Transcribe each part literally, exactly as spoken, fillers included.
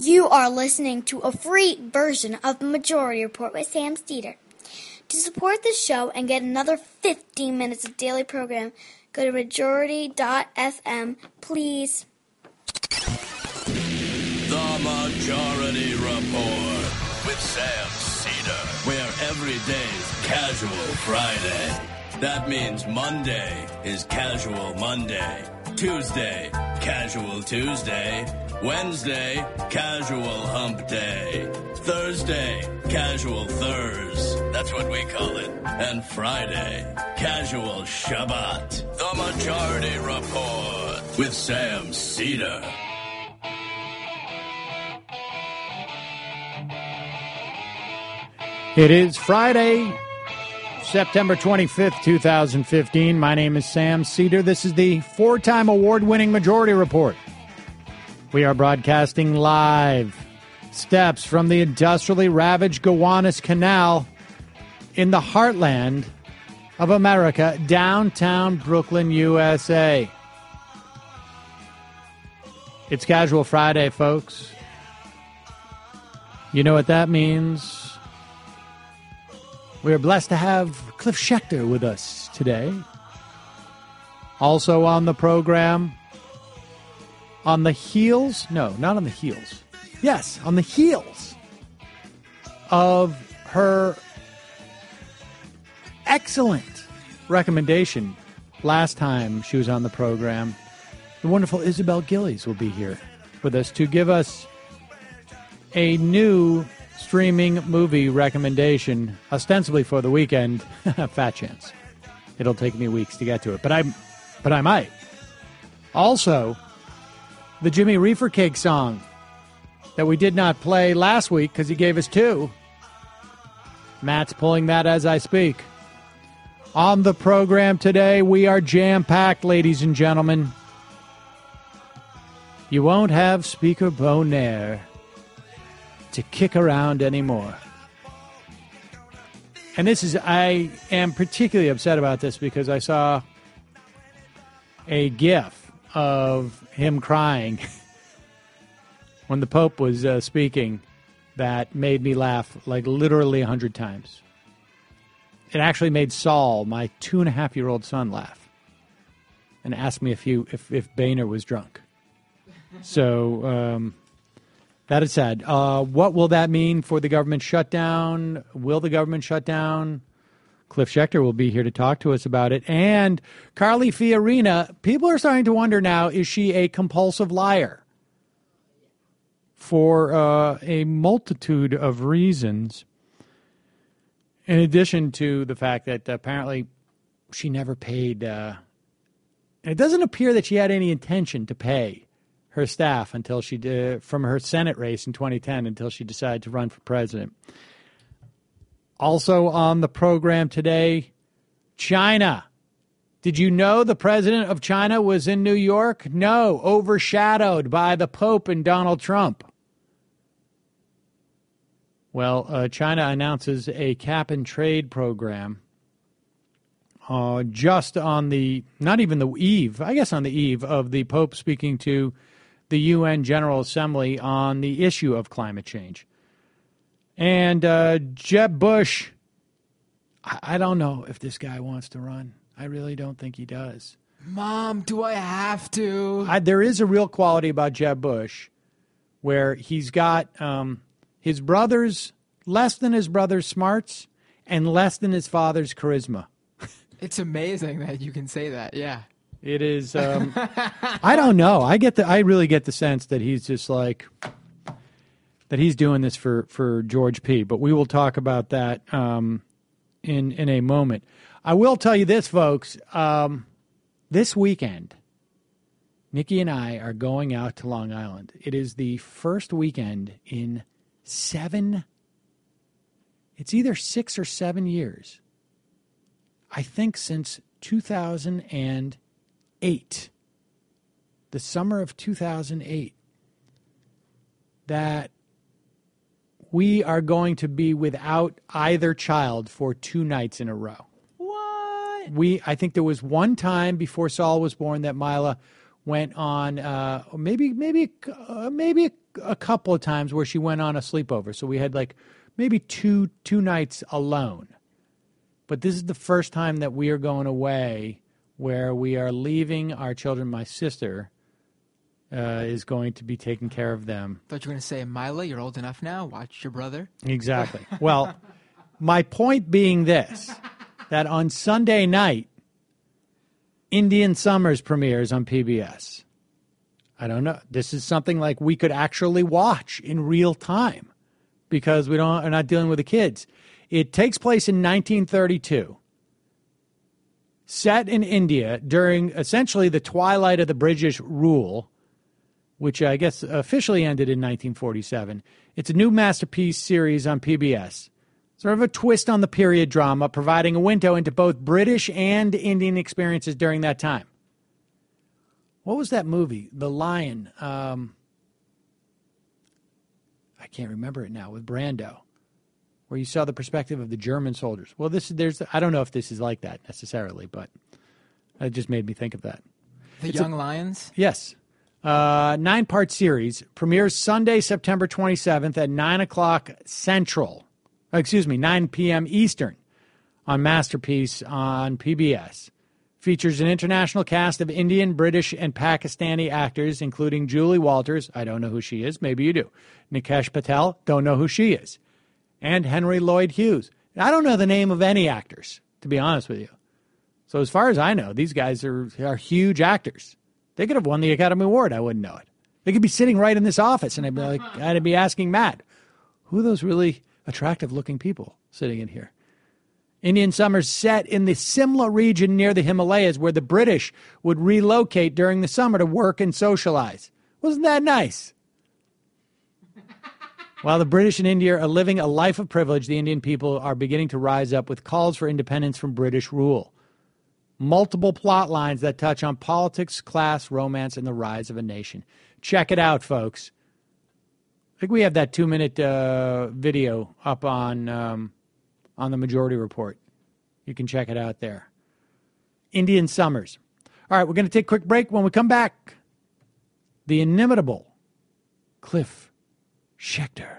You are listening to a free version of the Majority Report with Sam Steeder. To support the show and get another fifteen minutes of daily program, go to majority dot f m, please. The Majority Report with Sam Steeder, where every day's Casual Friday. That means Monday is Casual Monday, Tuesday, Casual Tuesday, Wednesday, Casual Hump Day, Thursday, Casual Thurs, that's what we call it, and Friday, Casual Shabbat. The Majority Report with Sam Steeder. It is Friday, September twenty-fifth, twenty fifteen. My name is Sam Steeder. This is the four-time award-winning Majority Report. We are broadcasting live steps from the industrially ravaged Gowanus Canal in the heartland of America, downtown Brooklyn, U S A. It's Casual Friday, folks. You know what that means. We are blessed to have Cliff Schechter with us today. Also on the program, on the heels, no, not on the heels. Yes, on the heels of her excellent recommendation last time she was on the program, the wonderful Isabel Gillies will be here with us to give us a new streaming movie recommendation, ostensibly for the weekend. Fat chance. It'll take me weeks to get to it, but I, but I might. Also, the Jimmy Reefer Cake song that we did not play last week because he gave us two. Matt's pulling that as I speak. On the program today, we are jam-packed, ladies and gentlemen. You won't have Speaker Bonaire to kick around anymore. And this is, I am particularly upset about this because I saw a GIF of him crying when the Pope was uh, speaking that made me laugh like literally a hundred times. It actually made Saul, my two and a half year old son, laugh and asked me if you if, if Boehner was drunk. So um, that is sad. Uh, what will that mean for the government shutdown? Will the government shut down? Cliff Schechter will be here to talk to us about it. And Carly Fiorina, people are starting to wonder now, is she a compulsive liar? For uh, a multitude of reasons. In addition to the fact that apparently she never paid. Uh, it doesn't appear that she had any intention to pay her staff until she did, from her Senate race in twenty ten until she decided to run for president. Also on the program today, China. Did you know the president of China was in New York? No, overshadowed by the Pope and Donald Trump. Well, uh, China announces a cap-and-trade program uh, just on the, not even the eve, I guess on the eve of the Pope speaking to the U N General Assembly on the issue of climate change. And uh, Jeb Bush, I, I don't know if this guy wants to run. I really don't think he does. Mom, do I have to? I, there is a real quality about Jeb Bush where he's got um, his brother's, less than his brother's smarts and less than his father's charisma. It's amazing that you can say that, yeah. It is, um, I don't know. I get the, I really get the sense that he's just like, that he's doing this for, for George P. But we will talk about that um, in in a moment. I will tell you this, folks. Um, this weekend, Nikki and I are going out to Long Island. It is the first weekend in seven, it's either six or seven years. I think since two thousand eight, the summer of two thousand eight, that we are going to be without either child for two nights in a row. What? We, I think there was one time before Saul was born that Mila went on, uh, maybe, maybe, uh, maybe a couple of times where she went on a sleepover. So we had like maybe two two nights alone. But this is the first time that we are going away where we are leaving our children. My sister uh, is going to be taking care of them. Thought you were going to say, Mila, you're old enough now. Watch your brother. Exactly. Well, my point being this, that on Sunday night, Indian Summers premieres on P B S. I don't know. This is something like we could actually watch in real time because we don't are not dealing with the kids. It takes place in nineteen thirty-two, set in India during essentially the twilight of the British rule, which I guess officially ended in nineteen forty-seven. It's a new masterpiece series on P B S. Sort of a twist on the period drama, providing a window into both British and Indian experiences during that time. What was that movie? The Lion. Um, I can't remember it now, with Brando, where you saw the perspective of the German soldiers. Well, this there's I don't know if this is like that necessarily, but it just made me think of that. The It's Young a, Lions? Yes. Uh, nine-part series. Premieres Sunday, September twenty-seventh at nine o'clock Central. Excuse me, nine p.m. Eastern on Masterpiece on P B S. Features an international cast of Indian, British, and Pakistani actors, including Julie Walters. I don't know who she is. Maybe you do. Nikesh Patel. Don't know who she is. And Henry Lloyd Hughes. I don't know the name of any actors, to be honest with you. So as far as I know, these guys are, are huge actors. They could have won the Academy Award. I wouldn't know it. They could be sitting right in this office, and I'd be, like, I'd be asking Matt, who are those really attractive-looking people sitting in here? Indian Summers set in the Simla region near the Himalayas, where the British would relocate during the summer to work and socialize. Wasn't that nice? While the British in India are living a life of privilege, the Indian people are beginning to rise up with calls for independence from British rule. Multiple plot lines that touch on politics, class, romance, and the rise of a nation. Check it out, folks. I think we have that two-minute uh, video up on um, on the Majority Report. You can check it out there. Indian Summers. All right, we're going to take a quick break. When we come back, the inimitable Cliff Schechter.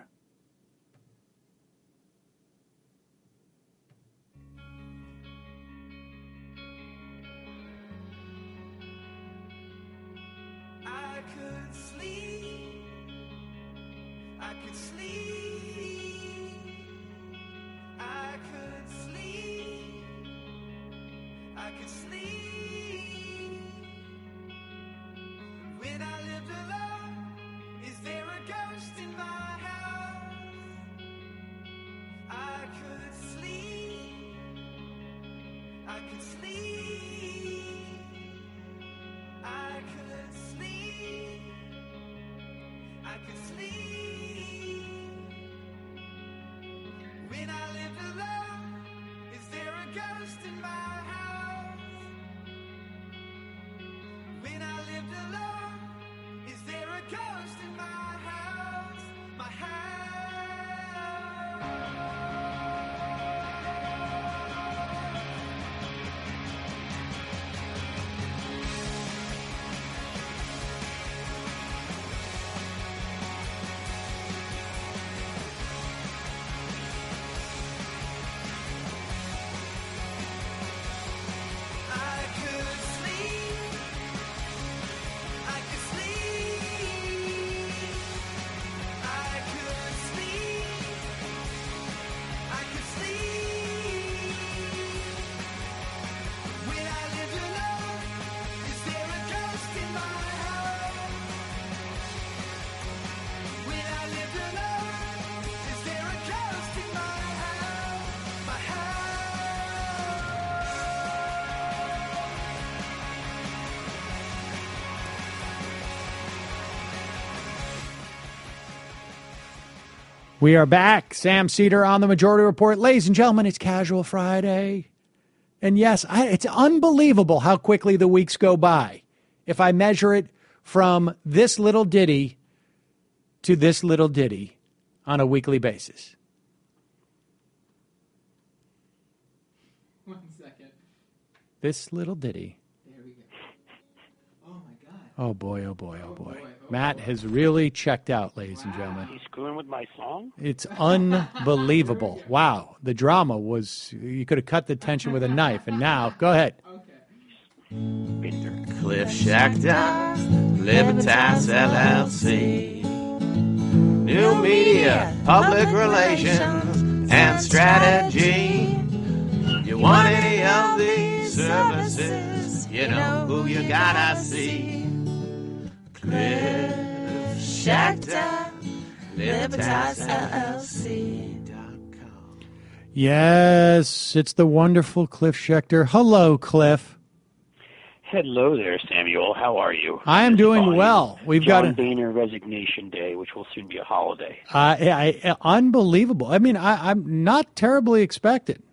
We are back. Sam Cedar on the Majority Report. Ladies and gentlemen, it's Casual Friday. And yes, I, it's unbelievable how quickly the weeks go by. If I measure it from this little ditty to this little ditty on a weekly basis. One second. This little ditty. There we go. Oh, my God. Oh, boy, oh, boy, oh, boy. Matt has really checked out, ladies and gentlemen. He's screwing with my song? It's unbelievable. Wow. The drama was, you could have cut the tension with a knife. And now, go ahead. Cliff Shackton, Libertas L L C. New media, public relations, and strategy. You want any of these services, you know who you gotta see. Cliff Shackton, Libertas L L C dot com. Yes, it's the wonderful Cliff Schechter. Hello, Cliff. Hello there, Samuel. How are you? I am doing Fine. well. We've John got a, Boehner Resignation Day, which will soon be a holiday. uh, I, I, unbelievable. I mean, I, I'm not terribly expected.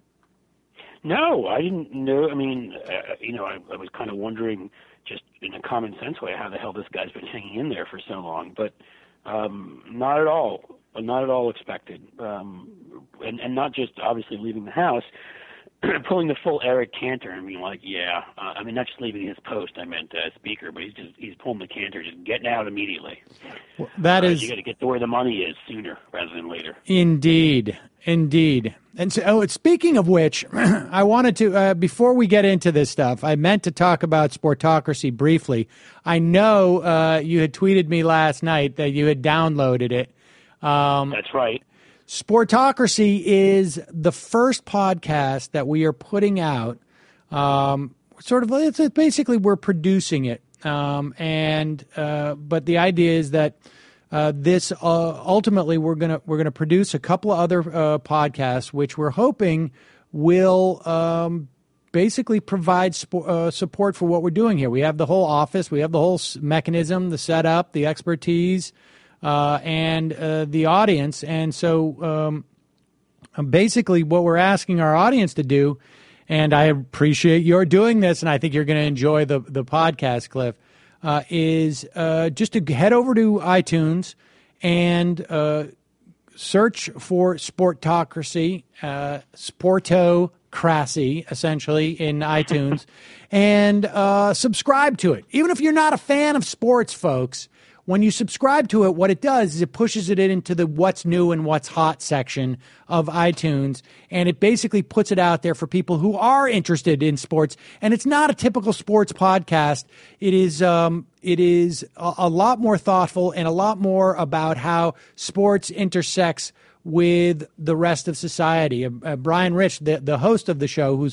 No, I didn't know. I mean, uh, you know, I, I was kind of wondering, just in a common sense way, how the hell this guy's been hanging in there for so long. But um, not at all, not at all expected. Um, and, and not just obviously leaving the House, pulling the full Eric Cantor and being like, yeah, uh, I mean, not just leaving his post, I meant uh, speaker, but he's just he's pulling the Cantor, just getting out immediately. Well, that uh, is you got to get to where the money is sooner rather than later. Indeed, indeed. And so, oh, speaking of which, I wanted to, uh, before we get into this stuff, I meant to talk about Sportocracy briefly. I know uh, you had tweeted me last night that you had downloaded it. Um, That's right. Sportocracy is the first podcast that we are putting out. Um, sort of, it's basically we're producing it, um, and uh, but the idea is that uh, this uh, ultimately we're gonna we're gonna produce a couple of other uh, podcasts, which we're hoping will um, basically provide sp- uh, support for what we're doing here. We have the whole office, we have the whole s- mechanism, the setup, the expertise. Uh, and uh, the audience. And so um, basically what we're asking our audience to do, and I appreciate your doing this, and I think you're going to enjoy the, the podcast, Cliff, uh, is uh, just to head over to iTunes and uh, search for Sportocracy, uh, Sportocracy, essentially, in iTunes, and uh, subscribe to it. Even if you're not a fan of sports, folks, when you subscribe to it, what it does is it pushes it into the what's new and what's hot section of iTunes, and it basically puts it out there for people who are interested in sports. And it's not a typical sports podcast. It is um, it is a, a lot more thoughtful and a lot more about how sports intersects with the rest of society. Uh, uh, Brian Rich, the, the host of the show, who's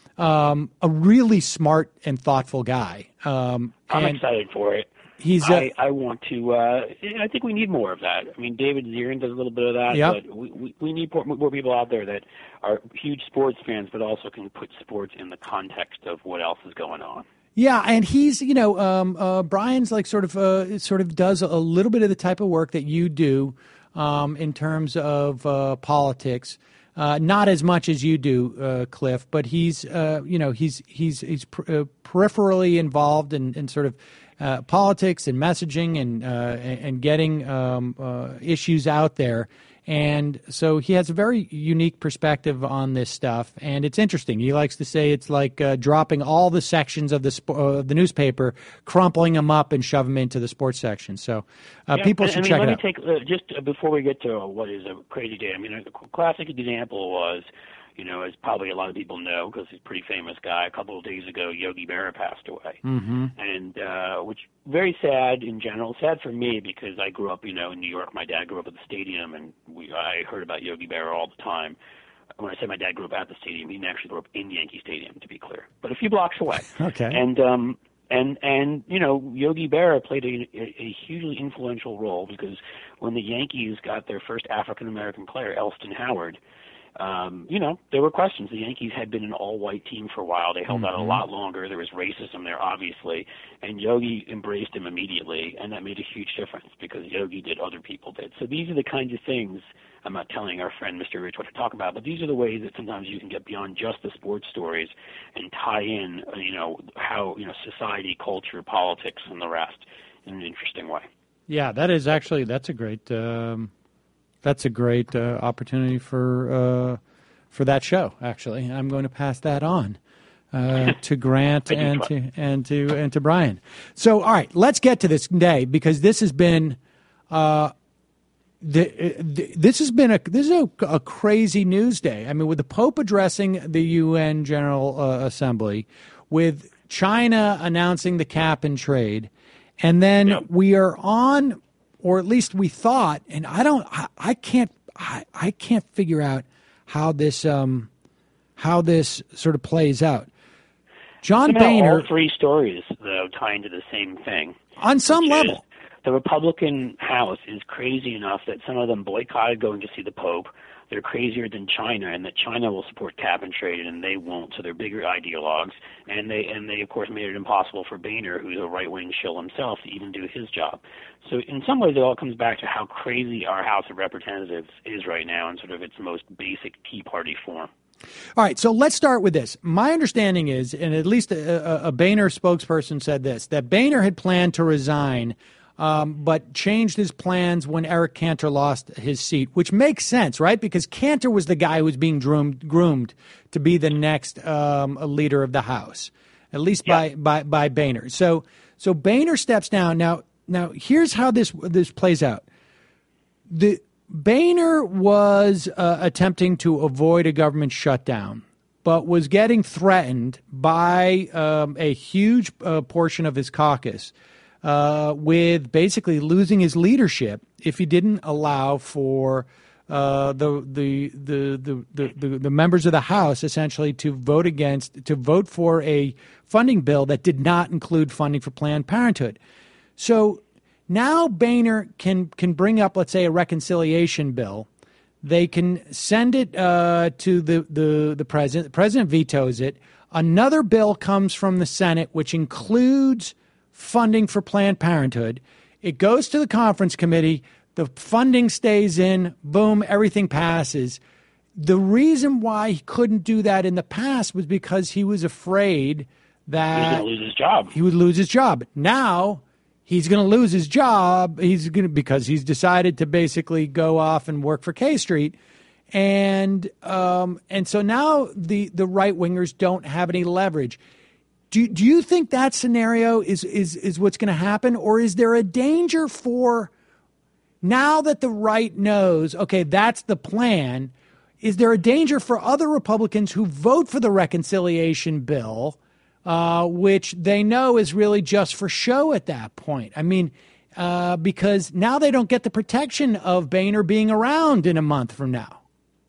um, a really smart and thoughtful guy. Um, I'm and, excited for it. He's. Uh, I, I want to. Uh, I think we need more of that. I mean, David Zirin does a little bit of that, Yep. but we, we, we need more, more people out there that are huge sports fans, but also can put sports in the context of what else is going on. Yeah, and he's, you know, um, uh, Brian's like sort of, uh, sort of does a little bit of the type of work that you do um, in terms of uh, politics. Uh, not as much as you do, uh, Cliff, but he's, uh, you know, he's he's he's per- uh, peripherally involved in, in sort of uh, politics and messaging and uh, and getting um, uh, issues out there. And so he has a very unique perspective on this stuff, and it's interesting. He likes to say it's like uh, dropping all the sections of the sp- uh, the newspaper, crumpling them up, and shove them into the sports section. So uh, Yeah, people and, should I mean, check let it me out. take uh, just uh, before we get to uh, what is a crazy day. I mean, a classic example was, you know, as probably a lot of people know because he's a pretty famous guy. A couple of days ago, Yogi Berra passed away, Mm-hmm. and uh, which very sad in general. Sad for me because I grew up, you know, in New York. My dad grew up at the stadium, and we I heard about Yogi Berra all the time. When I say my dad grew up at the stadium, he actually grew up in Yankee Stadium, to be clear, but a few blocks away. Okay. And um, and and you know, Yogi Berra played a, a, a hugely influential role because when the Yankees got their first African American player, Elston Howard, um, you know, there were questions. The Yankees had been an all-white team for a while. They held out a lot longer. There was racism there, obviously, and Yogi embraced him immediately, and that made a huge difference because Yogi did, other people did. So these are the kinds of things. I'm not telling our friend Mister Rich what to talk about, but these are the ways that sometimes you can get beyond just the sports stories and tie in, uh, you know, how, you know, society, culture, politics, and the rest in an interesting way. Yeah, that is actually that's a great um, that's a great uh, opportunity for uh, for that show. Actually, I'm going to pass that on uh, to Grant and to and to and to Brian. So, all right, let's get to this day because this has been uh, the, the this has been a this is a, a crazy news day. I mean, with the Pope addressing the U N General uh, Assembly, with China announcing the cap and trade, and then yep. we are on, or at least we thought, and I don't, I, I can't, I, I can't figure out how this um how this sort of plays out. John Somehow Boehner. All three stories, though, tie into the same thing. On some level. The Republican House is crazy enough that some of them boycotted going to see the Pope. They're crazier than China, and that China will support cap and trade, and they won't. So they're bigger ideologues, and they and they of course made it impossible for Boehner, who's a right-wing shill himself, to even do his job. So in some ways, it all comes back to how crazy our House of Representatives is right now, in sort of its most basic Tea Party form. All right, so let's start with this. My understanding is, and at least a, a, a Boehner spokesperson said this, that Boehner had planned to resign, um, but changed his plans when Eric Cantor lost his seat, which makes sense, right? Because Cantor was the guy who was being groomed, groomed to be the next um, leader of the House, at least yeah. by, by by Boehner. So so Boehner steps down. Now, now here's how this this plays out. The Boehner was uh, attempting to avoid a government shutdown, but was getting threatened by um, a huge uh, portion of his caucus uh, with basically losing his leadership if he didn't allow for uh, the, the, the, the, the, the, the members of the House essentially to vote against, to vote for a funding bill that did not include funding for Planned Parenthood. So now Boehner can can bring up, let's say, a reconciliation bill. They can send it uh, to the, the, the president. The president vetoes it. Another bill comes from the Senate, which includes funding for Planned Parenthood. It goes to the conference committee. The funding stays in. Boom, everything passes. The reason why he couldn't do that in the past was because he was afraid that he was going to lose his job. He would lose his job. Now he's going to lose his job. He's going to, because he's decided to basically go off and work for K Street, and um, and so now the the right wingers don't have any leverage. Do do you think that scenario is is is what's going to happen, or is there a danger for now that the right knows, okay, that's the plan? Is there a danger for other Republicans who vote for the reconciliation bill? Uh, which they know is really just for show at that point. I mean, uh, because now they don't get the protection of Boehner being around in a month from now.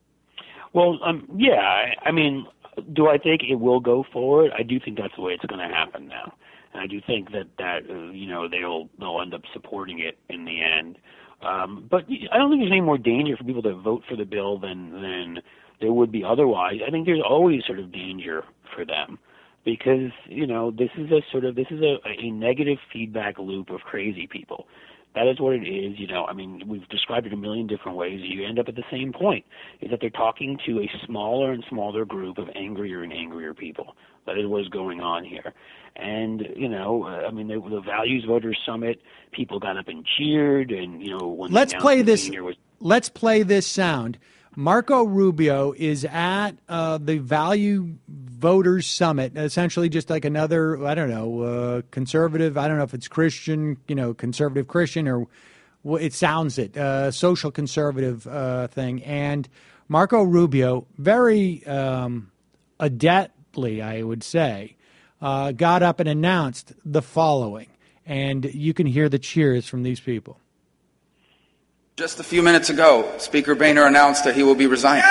Well, um, yeah, I, I mean, do I think it will go forward? I do think that's the way it's going to happen now. And I do think that, that uh, you know, they'll, they'll end up supporting it in the end. Um, but I don't think there's any more danger for people to vote for the bill than, than there would be otherwise. I think there's always sort of danger for them. Because, you know, this is a sort of, this is a, a negative feedback loop of crazy people. That is what it is. You know, I mean, we've described it a million different ways. You end up at the same point, is that they're talking to a smaller and smaller group of angrier and angrier people. That is what is going on here. And, you know, I mean, the, the Values Voters Summit, people got up and cheered. And, you know, when let's play this, was- let's play this sound. Marco Rubio is at uh, the Value Voters Summit, essentially just like another, I don't know, uh, conservative, I don't know if it's Christian, you know, conservative Christian, or well, it sounds it, uh, social conservative uh, thing. And Marco Rubio, very um, adeptly, I would say, uh, got up and announced the following. And you can hear the cheers from these people. Just a few minutes ago, Speaker Boehner announced that he will be resigning.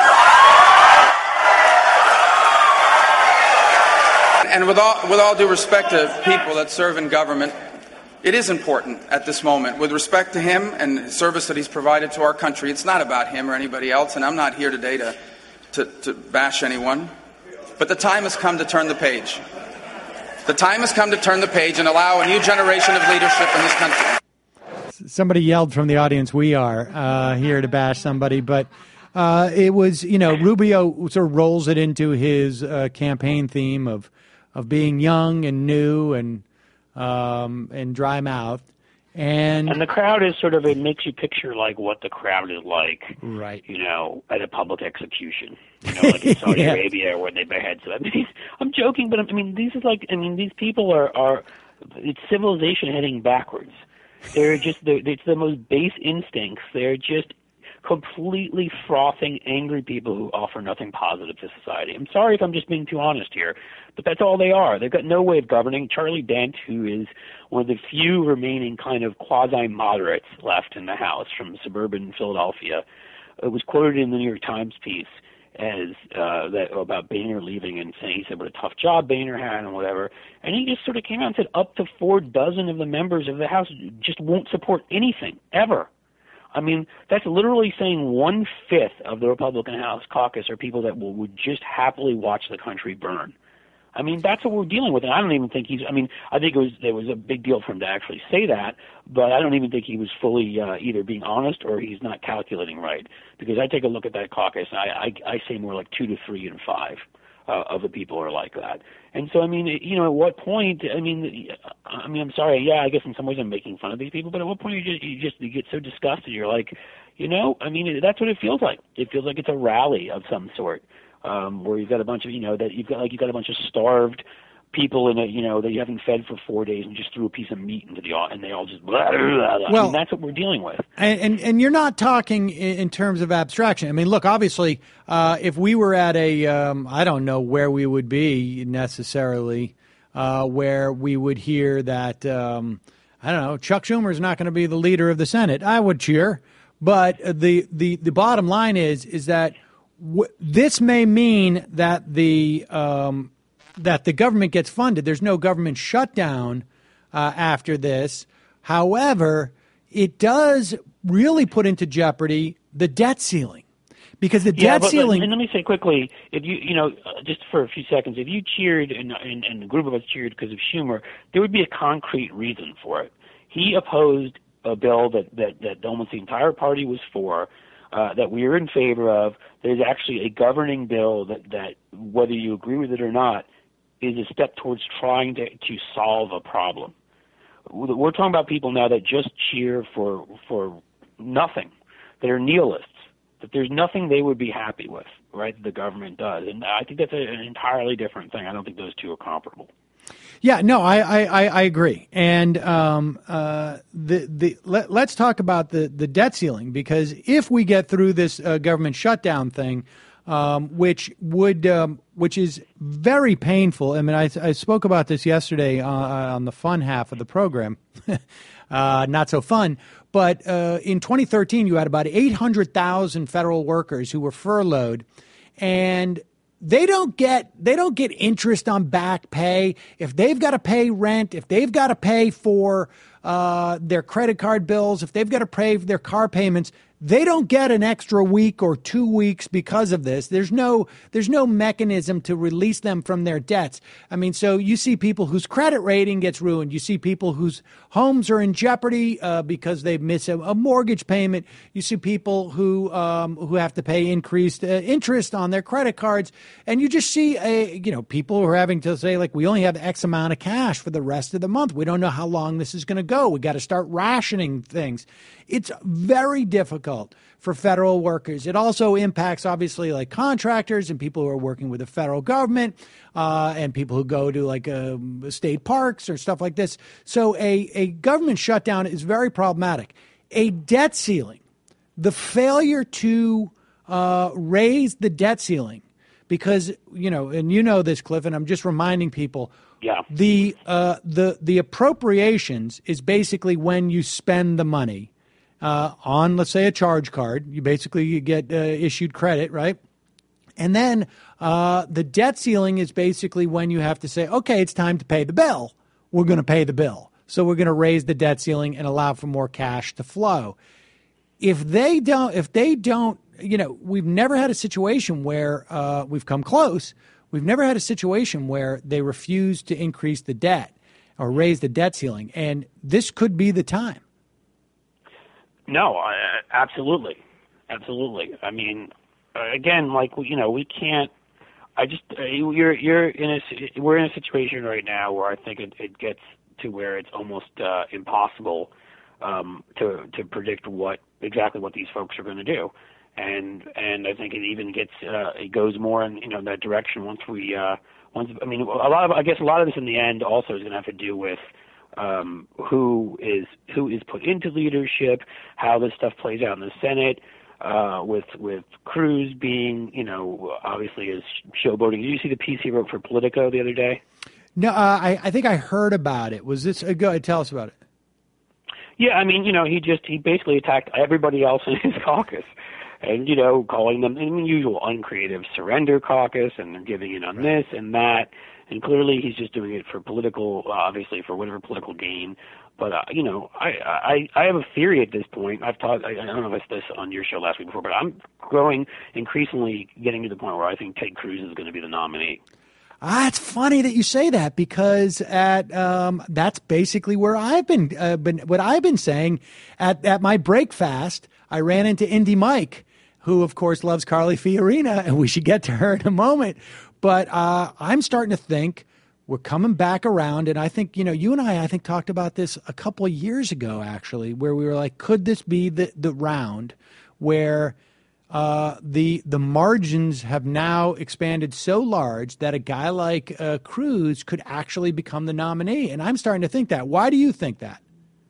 And with all, with all due respect to people that serve in government, it is important at this moment. With respect to him and the service that he's provided to our country, it's not about him or anybody else, and I'm not here today to, to, to bash anyone. But the time has come to turn the page. The time has come to turn the page and allow a new generation of leadership in this country. Somebody yelled from the audience, we are uh, here to bash somebody. But uh, it was, you know, Rubio sort of rolls it into his uh, campaign theme of of being young and new and um, and dry-mouthed. And and the crowd is sort of, it makes you picture like what the crowd is like, right? You know, at a public execution, you know, like in Saudi yeah. Arabia where they behead. So I mean, I'm joking, but I mean, these is like, I mean, these people are are it's civilization heading backwards. They're just, they're, it's the most base instincts. They're just completely frothing, angry people who offer nothing positive to society. I'm sorry if I'm just being too honest here, but that's all they are. They've got no way of governing. Charlie Dent, who is one of the few remaining kind of quasi-moderates left in the House from suburban Philadelphia, uh, was quoted in the New York Times piece as uh, that about Boehner leaving and saying, he said what a tough job Boehner had and whatever. And he just sort of came out and said up to four dozen of the members of the House just won't support anything, ever. I mean, that's literally saying one-fifth of the Republican House caucus are people that will, would just happily watch the country burn. I mean, that's what we're dealing with, and I don't even think he's – I mean, I think it was there was a big deal for him to actually say that, but I don't even think he was fully uh, either being honest or he's not calculating right, because I take a look at that caucus, and I, I, I say more like two to three and five uh, of the people are like that. And so, I mean, you know, at what point – I mean, I mean, I'm sorry, yeah, I guess in some ways I'm making fun of these people, but at what point you just you, just, you get so disgusted, you're like, you know, I mean, that's what it feels like. It feels like it's a rally of some sort. Um, where you've got a bunch of, you know, that you've got like you've got a bunch of starved people in a, you know, that you haven't fed for four days and just threw a piece of meat into the, and they all just, blah, blah, blah. Well, I mean, that's what we're dealing with. And, and and you're not talking in terms of abstraction. I mean, look, obviously, uh, if we were at a, um, I don't know where we would be necessarily, uh, where we would hear that, um, I don't know, Chuck Schumer is not going to be the leader of the Senate, I would cheer. But the the the bottom line is is that. This may mean that the um, that the government gets funded. There's no government shutdown uh, after this. However, it does really put into jeopardy the debt ceiling, because the yeah, debt but, ceiling. And let me say quickly, if you you know uh, just for a few seconds, if you cheered and, and, and a group of us cheered because of Schumer, there would be a concrete reason for it. He opposed a bill that that, that almost the entire party was for. Uh, that we are in favor of. There's actually a governing bill that, that, whether you agree with it or not, is a step towards trying to, to solve a problem. We're talking about people now that just cheer for for nothing, that are nihilists, that there's nothing they would be happy with, right, that the government does. And I think that's a, an entirely different thing. I don't think those two are comparable. Yeah, no, I, I, I agree. And um, uh, the the let, let's talk about the, the debt ceiling, because if we get through this uh, government shutdown thing, um, which would um, which is very painful. I mean, I, I spoke about this yesterday uh, on the fun half of the program. uh, not so fun. But uh, in twenty thirteen, you had about eight hundred thousand federal workers who were furloughed, and They don't get they don't get interest on back pay. If they've got to pay rent, if they've got to pay for uh, their credit card bills, if they've got to pay for their car payments, they don't get an extra week or two weeks because of this. There's no there's no mechanism to release them from their debts. I mean, so you see people whose credit rating gets ruined. You see people whose homes are in jeopardy uh, because they miss a, a mortgage payment. You see people who um, who have to pay increased uh, interest on their credit cards, and you just see a, you know people who are having to say, like, we only have X amount of cash for the rest of the month. We don't know how long this is going to go. We got to start rationing things. It's very difficult for federal workers. It also impacts, obviously, like contractors and people who are working with the federal government uh, and people who go to like uh, state parks or stuff like this. So a, a government shutdown is very problematic. A debt ceiling, the failure to uh, raise the debt ceiling, because, you know, and you know this, Cliff, and I'm just reminding people, yeah. the uh, the the appropriations is basically when you spend the money. Uh, on, let's say, a charge card. You basically you get uh, issued credit, right? And then uh, the debt ceiling is basically when you have to say, okay, it's time to pay the bill. We're going to pay the bill. So we're going to raise the debt ceiling and allow for more cash to flow. If they don't, if they don't, you know, we've never had a situation where uh, we've come close. We've never had a situation where they refuse to increase the debt or raise the debt ceiling. And this could be the time. No, uh, absolutely, absolutely. I mean, uh, again, like you know, we can't. I just uh, you're you're in a we're in a situation right now where I think it, it gets to where it's almost uh, impossible um, to to predict what exactly what these folks are going to do. And and I think it even gets uh, it goes more in you know that direction once we uh, once I mean a lot of I guess a lot of this in the end also is going to have to do with um, who is who is put into leadership, how this stuff plays out in the Senate, uh, with with Cruz being you know obviously is showboating. Did you see the piece he wrote for Politico the other day? No, uh, I I think I heard about it. Was this? Uh, go ahead, tell us about it. Yeah, I mean you know he just he basically attacked everybody else in his caucus. And, you know, calling them the usual uncreative surrender caucus and they're giving in on this and that. And clearly he's just doing it for political, obviously for whatever political gain. But, uh, you know, I, I I have a theory at this point. I've talked, I, I don't know if it's this on your show last week before, but I'm growing increasingly getting to the point where I think Ted Cruz is going to be the nominee. Ah, it's funny that you say that because at um, that's basically where I've been, uh, been what I've been saying at, at my break fast. I ran into Indy Mike, who, of course, loves Carly Fiorina, and we should get to her in a moment. But uh, I'm starting to think we're coming back around, and I think, you know, you and I, I think, talked about this a couple of years ago, actually, where we were like, could this be the, the round where uh, the the margins have now expanded so large that a guy like uh, Cruz could actually become the nominee? And I'm starting to think that. Why do you think that?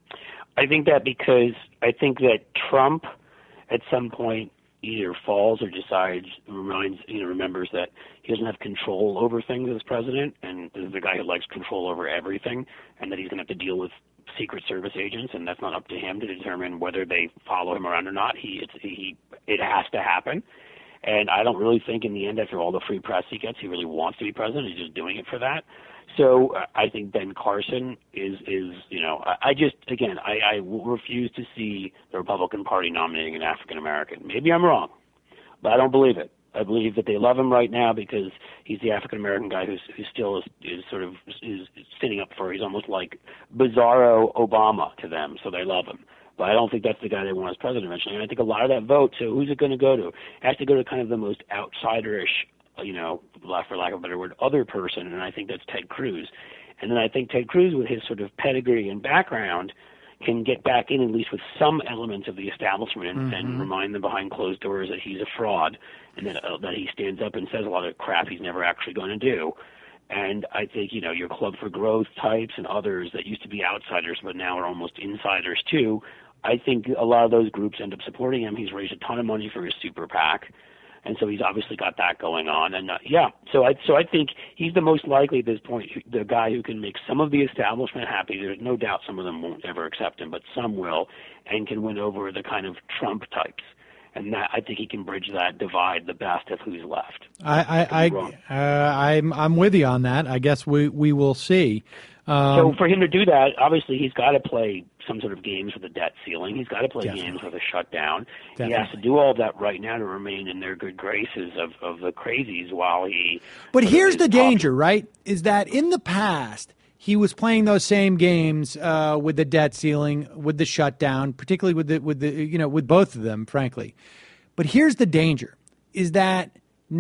I think that because I think that Trump at some point either falls or decides, reminds, you know, remembers that he doesn't have control over things as president, and this is a guy who likes control over everything, and that he's going to have to deal with Secret Service agents, and that's not up to him to determine whether they follow him around or not. He, it's, he, it has to happen. And I don't really think in the end, after all the free press he gets, he really wants to be president. He's just doing it for that. So uh, I think Ben Carson is, is you know, I, I just, again, I, I refuse to see the Republican Party nominating an African-American. Maybe I'm wrong, but I don't believe it. I believe that they love him right now because he's the African-American guy who's, who still is, is sort of is sitting up for, he's almost like bizarro Obama to them, so they love him. But I don't think that's the guy they want as president eventually. And I think a lot of that vote, so who's it going to go to? It has to go to kind of the most outsiderish, you know, for lack of a better word, other person, and I think that's Ted Cruz. And then I think Ted Cruz, with his sort of pedigree and background, can get back in at least with some elements of the establishment and, mm-hmm. and remind them behind closed doors that he's a fraud and that, uh, that he stands up and says a lot of crap he's never actually going to do. And I think, you know, your Club for Growth types and others that used to be outsiders but now are almost insiders too, I think a lot of those groups end up supporting him. He's raised a ton of money for his super PAC. And so he's obviously got that going on. And, uh, yeah, so I so I think he's the most likely at this point, the guy who can make some of the establishment happy. There's no doubt some of them won't ever accept him, but some will, and can win over the kind of Trump types. And that, I think he can bridge that divide the best of who's left. I, I, I, uh, I'm, I'm with you on that. I guess we, we will see. Um, so for him to do that, obviously he's got to play some sort of games with the debt ceiling. He's got to play definitely. games with a shutdown. Definitely. He has to do all of that right now to remain in their good graces of, of the crazies while he... But here's the danger, right, is that in the past he was playing those same games uh, with the debt ceiling, with the shutdown, particularly with the, with the, you know, with both of them, frankly. But here's the danger, is that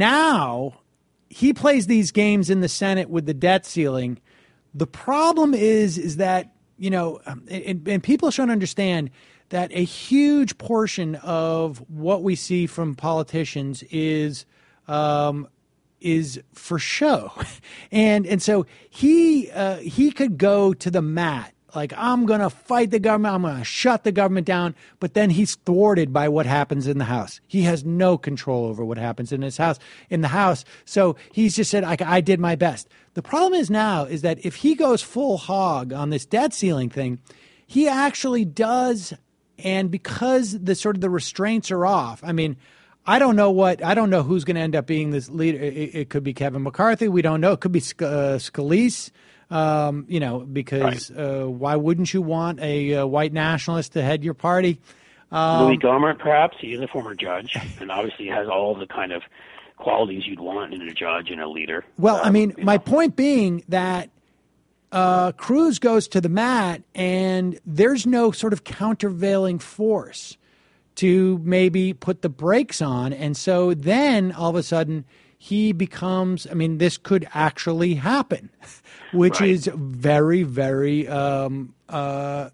now he plays these games in the Senate with the debt ceiling. The problem is, is that, you know, and, and people should understand that a huge portion of what we see from politicians is um, is for show, and and so he uh, he could go to the mat like, I'm going to fight the government, I'm going to shut the government down, but then he's thwarted by what happens in the House. He has no control over what happens in his house, in the House. So he's just said, I, I did my best. The problem is now is that if he goes full hog on this debt ceiling thing, he actually does, and because the sort of the restraints are off, I mean, I don't know what, I don't know who's going to end up being this leader. It, it could be Kevin McCarthy. We don't know. It could be Sc- uh, Scalise. Um, you know, because right. uh, why wouldn't you want a, a white nationalist to head your party? Um, Louis Gohmert, perhaps. He's a former judge, and obviously has all the kind of qualities you'd want in a judge and a leader. Well, um, I mean, my know. point being that uh, Cruz goes to the mat, and there's no sort of countervailing force to maybe put the brakes on, and so then all of a sudden he becomes, I mean, this could actually happen, which right. is very, very, um, uh,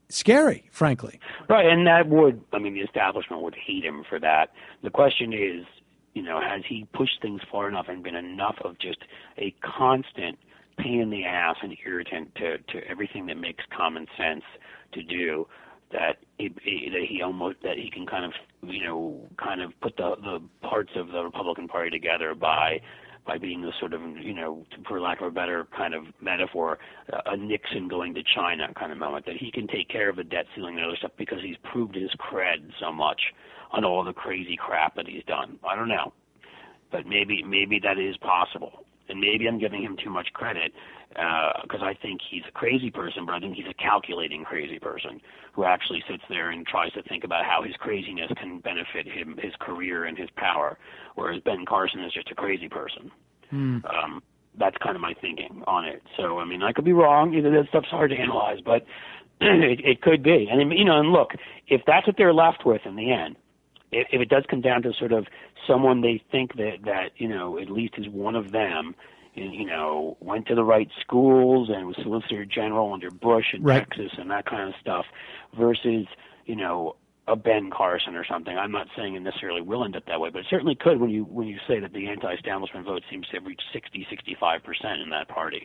scary, frankly. Right, and that would, I mean, the establishment would hate him for that. The question is, you know, has he pushed things far enough and been enough of just a constant pain in the ass and irritant to, to everything that makes common sense to do, that he, that he almost that he can kind of you know kind of put the the parts of the Republican Party together by by being the sort of you know for lack of a better kind of metaphor, a Nixon going to China kind of moment, that he can take care of the debt ceiling and other stuff because he's proved his cred so much on all the crazy crap that he's done. I don't know, but maybe maybe that is possible. And maybe I'm giving him too much credit because uh, I think he's a crazy person, but I think he's a calculating crazy person who actually sits there and tries to think about how his craziness can benefit him, his career, and his power, whereas Ben Carson is just a crazy person. Mm. Um, that's kind of my thinking on it. So, I mean, I could be wrong. You know, that stuff's hard to analyze, but it, it could be. And, you know, and look, if that's what they're left with in the end, if, if it does come down to sort of someone they think that, that, you know, at least is one of them, and, you know, went to the right schools and was Solicitor General under Bush in right. Texas and that kind of stuff versus, you know, a Ben Carson or something. I'm not saying it necessarily will end up that way, but it certainly could when you when you say that the anti-establishment vote seems to have reached sixty, sixty-five percent in that party.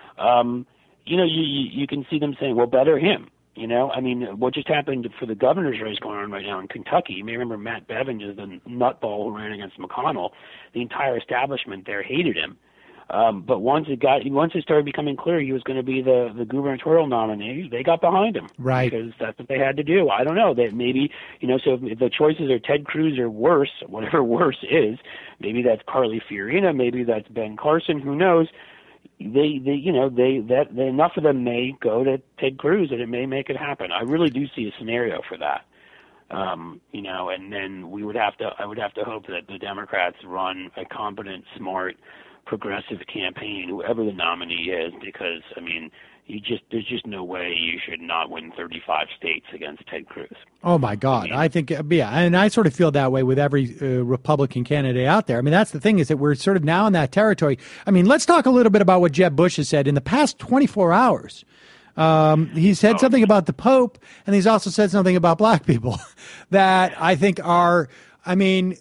Um, you know, you, you, you can see them saying, well, better him. You know, I mean, what just happened for the governor's race going on right now in Kentucky, you may remember Matt Bevins is the nutball who ran against McConnell. The entire establishment there hated him. Um, but once it got, once it started becoming clear he was going to be the, the gubernatorial nominee, they got behind him. Right. Because that's what they had to do. I don't know. That maybe, you know, so if the choices are Ted Cruz or worse, whatever worse is, maybe that's Carly Fiorina, maybe that's Ben Carson, who knows? They, they, you know, they that they, enough of them may go to Ted Cruz, and it may make it happen. I really do see a scenario for that. Um, you know, and then we would have to, I would have to hope that the Democrats run a competent, smart, progressive campaign, whoever the nominee is, because I mean, you just there's just no way you should not win thirty-five states against Ted Cruz. Oh my God, I, mean, I think yeah, and I sort of feel that way with every uh, Republican candidate out there. I mean, that's the thing is that we're sort of now in that territory. I mean, let's talk a little bit about what Jeb Bush has said in the past twenty-four hours. Um, he said oh. something about the Pope, and he's also said something about black people that I think are, I mean.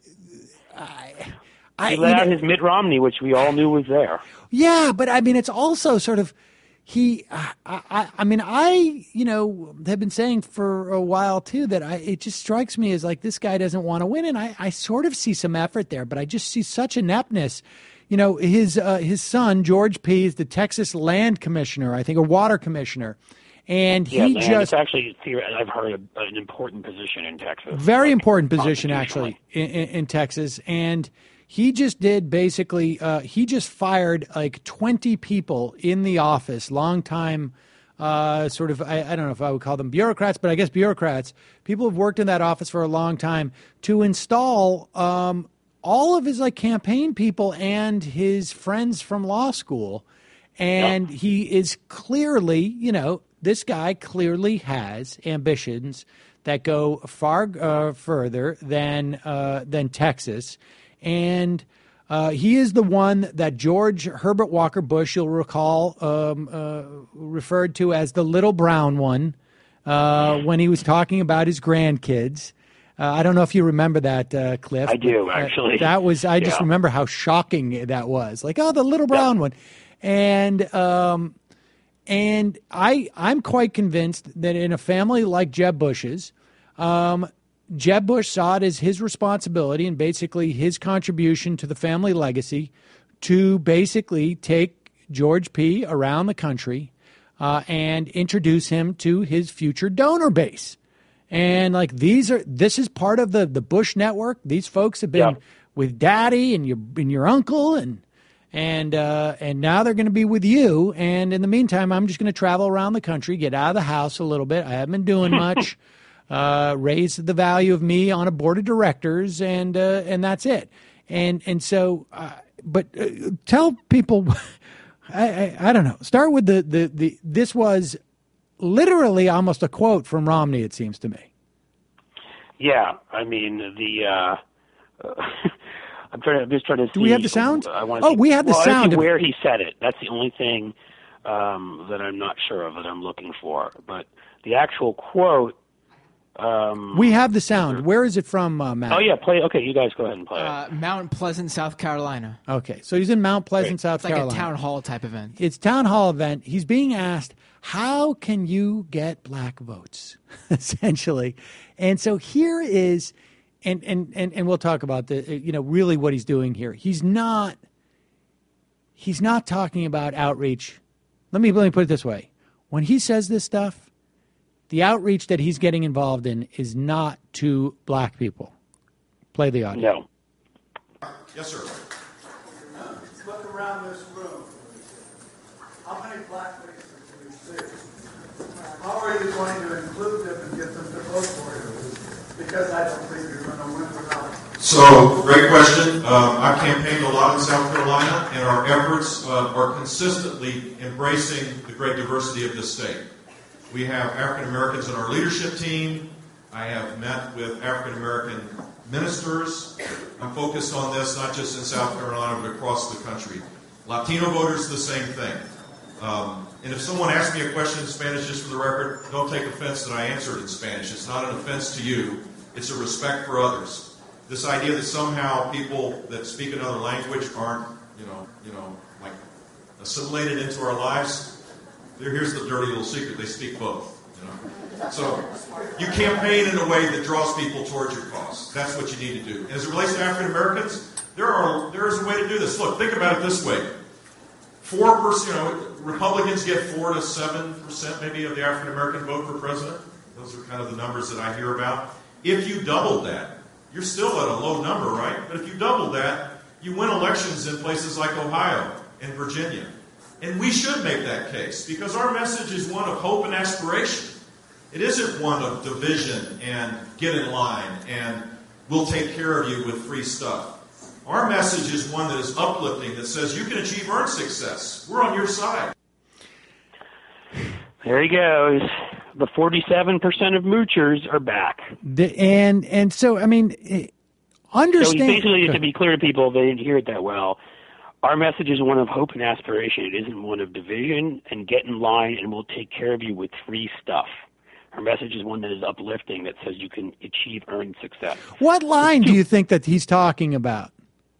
I, he let out know, his Mitt Romney, which we all knew was there. Yeah, but I mean, it's also sort of he. I, I, I mean, I you know have been saying for a while too that I it just strikes me as like this guy doesn't want to win, and I, I sort of see some effort there, but I just see such ineptness. You know, his uh, his son George P. is the Texas Land Commissioner, I think, or Water Commissioner. And he yeah, man, just it's actually, I've heard, a, an important position in Texas. Very like, important position, actually, in, in, in Texas. And he just did basically, uh, he just fired like twenty people in the office, longtime uh, sort of, I, I don't know if I would call them bureaucrats, but I guess bureaucrats, people who've worked in that office for a long time, to install um, all of his like campaign people and his friends from law school. And yep. he is clearly, you know, this guy clearly has ambitions that go far uh, further than uh, than Texas. And uh, he is the one that George Herbert Walker Bush, you'll recall, um, uh, referred to as the little brown one uh, when he was talking about his grandkids. Uh, I don't know if you remember that, uh, Cliff. I do, but, actually. Uh, that was, I just yeah. remember how shocking that was. Like, oh, the little brown yeah. one. And um, and I, I'm quite convinced that in a family like Jeb Bush's, um, Jeb Bush saw it as his responsibility and basically his contribution to the family legacy to basically take George P. around the country uh, and introduce him to his future donor base. And like these are, this is part of the, the Bush network. These folks have been yeah. with Daddy and your and your uncle, and and uh, and now they're going to be with you. And in the meantime, I'm just going to travel around the country, get out of the house a little bit. I haven't been doing much. Uh, raise the value of me on a board of directors, and uh, and that's it. And and so, uh, but uh, tell people, I, I I don't know. Start with the, the the this was literally almost a quote from Romney. It seems to me. Yeah, I mean the. Uh, I'm trying. I'm just trying to see. Do we have the sound? I want oh, see, we have the well, sound. I where he said it. That's the only thing um, that I'm not sure of that I'm looking for. But the actual quote. Um, we have the sound. Where is it from, uh, Matt? Oh yeah, play. Okay, you guys go ahead and play Uh, it. Mount Pleasant, South Carolina. Okay, so he's in Mount Pleasant, Great. South It's like Carolina. a town hall type event. It's town hall event. He's being asked, how can you get black votes, essentially? And so here is, and, and, and, and we'll talk about the, you know, really what he's doing here. He's not, he's not talking about outreach. Let me, let me put it this way. When he says this stuff, the outreach that he's getting involved in is not to black people. Play the audio. No. Yes, sir. Look around this room. How many black faces do you see? How are you going to include them and get them to vote for you? Because I don't think you're going to win without them. So, great question. Um, I've campaigned a lot in South Carolina, and our efforts uh, are consistently embracing the great diversity of this state. We have African Americans in our leadership team. I have met with African American ministers. I'm focused on this not just in South Carolina, but across the country. Latino voters, the same thing. Um, and if someone asks me a question in Spanish, just for the record, don't take offense that I answered in Spanish. It's not an offense to you. It's a respect for others. This idea that somehow people that speak another language aren't, you know, you know, like assimilated into our lives. Here's the dirty little secret: they speak both. You know, so you campaign in a way that draws people towards your cause. That's what you need to do. And as it relates to African Americans, there are there is a way to do this. Look, think about it this way: four percent, you know, Republicans get four to seven percent maybe of the African American vote for president. Those are kind of the numbers that I hear about. If you double that, you're still at a low number, right? But if you double that, you win elections in places like Ohio and Virginia. And we should make that case, because our message is one of hope and aspiration. It isn't one of division and get in line and we'll take care of you with free stuff. Our message is one that is uplifting, that says you can achieve earned success. We're on your side. There he goes. The forty-seven percent of moochers are back. The, and and so, I mean, understand. So basically, to be clear to people, they didn't hear it that well. Our message is one of hope and aspiration. It isn't one of division and get in line and we'll take care of you with free stuff. Our message is one that is uplifting, that says you can achieve earned success. What line do you think that he's talking about?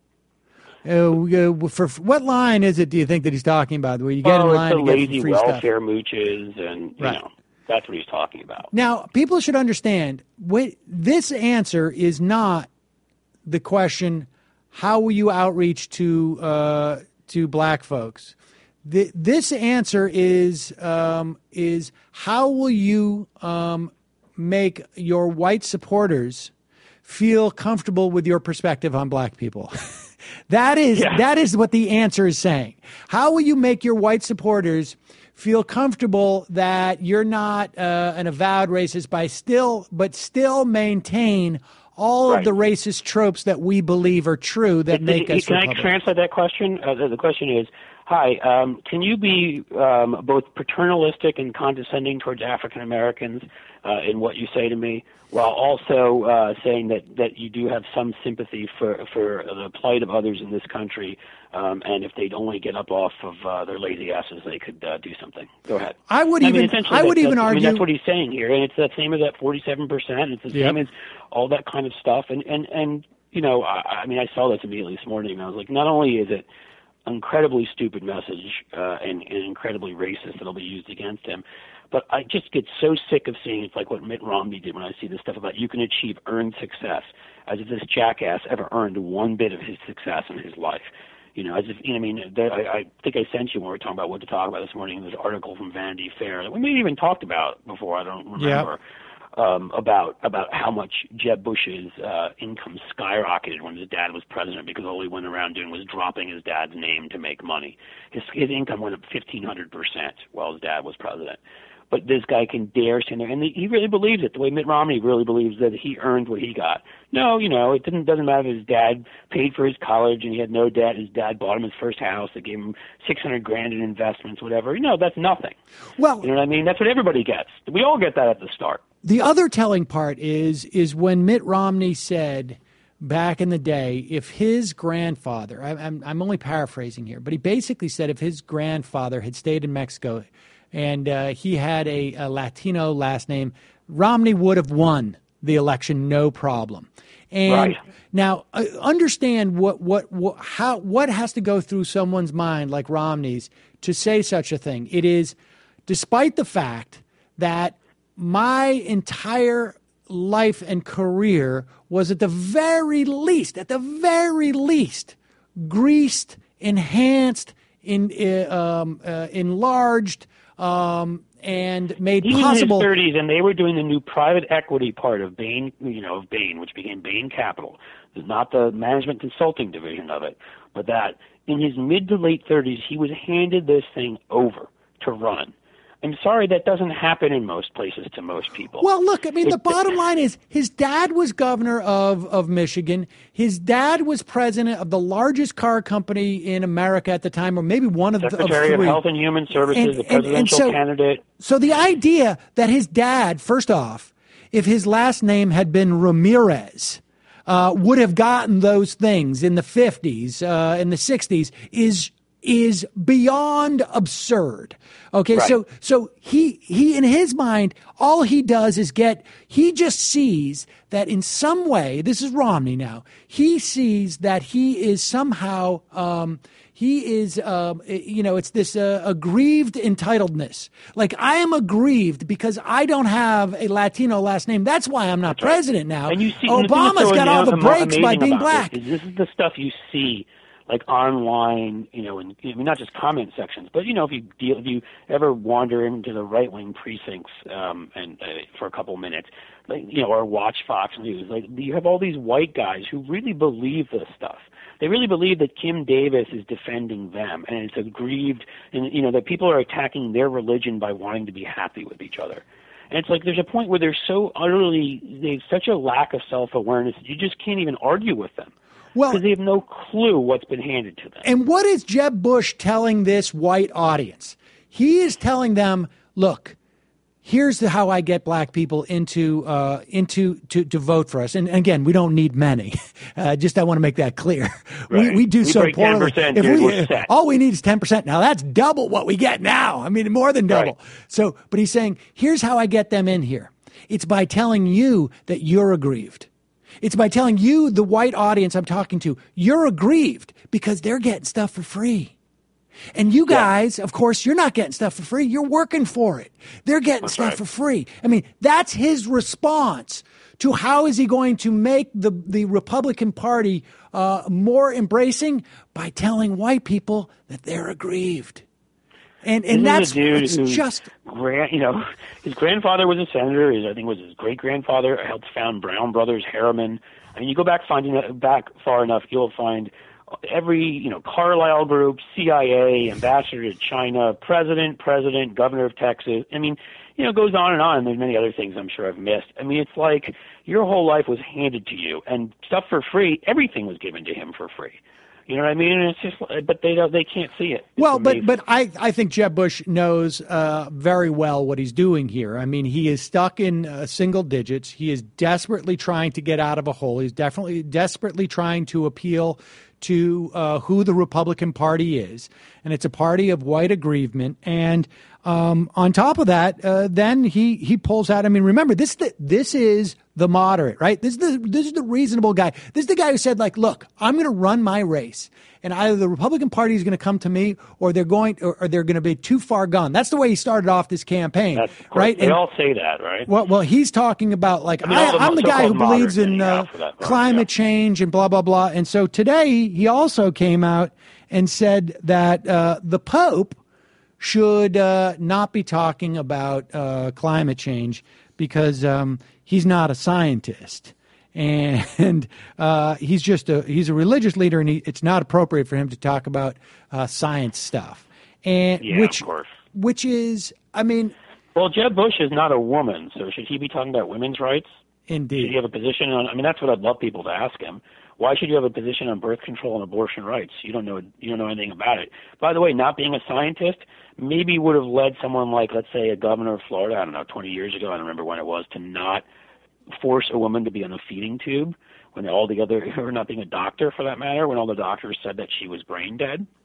Uh, for what line is it? Do you think that he's talking about? Where you get oh, in line it's the to lazy get free welfare stuff? mooches, and you right. know that's what he's talking about. Now, people should understand. Wait, this answer is not the question: how will you outreach to uh, to black folks? The, this answer is um, is how will you um, make your white supporters feel comfortable with your perspective on black people? That is yeah. that is what the answer is saying. How will you make your white supporters feel comfortable that you're not uh, an avowed racist by still, but still maintain all right. of the racist tropes that we believe are true that it, make it, us Can Republican? I translate that question? Uh, the, the question is, hi, um, can you be um, both paternalistic and condescending towards African Americans uh, in what you say to me, while also uh, saying that, that you do have some sympathy for, for the plight of others in this country, um, and if they'd only get up off of uh, their lazy asses, they could uh, do something. Go ahead. I would I even. Mean, I would that, even that's, argue. I mean, that's what he's saying here, and it's the same as that forty-seven percent. It's the yep. same as all that kind of stuff, and and and you know, I, I mean, I saw this immediately this morning, and I was like, not only is it incredibly stupid message uh, and, and incredibly racist that'll be used against him, but I just get so sick of seeing it's like what Mitt Romney did when I see this stuff about you can achieve earned success, as if this jackass ever earned one bit of his success in his life. You know, as if, you know, I mean, there, I, I think I sent you when we were talking about what to talk about this morning, there's an article from Vanity Fair that we maybe even talked about before, I don't remember, yep. um, about about how much Jeb Bush's uh, income skyrocketed when his dad was president, because all he went around doing was dropping his dad's name to make money. His, his income went up fifteen hundred percent while his dad was president. But this guy can dare stand there, and he really believes it, the way Mitt Romney really believes that he earned what he got. No, you know, it didn't, doesn't matter if his dad paid for his college and he had no debt. His dad bought him his first house. They gave him six hundred grand in investments, whatever. You know, that's nothing. Well, you know what I mean? That's what everybody gets. We all get that at the start. The other telling part is is when Mitt Romney said back in the day, if his grandfather, I, I'm, I'm only paraphrasing here, but he basically said if his grandfather had stayed in Mexico, and uh, he had a, a Latino last name, Romney would have won the election, no problem. And right. now, uh, understand what, what what how what has to go through someone's mind like Romney's to say such a thing. It is, despite the fact that my entire life and career was at the very least, at the very least, greased, enhanced, in uh, um, uh, enlarged. Um, and made he possible. Was in his thirties, and they were doing the new private equity part of Bain, you know, of Bain, which became Bain Capital. Not the management consulting division of it, but that in his mid to late thirties, he was handed this thing over to run. I'm sorry, that doesn't happen in most places to most people. Well, look, I mean, the bottom line is his dad was governor of, of Michigan. His dad was president of the largest car company in America at the time, or maybe one of the Secretary of, of Health and Human Services, and, the presidential and, and so, candidate. So the idea that his dad, first off, if his last name had been Ramirez, uh, would have gotten those things in the fifties, uh, in the sixties, is is beyond absurd. Okay, right. so so he he in his mind, all he does is get he just sees that in some way, this is Romney now, he sees that he is somehow um he is um you know, it's this uh, aggrieved entitledness. Like, I am aggrieved because I don't have a Latino last name. That's why I'm not That's president right. now. And you see, Obama's got all the breaks by being black. This, this is the stuff you see, like online, you know, and I mean, not just comment sections, but you know, if you deal, if you ever wander into the right wing precincts um, and uh, for a couple minutes, like, you know, or watch Fox News, like, you have all these white guys who really believe this stuff. They really believe that Kim Davis is defending them, and it's aggrieved, and you know, that people are attacking their religion by wanting to be happy with each other. And it's like there's a point where they're so utterly, they have such a lack of self-awareness that you just can't even argue with them. Well, because they have no clue what's been handed to them. And what is Jeb Bush telling this white audience? He is telling them, look, here's the, how I get black people into uh, into to, to vote for us. And again, we don't need many. Uh, just I want to make that clear. Right. We, we do we so break poorly. ten percent, if dude, we, we're set. All we need is ten percent. Now that's double what we get now. I mean, more than double. Right. So, but he's saying, here's how I get them in here. It's by telling you that you're aggrieved. It's by telling you, the white audience I'm talking to, you're aggrieved because they're getting stuff for free. And you guys, yeah. of course, you're not getting stuff for free. You're working for it. They're getting That's stuff right. for free. I mean, that's his response to how is he going to make the, the Republican Party uh, more embracing? By telling white people that they're aggrieved. And and that's it's just grand, you know, his grandfather was a senator. His, I think it was his great grandfather helped found Brown Brothers Harriman. I mean, you go back finding that back far enough, you'll find every you know Carlyle Group, C I A, ambassador to China, president, president, governor of Texas. I mean, you know, it goes on and on. And there's many other things I'm sure I've missed. I mean, it's like your whole life was handed to you, and stuff for free. Everything was given to him for free. You know what I mean? And it's just, but they don't, they can't see it. It's well, amazing. but but I, I think Jeb Bush knows uh, very well what he's doing here. I mean, he is stuck in uh, single digits. He is desperately trying to get out of a hole. He's definitely desperately trying to appeal to uh, who the Republican Party is, and it's a party of white aggrievement. And um, on top of that, uh, then he he pulls out. I mean, remember this the, this is the moderate, right? This is the this is the reasonable guy. This is the guy who said, like, look, I'm going to run my race, and either the Republican Party is going to come to me, or they're going, or, or they're going to be too far gone. That's the way he started off this campaign, That's, right? They and, all say that, right? Well, well, he's talking about like I mean, I, the I'm the guy who believes in uh, part, climate yeah. change and blah blah blah. And so today he also came out and said that uh, the Pope should uh, not be talking about uh, climate change because um, he's not a scientist, and uh, he's just a he's a religious leader, and he, it's not appropriate for him to talk about uh, science stuff. And yeah, which of course. which is, I mean, well, Jeb Bush is not a woman, so should he be talking about women's rights? Indeed. Should he have a position on? I mean, that's what I'd love people to ask him. Why should you have a position on birth control and abortion rights? You don't know. You don't know anything about it. By the way, not being a scientist maybe would have led someone like, let's say, a governor of Florida. I don't know, twenty years ago. I don't remember when it was, to not force a woman to be on a feeding tube when all the other, or not being a doctor for that matter, when all the doctors said that she was brain dead.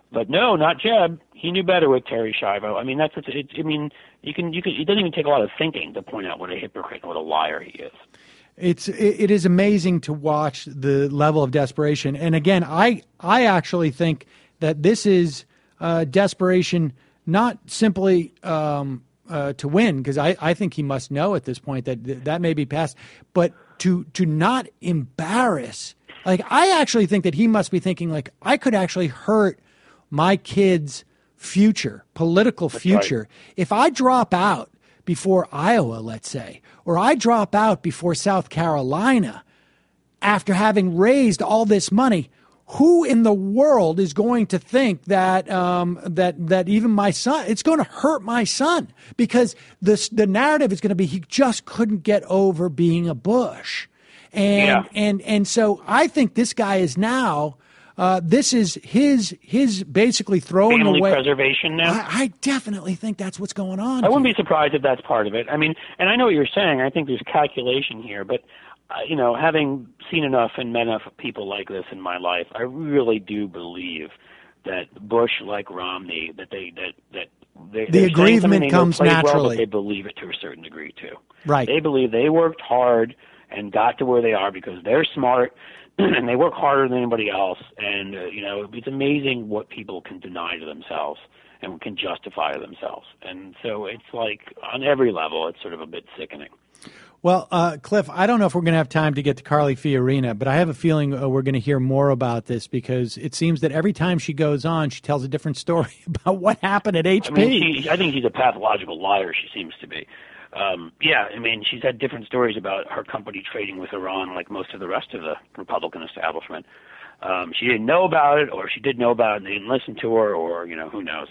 but no, not Jeb. He knew better with Terry Schiavo. I mean, that's it's, it's, I mean, you can you can. It doesn't even take a lot of thinking to point out what a hypocrite and what a liar he is. It's it is amazing to watch the level of desperation. And again, I I actually think that this is uh, desperation, not simply um, uh, to win, because I, I think he must know at this point that th- that may be past, but to to not embarrass. Like, I actually think that he must be thinking, like, I could actually hurt my kids' future, political That's future, right. if I drop out before Iowa, let's say, or I drop out before South Carolina after having raised all this money. Who in the world is going to think that um, that that even my son? It's going to hurt my son, because the the narrative is going to be he just couldn't get over being a Bush, and yeah. and and so I think this guy is now. Uh, this is his his basically throwing Family away preservation now. I, I definitely think that's what's going on. I wouldn't here. be surprised if that's part of it. I mean, and I know what you're saying. I think there's calculation here, but uh, you know, having seen enough and met enough people like this in my life, I really do believe that Bush, like Romney, that they that that they, the aggrievement they comes well, naturally. but they believe it to a certain degree too. Right. They believe they worked hard and got to where they are because they're smart. And they work harder than anybody else, and uh, you know, it's amazing what people can deny to themselves and can justify to themselves. And so it's like on every level, it's sort of a bit sickening. Well, uh, Cliff, I don't know if we're going to have time to get to Carly Fiorina, but I have a feeling uh, we're going to hear more about this, because it seems that every time she goes on, she tells a different story about what happened at H P. I mean, she, I think she's a pathological liar. She seems to be. Um, yeah, I mean, she's had different stories about her company trading with Iran, like most of the rest of the Republican establishment. Um, she didn't know about it, or she did know about it and they didn't listen to her, or, you know, who knows.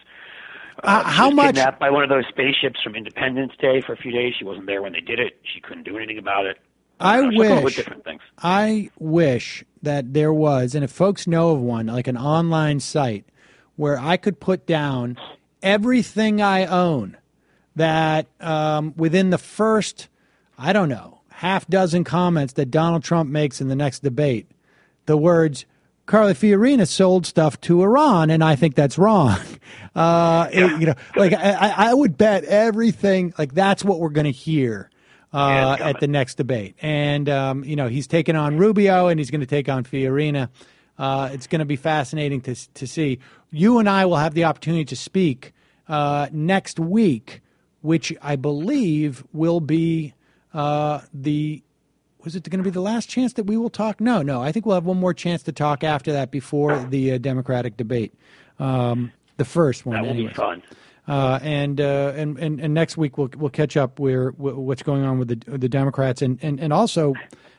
Uh, uh, how she was much? Kidnapped by one of those spaceships from Independence Day for a few days. She wasn't there when they did it. She couldn't do anything about it. I you know, she'll come up with wish. different things. I wish that there was, and if folks know of one, like an online site where I could put down everything I own. That um, within the first, I don't know, half dozen comments that Donald Trump makes in the next debate, the words, Carly Fiorina sold stuff to Iran, and I think that's wrong. Uh, Yeah. it, you know, like I, I would bet everything, like that's what we're going to hear uh, Yeah, at the next debate. And, um, you know, he's taking on Rubio, and he's going to take on Fiorina. Uh, it's going to be fascinating to to see. You and I will have the opportunity to speak uh, next week, which I believe will be uh, the, was it going to be the last chance that we will talk? No, no. I think we'll have one more chance to talk after that before the uh, Democratic debate, um, the first one. That will anyways. be fun. Uh, and, uh, and and and next week we'll we'll catch up where what's going on with the the Democrats and and and also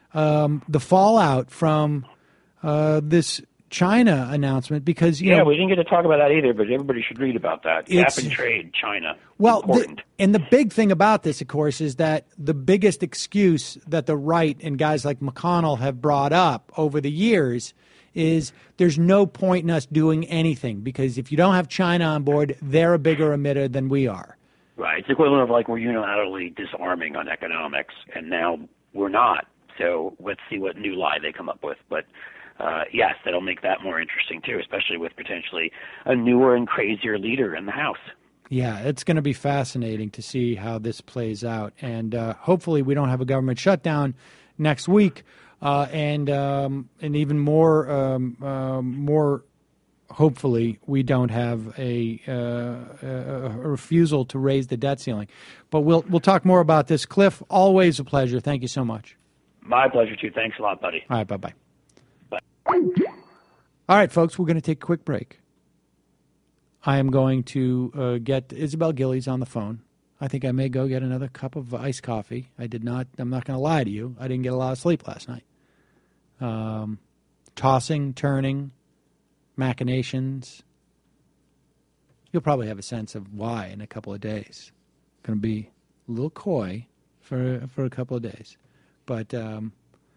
um, the fallout from uh, this China announcement, because you yeah, know we didn't get to talk about that either, but everybody should read about that. Cap It's- and trade, China. Well, the, Important. and the big thing about this, of course, is that the biggest excuse that the right and guys like McConnell have brought up over the years is there's no point in us doing anything, because if you don't have China on board, they're a bigger emitter than we are. Right. It's the equivalent of like we're unilaterally disarming on economics, and now we're not. So let's see what new lie they come up with. But uh, yes, that'll make that more interesting too, especially with potentially a newer and crazier leader in the House. Yeah, it's going to be fascinating to see how this plays out. And uh, hopefully we don't have a government shutdown next week. Uh, and um, and even more, um, uh, more hopefully, we don't have a, uh, a refusal to raise the debt ceiling. But we'll we'll talk more about this. Cliff, always a pleasure. Thank you so much. My pleasure, too. Thanks a lot, buddy. All right, bye-bye. Bye. All right, folks, we're going to take a quick break. I am going to uh, get Isabel Gillies on the phone. I think I may go get another cup of iced coffee. I did not, I'm not going to lie to you. I didn't get a lot of sleep last night. Um, tossing, turning, machinations. You'll probably have a sense of why in a couple of days. Going to be a little coy for for a couple of days. But um,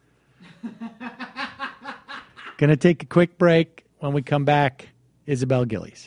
going to take a quick break. When we come back, Isabel Gillies.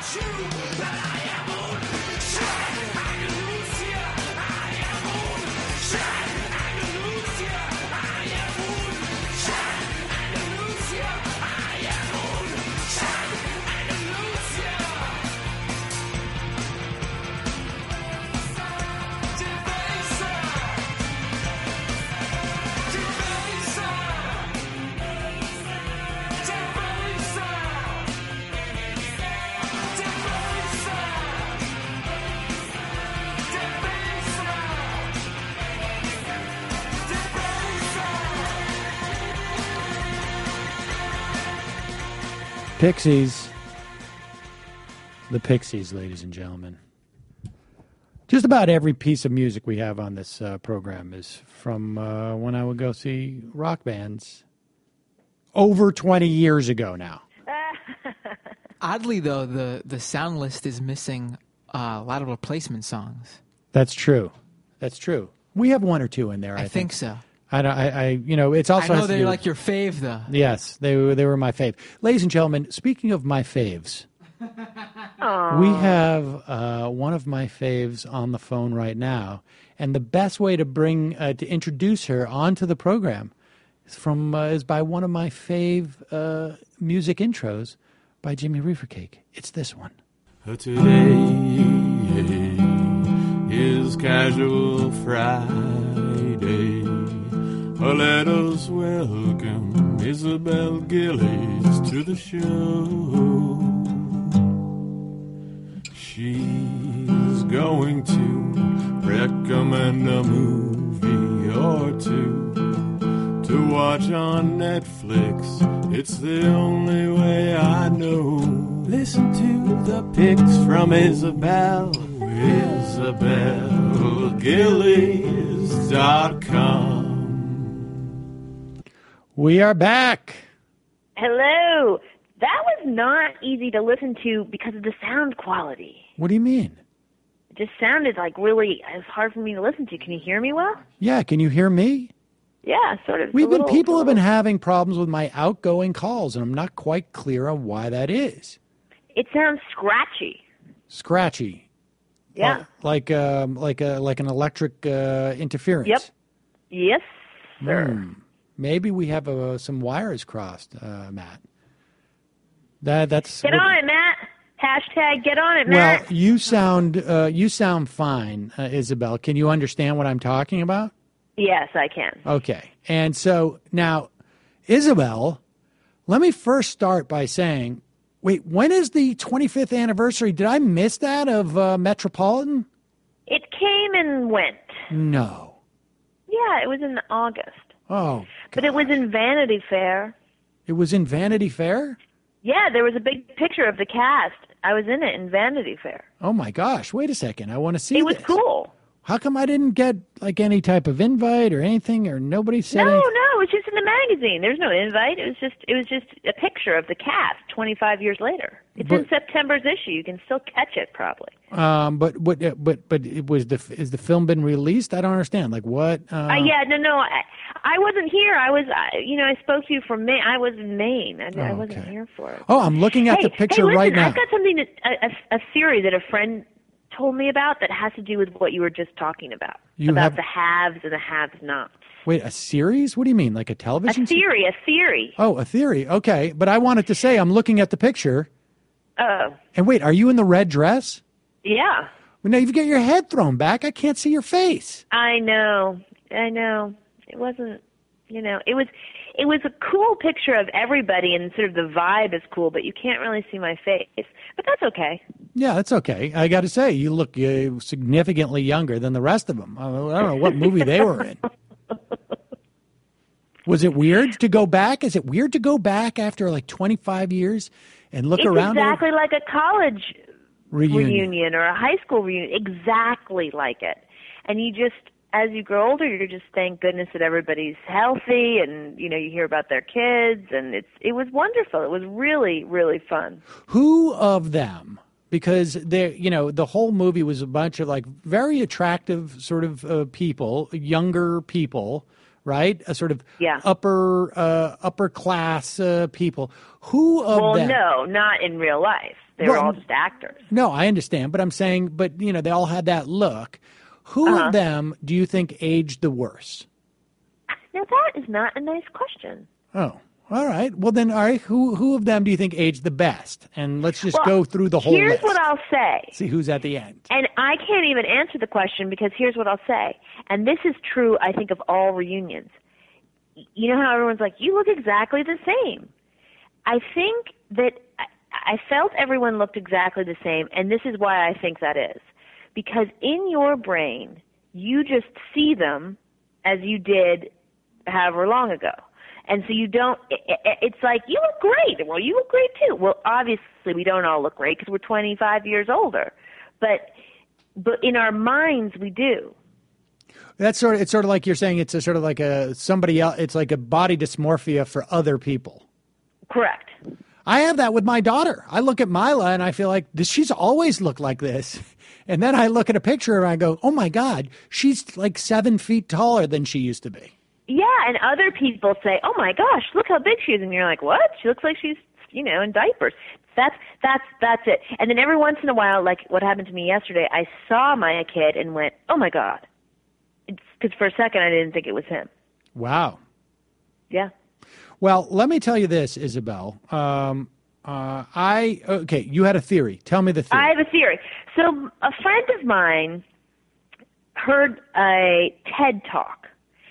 Pixies. The Pixies, ladies and gentlemen. Just about every piece of music we have on this uh, program is from uh, when I would go see rock bands over twenty years ago now. Oddly, though, the, the sound list is missing uh, a lot of replacement songs. That's true. That's true. We have one or two in there, I, I think. think so. I, I, I, you know, it's also. I has know to they're do like with- your fave, though. Yes, they were. They were my fave. Ladies and gentlemen, speaking of my faves, we have uh, one of my faves on the phone right now, and the best way to bring uh, to introduce her onto the program is from uh, is by one of my fave uh, music intros by Jimmy Reefercake. It's this one. Today is Casual Friday. Uh, let us welcome Isabel Gillies to the show. She's going to recommend a movie or two to watch on Netflix. It's the only way I know. Listen to the picks from Isabel. Isabel Gillies dot com. We are back. Hello. That was not easy to listen to because of the sound quality. What do you mean? It just sounded like really, it was hard for me to listen to. Can you hear me well? Yeah, can you hear me? Yeah, sort of. We've a been little- people a have been little- having problems with my outgoing calls, and I'm not quite clear on why that is. It sounds scratchy. Scratchy. Yeah. Like um, like a like an electric uh, interference. Yep. Yes, sir. Hmm. Maybe we have uh, some wires crossed, uh, Matt. That that's Get what- on it, Matt. Hashtag get on it, Well, Matt. you sound uh, you sound fine, uh, Isabel. Can you understand what I'm talking about? Yes, I can. Okay. And so now, Isabel, let me first start by saying, wait, when is the twenty-fifth anniversary? Did I miss that of uh, Metropolitan? It came and went. No. Yeah, it was in August. Oh, But it was in Vanity Fair. it was in Vanity Fair? Yeah, there was a big picture of the cast. I was in it in Vanity Fair. Oh, my gosh. Wait a second. I want to see It was this. cool. How come I didn't get like any type of invite or anything, or nobody said No, anything? no, it was just in the magazine. There's no invite. It was just it was just a picture of the cast twenty-five years later. It's in But- September's issue. You can still catch it probably. Um, but what? But but it was the is the film been released? I don't understand. Like what? Uh, Uh, yeah, no, no, I, I wasn't here. I was, I, you know, I spoke to you from Maine. I was in Maine. I, I Oh, wasn't okay. here for it. Oh, I'm looking at hey, the picture hey, listen, right now. I've got something, that, a, a, a theory that a friend told me about that has to do with what you were just talking about. You about have- the haves and the have-nots. Wait, a series? What do you mean? Like a A television? se- theory, a theory. Oh, a theory. Okay, but I wanted to say I'm looking at the picture. Oh, And wait, are you in the red dress? yeah. Well, now you've got your head thrown back. I can't see your face. I know. I know. It wasn't, you know, it was it was a cool picture of everybody and sort of the vibe is cool, but you can't really see my face. But that's okay. Yeah, that's okay. I got to say, you look uh, significantly younger than the rest of them. I don't know what movie they were in. Was it weird to go back? Is it weird to go back after like twenty-five years and look It's around? exactly like a college Reunion. reunion or a high school reunion, exactly like it. And you just, as you grow older, you're just thank goodness that everybody's healthy, and you know you hear about their kids, and it's it was wonderful. It was really really fun. Who of them? Because they, you know, the whole movie was a bunch of like very attractive sort of uh, people, younger people, right? A sort of Yeah. upper uh, upper class uh, people. Who of Well, them? no, not in real life. They were Well, all just actors. No, I understand, but I'm saying, but you know, they all had that look. Who Uh-huh. of them do you think aged the worst? Now, that is not a nice question. Oh, all right. Well, then, all right. Who who of them do you think aged the best? And let's just Well, go through the whole Here's list. what I'll say. See who's at the end. And I can't even answer the question because here's what I'll say. And this is true, I think, of all reunions. Y- You know how everyone's like, you look exactly the same. I think that I, I felt everyone looked exactly the same, and this is why I think that is. Because in your brain, you just see them as you did however long ago. And so you don't, it, it, it's like, you look great. Well, you look great too. Well, obviously we don't all look great because we're twenty-five years older. But but in our minds, we do. That's sort of, it's sort of like you're saying it's a sort of like a somebody else, it's like a body dysmorphia for other people. Correct. I have that with my daughter. I look at Mila and I feel like this, she's always looked like this. And then I look at a picture and I go, oh my God, she's like seven feet taller than she used to be. Yeah, and other people say, oh my gosh, look how big she is. And you're like, what? She looks like she's, you know, in diapers. That's, that's, that's it. And then every once in a while, like what happened to me yesterday, I saw my kid and went, oh my God. Because for a second I didn't think it was him. Wow. Yeah. Well, let me tell you this, Isabel. Um, uh, I okay. You had a theory. Tell me the theory. I have a theory. So a friend of mine heard a TED Talk,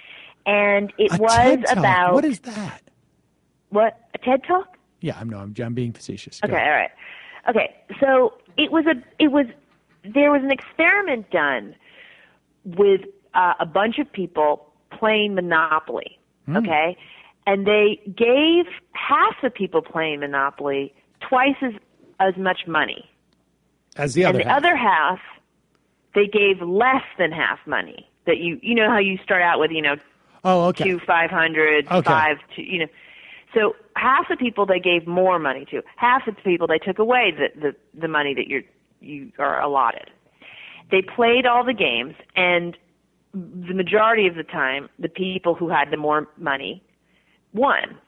and it A was TED Talk? about What is that? What, a TED Talk? Yeah, I'm no, I'm, I'm being facetious. Go Okay, ahead. all right. Okay, so it was a it was there was an experiment done with uh, a bunch of people playing Monopoly. Hmm. Okay, and they gave half the people playing Monopoly twice as as much money, As the other and the half. other half they gave less than half money. That you you know how you start out with you know Oh, okay. two five hundred Okay. five two you know. So half the people they gave more money to, half the people they took away the, the, the money that you're, you are allotted. They played all the games, and the majority of the time, the people who had the more money won.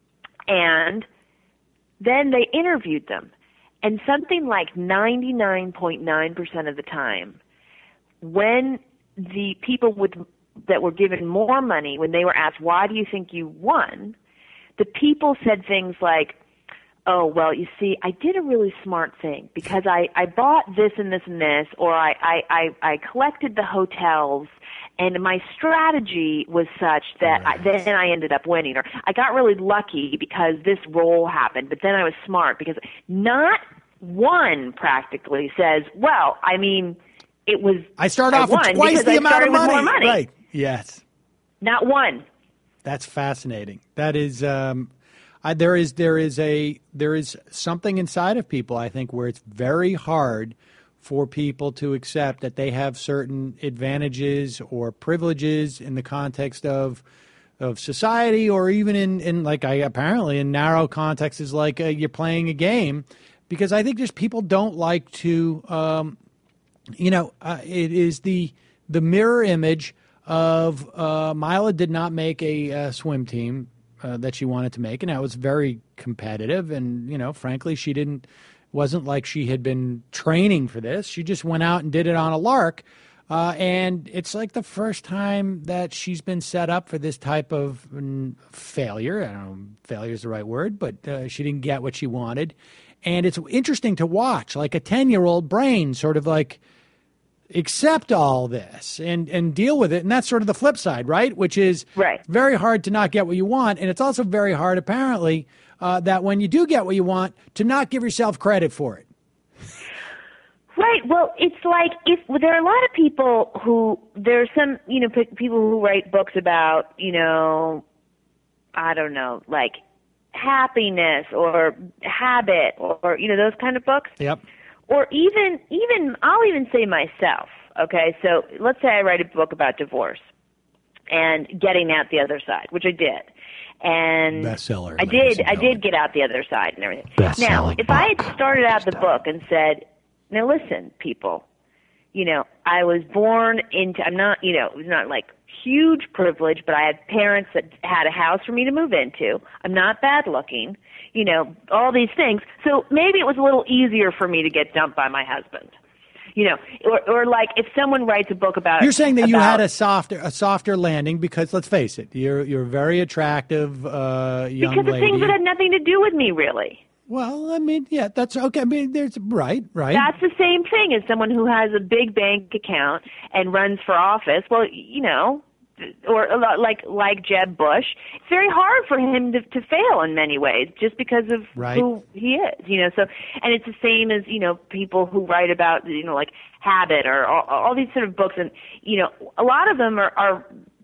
And then they interviewed them, and something like ninety-nine point nine percent of the time, when the people with, that were given more money, when they were asked, why do you think you won, the people said things like, oh, well, you see, I did a really smart thing because I, I bought this and this and this, or I, I, I, I collected the hotels, and my strategy was such that I, then I ended up winning, or I got really lucky because this role happened, but then I was smart because not one practically says, well, I mean, it was I start off won with twice because the I amount of started with money. more money. Right. Yes. Not one. That's fascinating. That is, um, I, there is there is a there is something inside of people, I think, where it's very hard for people to accept that they have certain advantages or privileges in the context of of society, or even in, in like I apparently in narrow contexts like uh, you're playing a game, because I think just people don't like to, um, you know, uh, it is the the mirror image of uh, Mila did not make a uh, swim team uh, that she wanted to make, and that was very competitive. And you know, frankly, she didn't wasn't like she had been training for this. She just went out and did it on a lark. Uh, and it's like the first time that she's been set up for this type of mm, failure. I don't know if failure is the right word, but uh, she didn't get what she wanted. And it's interesting to watch, like a ten-year-old brain sort of like accept all this and, and deal with it. And that's sort of the flip side, right? Which is right. very hard to not get what you want. And it's also very hard, apparently, uh, that when you do get what you want, to not give yourself credit for it. Right. Well, it's like if well, there are a lot of people who there's some you know p- people who write books about you know I don't know like happiness or habit or, or you know those kind of books. Yep. Or even even I'll even say myself. Okay, so let's say I write a book about divorce and getting out the other side, which I did. And bestseller. I did I did get out the other side and everything. Now, if I had started out the book and said, now listen, people, you know, I was born into, I'm not, you know, it was not like huge privilege, but I had parents that had a house for me to move into. I'm not bad looking, you know, all these things. So maybe it was a little easier for me to get dumped by my husband. You know, or, or like if someone writes a book about You're saying that about, you had a softer a softer landing because, let's face it, you're you're very attractive uh, young because of lady. things that had nothing to do with me, really. Well, I mean, yeah, that's okay. I mean, there's right, right. That's the same thing as someone who has a big bank account and runs for office. Well, you know, or a lot like like Jeb Bush, it's very hard for him to, to fail in many ways just because of right. who he is. You know, so and it's the same as you know people who write about you know like Habit or all, all these sort of books, and you know a lot of them are, are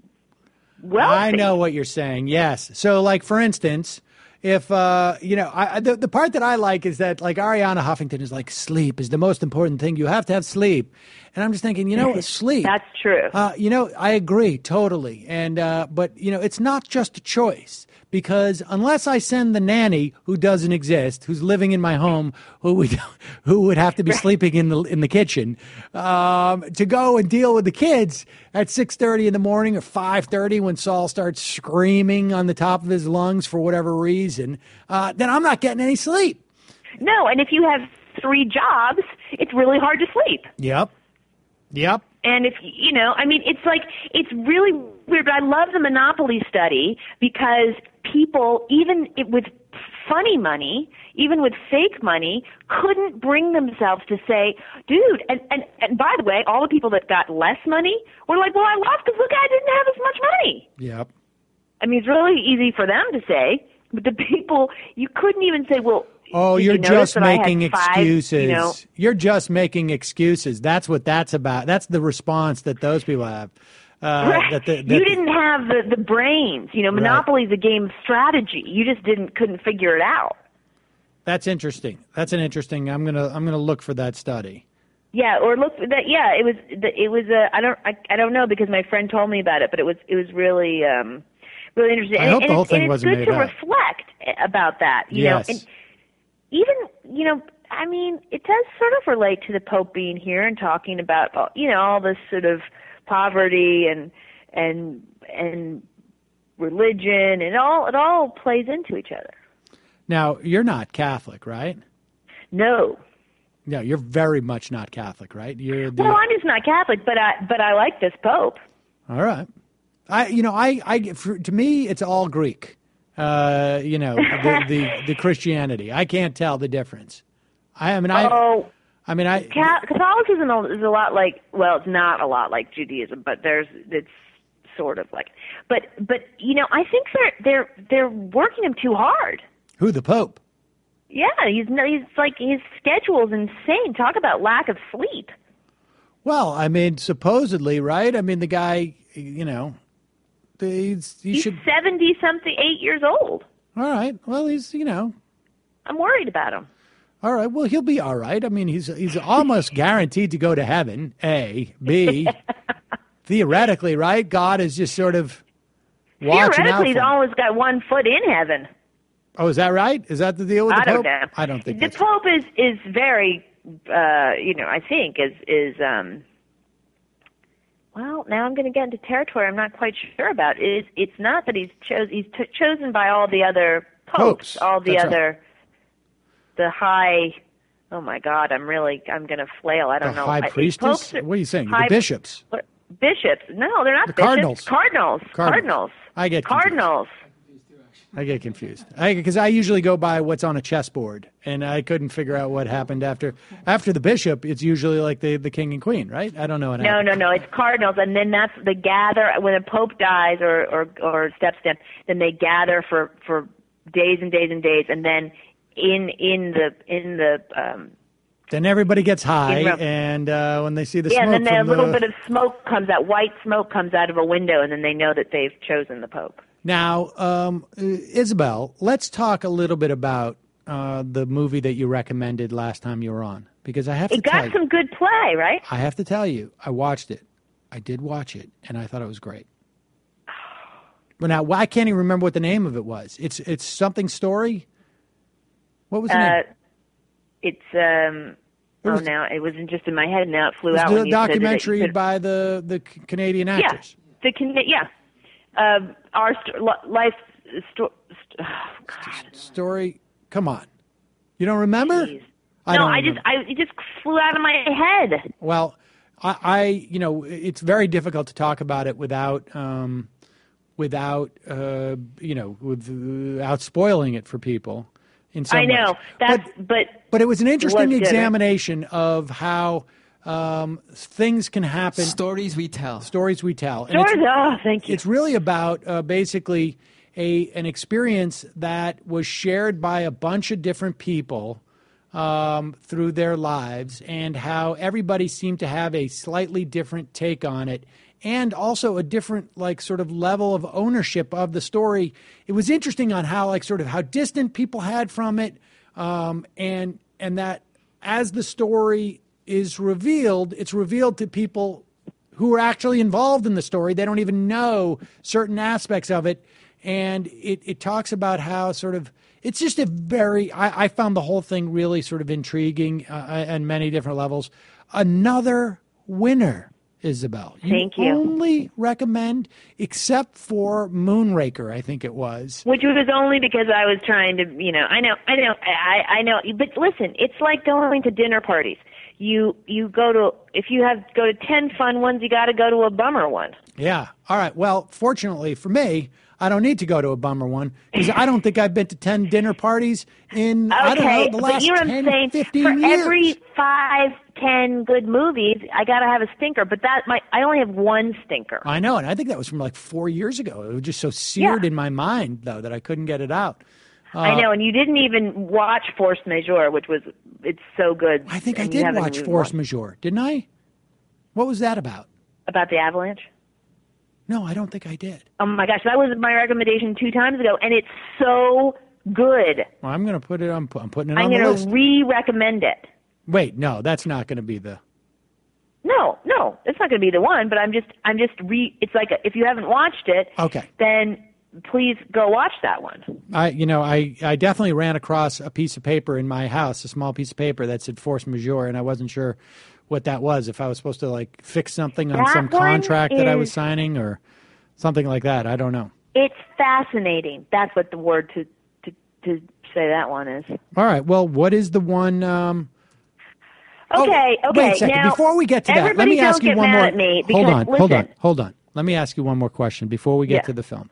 wealthy. I know what you're saying. Yes. So, like for instance. If, uh, you know, I, the, the part that I like is that, like, Ariana Huffington is like, sleep is the most important thing. You have to have sleep. And I'm just thinking, you know, sleep. That's true. Uh, you know, I agree totally. And, uh, but, you know, it's not just a choice because unless I send the nanny who doesn't exist, who's living in my home, who would, who would have to be sleeping in the, in the kitchen, um, to go and deal with the kids at six thirty in the morning or five thirty when Saul starts screaming on the top of his lungs for whatever reason, uh, then I'm not getting any sleep. No, and if you have three jobs, it's really hard to sleep. Yep. Yep. And if, you know, I mean, it's like, it's really weird, but I love the Monopoly study because people, even with funny money, even with fake money, couldn't bring themselves to say, dude, and, and, and by the way, all the people that got less money were like, well, I lost because look, I didn't have as much money. Yep. I mean, it's really easy for them to say, but the people, you couldn't even say, well, Oh, Did you're you notice just that I had making five, excuses. you know- You're just making excuses. That's what that's about. That's the response that those people have. Uh, Right. that the, that you the- didn't have the, the brains. You know, Right. Monopoly's a game of strategy. You just didn't couldn't figure it out. That's interesting. That's an interesting. I'm gonna I'm gonna look for that study. Yeah, or look that. Yeah, it was. It was. Uh, I don't. I, I don't know because my friend told me about it, but it was. It was really, um, really interesting. I and, hope and the whole it's, thing and wasn't it's made good to up. reflect about that. You Yes. know, and even you know, I mean, it does sort of relate to the Pope being here and talking about uh, you know all this sort of poverty and and and religion and all. It all plays into each other. Now you're not Catholic, right? No. No, you're very much not Catholic, right? You're the, Well, I'm just not Catholic, but I but I like this Pope. all right. I you know I I for, to me it's all Greek. Uh, you know the, the the Christianity. I can't tell the difference. I, I mean I. Oh. I mean I. Ca- Catholicism is a lot like, well, it's not a lot like Judaism, but there's it's sort of like, but but you know, I think they're they're they're working him too hard. Who, the Pope? Yeah, he's no, he's like his schedule's insane. Talk about lack of sleep. Well, I mean, supposedly, right? I mean, the guy, you know, he's he He's should. seventy something, eight years old. All right. Well, he's you know. I'm worried about him. All right. Well, he'll be all right. I mean, he's he's almost guaranteed to go to heaven. A, B. Theoretically, right? God is just sort of watching out Theoretically, he's for him. always got one foot in heaven. Oh, is that right? Is that the deal with the I Pope? don't know. I don't think the that's Pope is is very, uh, you know, I think is is um. Well, now I'm going to get into territory I'm not quite sure about. Is it's not that he's chose he's t- chosen by all the other popes, Popes, all the that's other, the high. Oh my God, I'm really I'm going to flail. I don't the know. high I- priestess. popes are- What are you saying? high- the bishops. what- Bishops? No, they're not The bishops. cardinals. Cardinals. Cardinals. Cardinals. I get confused. Cardinals. I get confused because I, I usually go by what's on a chessboard, and I couldn't figure out what happened after after the bishop. It's usually like the, the king and queen, right? I don't know what No, happened. no, no. It's cardinals, and then that's the gather when a pope dies or or or steps down. Then they gather for for days and days and days, and then in in the in the um, Then everybody gets high, In Rome. and uh, when they see the yeah, smoke and then a from little the... bit of smoke comes out, white smoke comes out of a window, and then they know that they've chosen the pope. Now, um, uh, Isabel, let's talk a little bit about uh, the movie that you recommended last time you were on, because I have to It tell got you, some good play, right? I have to tell you, I watched it. I did watch it, and I thought it was great. But now, why can't even remember what the name of it was? It's it's something story. What was the Uh, name? it's um, Oh, now it wasn't just in my head. Now it flew It was out. a when you said that documentary you could- by the, the Canadian yeah, actress. the Can- yeah, uh, our st- li- life sto- st- oh, God. Story. Come on. You don't remember? Jeez. I no, don't I remember. just I it just flew out of my head. Well, I, I, you know, it's very difficult to talk about it without, um, without, uh, you know, without spoiling it for people. In some I know ways. that's but, but but it was an interesting was good. examination of how um, things can happen. Stories we tell. Stories we tell. And Stories. it's- Oh, thank you. It's really about uh, basically a an experience that was shared by a bunch of different people um, through their lives, and how everybody seemed to have a slightly different take on it, and also a different like sort of level of ownership of the story. It was interesting on how like sort of how distant people had from it, um, and and that as the story is revealed, it's revealed to people who are actually involved in the story. They don't even know certain aspects of it. And it, it talks about how sort of, it's just a very, I, I found the whole thing really sort of intriguing uh, on many different levels. Another winner, Isabel. Thank you. Only recommend, except for Moonraker, I think it was. Which was only because I was trying to, you know, I know, I know, I, I know. But listen, it's like going to dinner parties. You you go to, if you have go to ten fun ones, you got to go to a bummer one. Yeah. All right. Well, fortunately for me, I don't need to go to a bummer one because I don't think I've been to ten dinner parties in, Okay, I don't know, the but last you know what I'm ten, saying? fifteen For years. every five, ten good movies, I got to have a stinker. But that my I only have one stinker. I know, and I think that was from like four years ago. It was just so seared Yeah. in my mind, though, that I couldn't get it out. Uh, I know, and you didn't even watch Force Majeure, which was it's so good. I think I and you did haven't watch even Force watched- Majeure, didn't I? What was that about? about the Avalanche. No, I don't think I did. Oh my gosh, that was my recommendation two times ago, and it's so good. Well, I'm going to put it on. I'm putting it I'm on the going list. to re-recommend it. Wait, no, that's not going to be the. No, no, it's not going to be the one. But I'm just, I'm just re. It's like a, if you haven't watched it, Okay. then please go watch that one. I, you know, I, I definitely ran across a piece of paper in my house, a small piece of paper that said Force Majeure, and I wasn't sure what that was. If I was supposed to like fix something on That some one contract that I was is- signing or something like that. I don't know. It's fascinating. That's what the word to to to say that one is. All right. Well, what is the one? Um, Okay, oh, okay. Wait a second. Now, Before we get to that, let everybody me ask don't you get one mad more. at me hold because, on, hold on, listen. hold on. Let me ask you one more question before we get Yeah. to the film.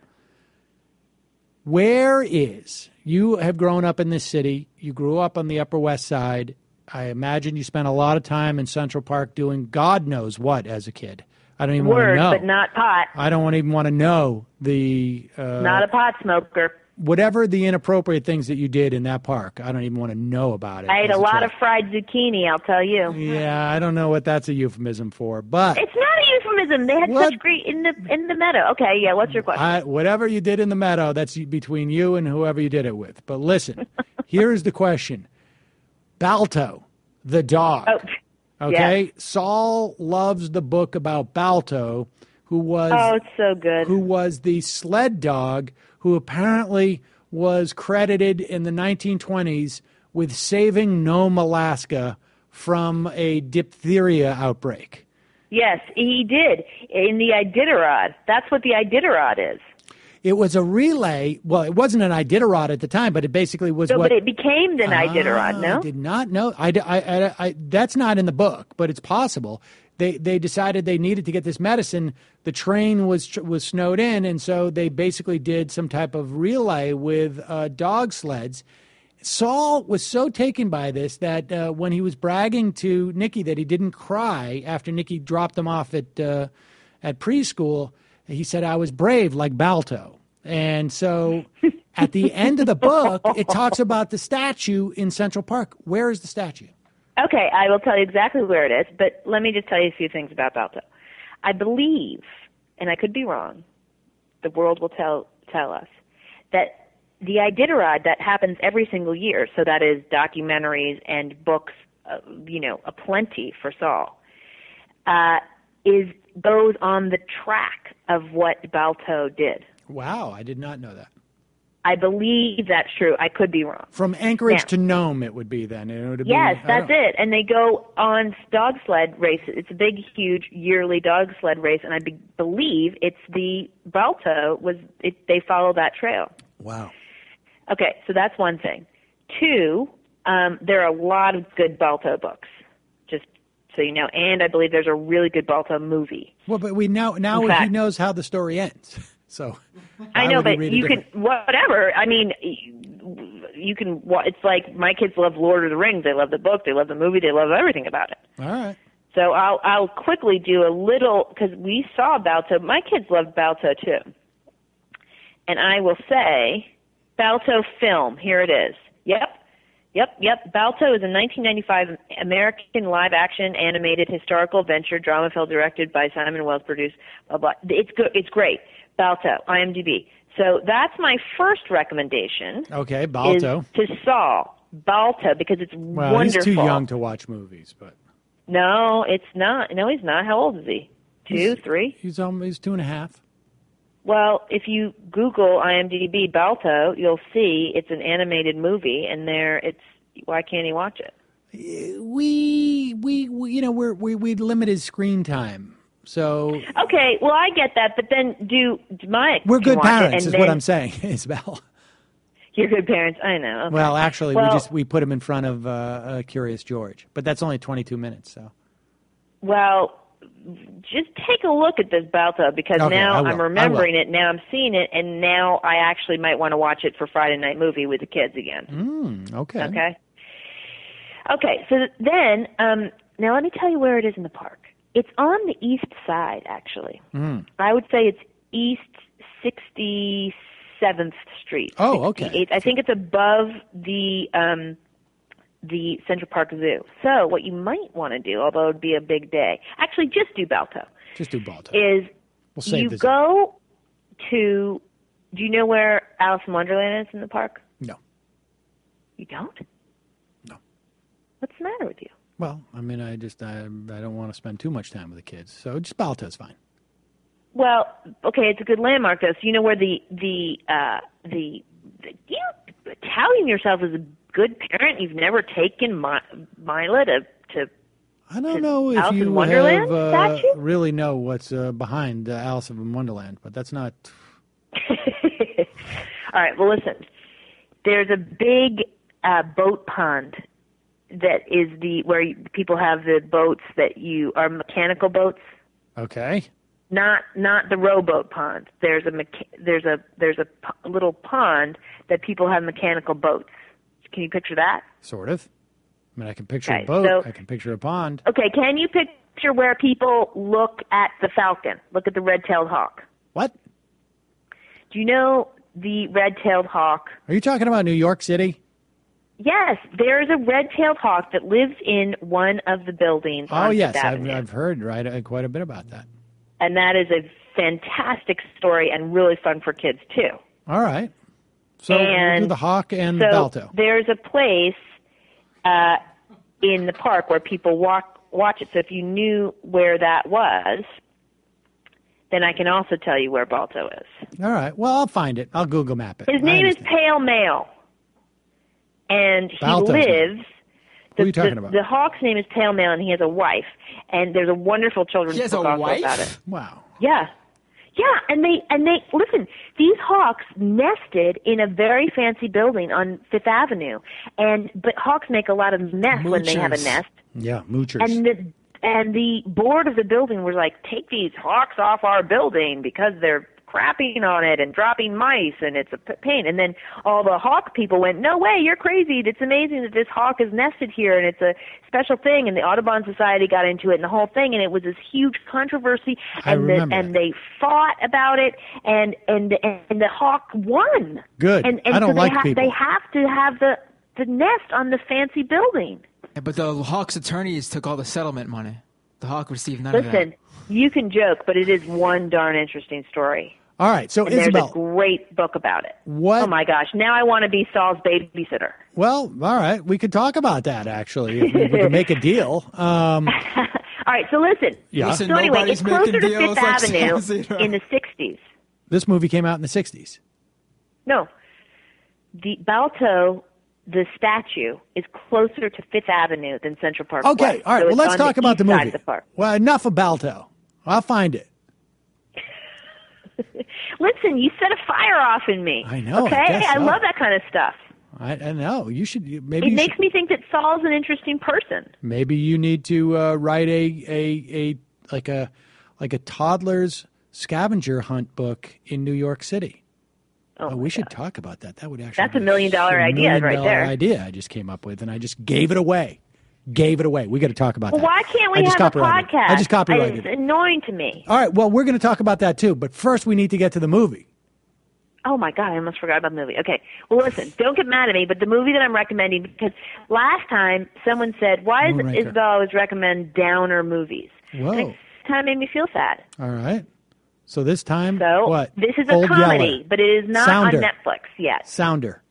Where is, you have grown up in this city, you grew up on the Upper West Side. I imagine you spent a lot of time in Central Park doing God knows what as a kid. I don't even Word, want to know. but not pot. I don't want- even want to know the uh, Not a pot smoker. whatever the inappropriate things that you did in that park. I don't even want to know about it. I ate as a lot kid. of fried zucchini, I'll tell you. Yeah, I don't know what that's a euphemism for, but It's not a euphemism. They had What? such great in the in the meadow. Okay, yeah. What's your question? I, whatever you did in the meadow, that's between you and whoever you did it with. But listen, here's the question: Balto, the dog. Oh, okay, yes. Saul loves the book about Balto, who was Oh, it's so good. who was the sled dog who apparently was credited in the nineteen twenties with saving Nome, Alaska from a diphtheria outbreak. Yes, he did in the Iditarod. That's what the Iditarod is. It was a relay. Well, it wasn't an Iditarod at the time, but it basically was So, what. but it became the Iditarod. Ah, No, I did not know. I, I, I, I, that's not in the book, but it's possible. They they decided they needed to get this medicine. The train was was snowed in, and so they basically did some type of relay with uh, dog sleds. Saul was so taken by this that uh, when he was bragging to Nikki that he didn't cry after Nikki dropped him off at uh, at preschool, he said, "I was brave like Balto." And so at the end of the book, it talks about the statue in Central Park. Where is the statue? Okay, I will tell you exactly where it is, but let me just tell you a few things about Balto. I believe, and I could be wrong, the world will tell tell us, that the Iditarod that happens every single year, so that is documentaries and books, uh, you know, aplenty for Saul, uh, is goes on the track of what Balto did. Wow, I did not know that. I believe that's true. I could be wrong. From Anchorage Now- to Nome, it would be then. It would be, Yes, I that's don't- it. And they go on dog sled races. It's a big, huge yearly dog sled race, and I be- believe it's the Balto was. It, they follow that trail. Wow. Okay, so that's one thing. Two, um, there are a lot of good Balto books, just so you know. And I believe there's a really good Balto movie. Well, but we now now In he fact- knows how the story ends. So I why know, would he but read a you can different- whatever. I mean, you can. wa- It's like my kids love Lord of the Rings. They love the book. They love the movie. They love everything about it. All right. So I'll I'll quickly do a little because we saw Balto. My kids loved Balto too, and I will say, Balto film. Here it is. Yep, yep, yep. Balto is a nineteen ninety-five American live-action animated historical adventure drama film directed by Simon Wells, produced. Blah blah. It's good. It's great. Balto, IMDb. So that's my first recommendation. Okay, Balto. Is to Saw Balto because it's Well, wonderful. he's too young to watch movies, but No, it's not. No, he's not. How old is he? Two, He's- three? he's um he's two and a half. Well, if you Google IMDb Balto, you'll see it's an animated movie, and there it's. Why can't he watch it? We we, we you know we're we we limit his screen time, so Okay, well I get that, but then do Mike? we're can good watch it, parents, and is then, what I'm saying, Isabel. You're good parents. I know. Okay. Well, actually, Well- we just we put him in front of uh, uh, Curious George, but that's only twenty-two minutes. So Well, just take a look at this Balto because Okay, now I will. I'm I remembering it. Now I'm seeing it, and now I actually might want to watch it for Friday night movie with the kids again. mm, okay, Okay. Okay. So then, um, now let me tell you where it is in the park. It's on the east side, actually. Mm. I would say it's East sixty-seventh Street. Oh, okay. sixty-eighth. I think it's above the um, the Central Park Zoo. So what you might want to do, although it would be a big day, actually just do Balto, just do Balto. is We'll save you this. go to, do you know where Alice in Wonderland is in the park? No. You don't? No. What's the matter with you? Well, I mean, I just I, I don't want to spend too much time with the kids, so just Balto's fine. Well, okay, it's a good landmark though. So you know where the the uh, the, the you know, touting yourself as a good parent. You've never taken Mi- Mila to to. I don't to know if Alice in you Wonderland have, uh, statue? really know what's uh, behind uh, Alice in Wonderland, but that's not. All right. Well, listen. There's a big uh, boat pond that is the where you, people have the boats that you are mechanical boats. Okay. Not not the rowboat pond. There's a mecha- there's a there's a p- little pond that people have mechanical boats. Can you picture that? Sort of. I mean, I can picture Okay, a boat. so- I can picture a pond. Okay, can you picture where people look at the falcon? Look at the red-tailed hawk. What? Do you know the red-tailed hawk? Are you talking about New York City? Yes, there is a red-tailed hawk that lives in one of the buildings Oh, on yes. Fifth I've, Avenue. I've heard right uh, quite a bit about that. And that is a fantastic story and really fun for kids, too. All right. So we'll And do the hawk and so the Balto. There's a place uh, in the park where people walk watch it. So if you knew where that was, then I can also tell you where Balto is. All right. Well, I'll find it. I'll Google map it. His I name is understand. Pale Male, and he Balto's lives. name. Who are you talking the, about? The hawk's name is Pale Male, and he has a wife. And there's a wonderful children's He has book a also wife? about it. Wow. Yeah. Yeah, and they and they listen, these hawks nested in a very fancy building on Fifth Avenue. And but hawks make a lot of mess when they have a Moochers. nest. Yeah, moochers. And the and the board of the building was like, take these hawks off our building because they're crapping on it and dropping mice and it's a p- pain. And then all the hawk people went, no way, you're crazy. It's amazing that this hawk is nested here and it's a special thing. And the Audubon Society got into it and the whole thing. And it was this huge controversy. I And, the, remember and that. they fought about it. And and and the hawk won. Good. And, and I don't so they like ha- people. They have to have the the nest on the fancy building. Yeah, but the Hawks attorneys took all the settlement money. The Hawk received none of that. Listen, you can joke, but it is one darn interesting story. All right. So, And there's Isabel. a great book about it. What- Oh my gosh! Now I want to be Saul's babysitter. Well, all right. We could talk about that, actually, if we, we could make a deal. Um, All right, so listen. Yeah. Listen, So anyway, it's nobody's closer to making Fifth deals like Avenue Salzito. in the sixties. this movie came out in the sixties. No, the Balto, the statue, is closer to Fifth Avenue than Central Park Okay, West. all right. So Well, it's let's on talk the about east the side movie. of the park. Well, enough of Balto. I'll find it. Listen, you set a fire off in me. I know, I Okay, guess so. love that kind of stuff. I, I know. You should you- maybe It you makes should, me think that Saul's an interesting person. maybe you need to uh, write a, a a like a like a toddler's scavenger hunt book in New York City. Oh, we my should God. talk about that. That would actually That's a be million dollar a idea million right dollar there. idea I just came up with, and I just gave it away. Gave it away. We got to talk about Well, that. why can't I we just have a copyrighted it. podcast? I just copyrighted It's it. annoying to me. All right. Well, we're going to talk about that too, but first we need to get to the movie. Oh my God, I almost forgot about the movie. Okay, well listen, don't get mad at me, but the movie that I'm recommending, because last time someone said, why does Moonraker. Isabel always recommend downer movies? Whoa. And it kind of made me feel sad. All right. So this time, So what? this is a Old comedy, Yeller. but it is not Sounder. on Netflix yet. Sounder.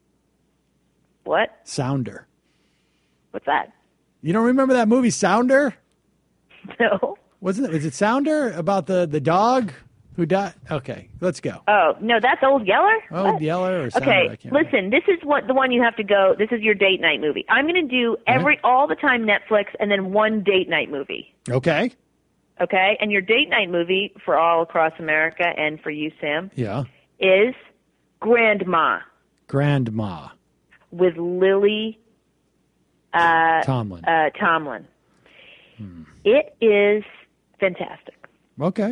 What? Sounder. What's that? You don't remember that movie Sounder? No. Wasn't it? Was it Sounder about the, the dog who died? Okay, let's go. Oh, no, that's Old Yeller? Old What? Yeller or Sounder? I Okay, can't remember. listen, this is what the one you have to go, this is your date night movie. I'm going to do every, all the time Netflix and then one date night movie. Okay. Okay? And your date night movie for all across America and for you, Sam, Yeah. is Grandma Grandma with Lily uh, Tomlin. uh, Tomlin. It is fantastic. Okay.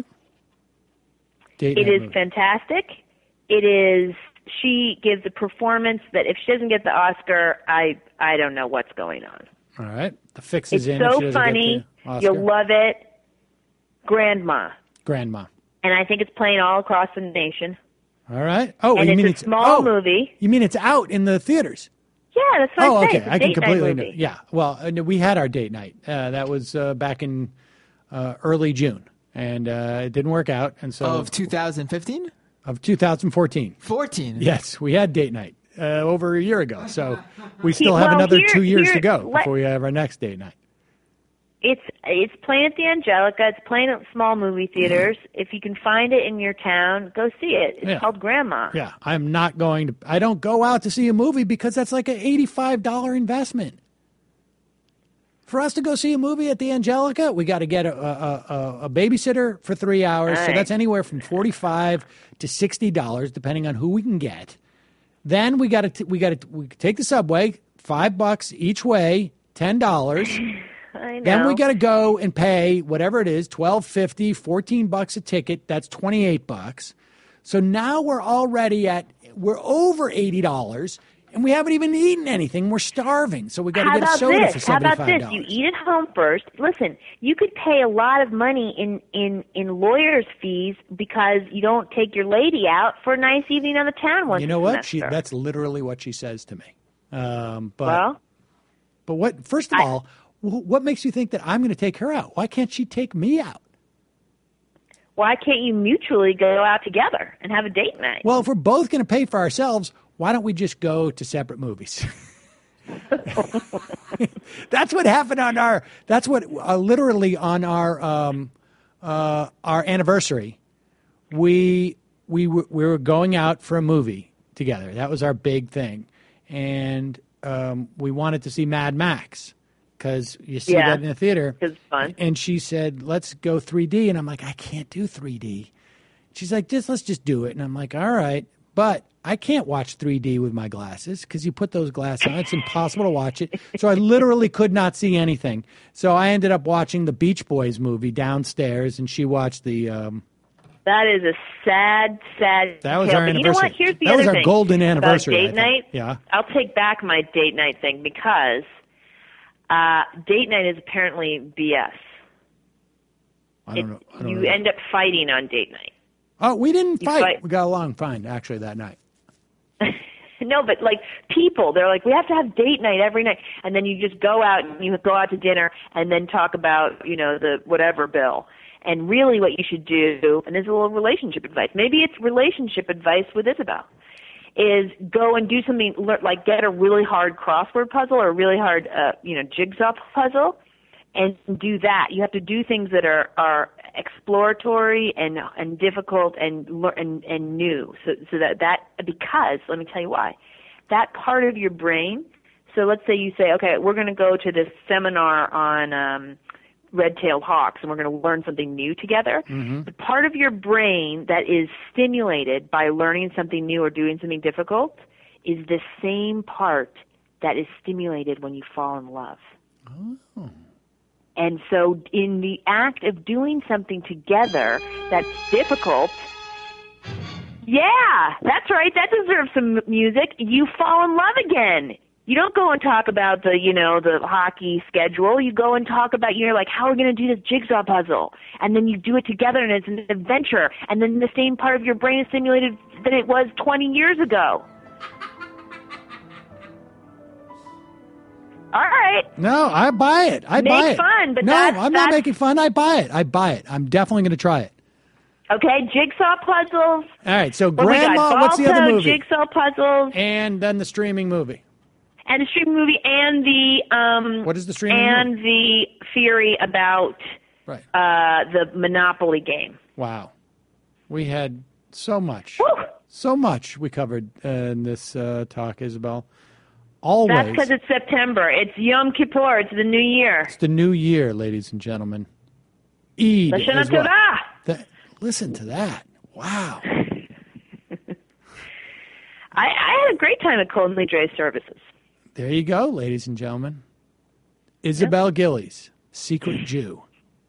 Date It night is movie. fantastic. It is. She gives a performance that if she doesn't get the Oscar, I I don't know what's going on. All right. The fix It's is in. if she so doesn't funny. get the Oscar. You'll love it. Grandma, Grandma. and I think it's playing all across the nation. All right. Oh, and you it's mean a it's small oh, movie. You mean it's out in the theaters? Yeah, that's what Oh, I say. okay. It's a I can date night completely movie. know. Yeah. Well, uh, no, we had our date night. Uh, that was uh, back in uh, early June, and uh, it didn't work out. And so Of two thousand fifteen? of two thousand fourteen. fourteen? Yes, we had date night uh, over a year ago. So we still He- have well, another here- two years here- to go let- before we have our next date night. It's it's playing at the Angelica. It's playing at small movie theaters. If you can find it in your town, go see it. It's Yeah. called Grandma. Yeah, I'm not going to. I don't go out to see a movie because that's like an eighty-five dollars investment. For us to go see a movie at the Angelica, we got to get a, a, a, a babysitter for three hours. So Right. that's anywhere from forty-five to sixty dollars, depending on who we can get. Then we got to we got to we take the subway, five bucks each way, ten dollars. I know. Then we got to go and pay whatever it is, twelve fifty, fourteen bucks a ticket. That's twenty-eight bucks. So now we're already at we're over eighty dollars, and we haven't even eaten anything. We're starving, so we got to How get a about soda this? for How seventy-five about dollars. this? You eat at home first. Listen, you could pay a lot of money in in in lawyers' fees because you don't take your lady out for a nice evening on the town once. You know a what? She semester. that's literally what she says to me. Um, but well, but what? First of I- all, wh- what makes you think that I'm going to take her out? Why can't she take me out? why can't you mutually go out together and have a date night? Well, if we're both going to pay for ourselves, why don't we just go to separate movies? That's what happened on our. That's what uh, literally on our um, uh, our anniversary. We we w- we were going out for a movie together. That was our big thing, and um, we wanted to see Mad Max because you see Yeah. that in the theater. It's fun. And she said, "Let's go three D," and I'm like, "I can't do three D." She's like, "Just let's just do it," and I'm like, "All right," but I can't watch three D with my glasses because you put those glasses on. It's impossible to watch it. So I literally could not see anything. So I ended up watching the Beach Boys movie downstairs, and she watched the. Um, That is a sad, sad. That was tale. our But you know what? anniversary. Here's the That other was our thing golden about anniversary, I Date think. night. Yeah. I'll take back my date night thing because uh, date night is apparently B S. I don't know. I don't You know. end up fighting on date night. Oh, we didn't You fight. fight. We got along fine actually that night. No, but like people, they're like, we have to have date night every night, and then you just go out and you go out to dinner and then talk about, you know, the whatever bill. And really, what you should do, and this is a little relationship advice. Maybe it's relationship advice with Isabel. Is go and do something lear- like get a really hard crossword puzzle or a really hard, uh, you know, jigsaw puzzle, and do that. You have to do things that are are exploratory and and difficult and lear- and and new. So so that that because let me tell you why. that part of your brain. So let's say you say, okay, we're going to go to this seminar on um, red-tailed hawks, and we're going to learn something new together. Mm-hmm. The part of your brain that is stimulated by learning something new or doing something difficult is the same part that is stimulated when you fall in love. Oh. And so in the act of doing something together that's difficult, yeah, that's right, that deserves some music, you fall in love again. You don't go and talk about the, you know, the hockey schedule. You go and talk about, you're like, how are we going to do this jigsaw puzzle? And then you do it together, and it's an adventure. And then the same part of your brain is stimulated that it was twenty years ago. All right. No, I buy it. I Make buy it. fun, but no, that's, I'm that's, not making fun. I buy it. I buy it. I'm definitely going to try it. Okay, jigsaw puzzles. All right, so What we got? Grandma, what's the other Balto, movie? Jigsaw puzzles. And then the streaming movie. And the streaming movie and the um What is the streaming and movie? the theory about Right. uh the Monopoly game. Wow. We had so much. Woo! So much we covered uh, in this uh, talk, Isabel. Always. That's because it's September. It's Yom Kippur. It's the new year. It's the new year, ladies and gentlemen. Eid Lashana as well. Tova. That, listen to that. Wow. I, I had a great time at Colton Lee Dre services. There you go, ladies and gentlemen. Isabel Gillies, Secret Jew.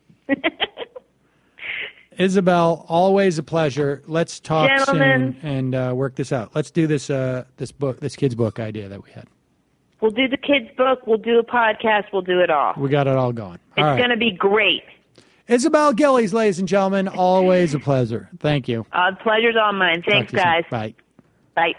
Isabel, always a pleasure. Let's talk Gentlemen. soon and uh, work this out. Let's do this uh, this book, this kid's book idea that we had. We'll do the kids' book. We'll do a podcast. We'll do it all. We got it all going. It's All right. going to be great. Isabel Gillies, ladies and gentlemen, always a pleasure. Thank you. Uh, the pleasure's all mine. Thanks, Talk to you soon. guys. Bye. Bye.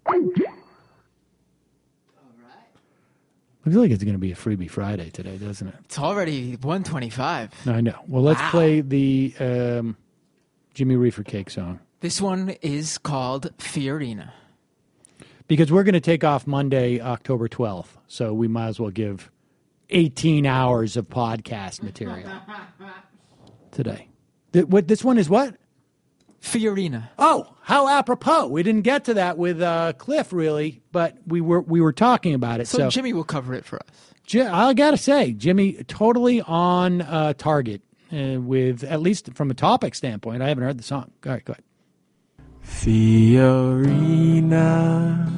Looks like it's going to be a freebie Friday today, doesn't it? It's already one twenty-five. I know. Well, let's Wow. play the um, Jimmy Reefer Cake song. This one is called Fiorina. Because we're going to take off Monday, October twelfth. So we might as well give eighteen hours of podcast material today. Th- what, this one is what? Fiorina. Oh, how apropos. We didn't get to that with uh, Cliff, really, but we were we were talking about it. So, So, Jimmy will cover it for us. Ji- I got to say, Jimmy, totally on uh, target uh, with, at least from a topic standpoint. I haven't heard the song. All right, go ahead. Fiorina,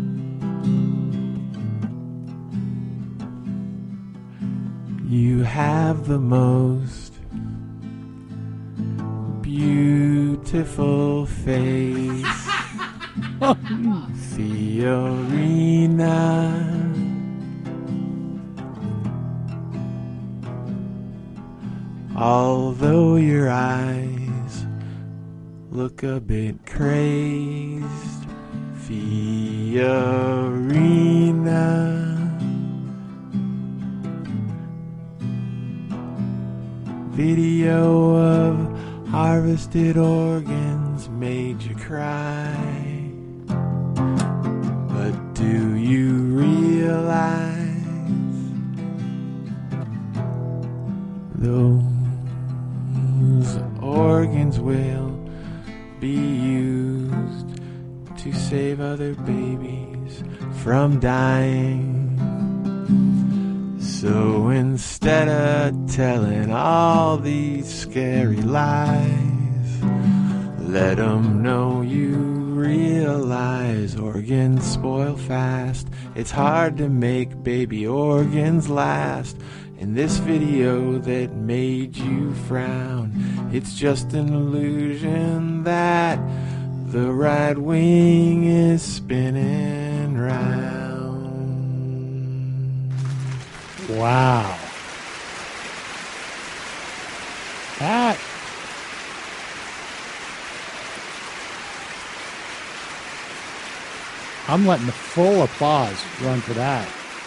you have the most beautiful face. Fiorina, although your eyes look a bit crazed, Fiorina, video of harvested organs made you cry. But do you realize those organs will be used to save other babies from dying? So instead of telling all these scary lies, let 'em know you realize organs spoil fast. It's hard to make baby organs last. In this video that made you frown, it's just an illusion that the right wing is spinning round. Wow. That. I'm letting the full applause run for that.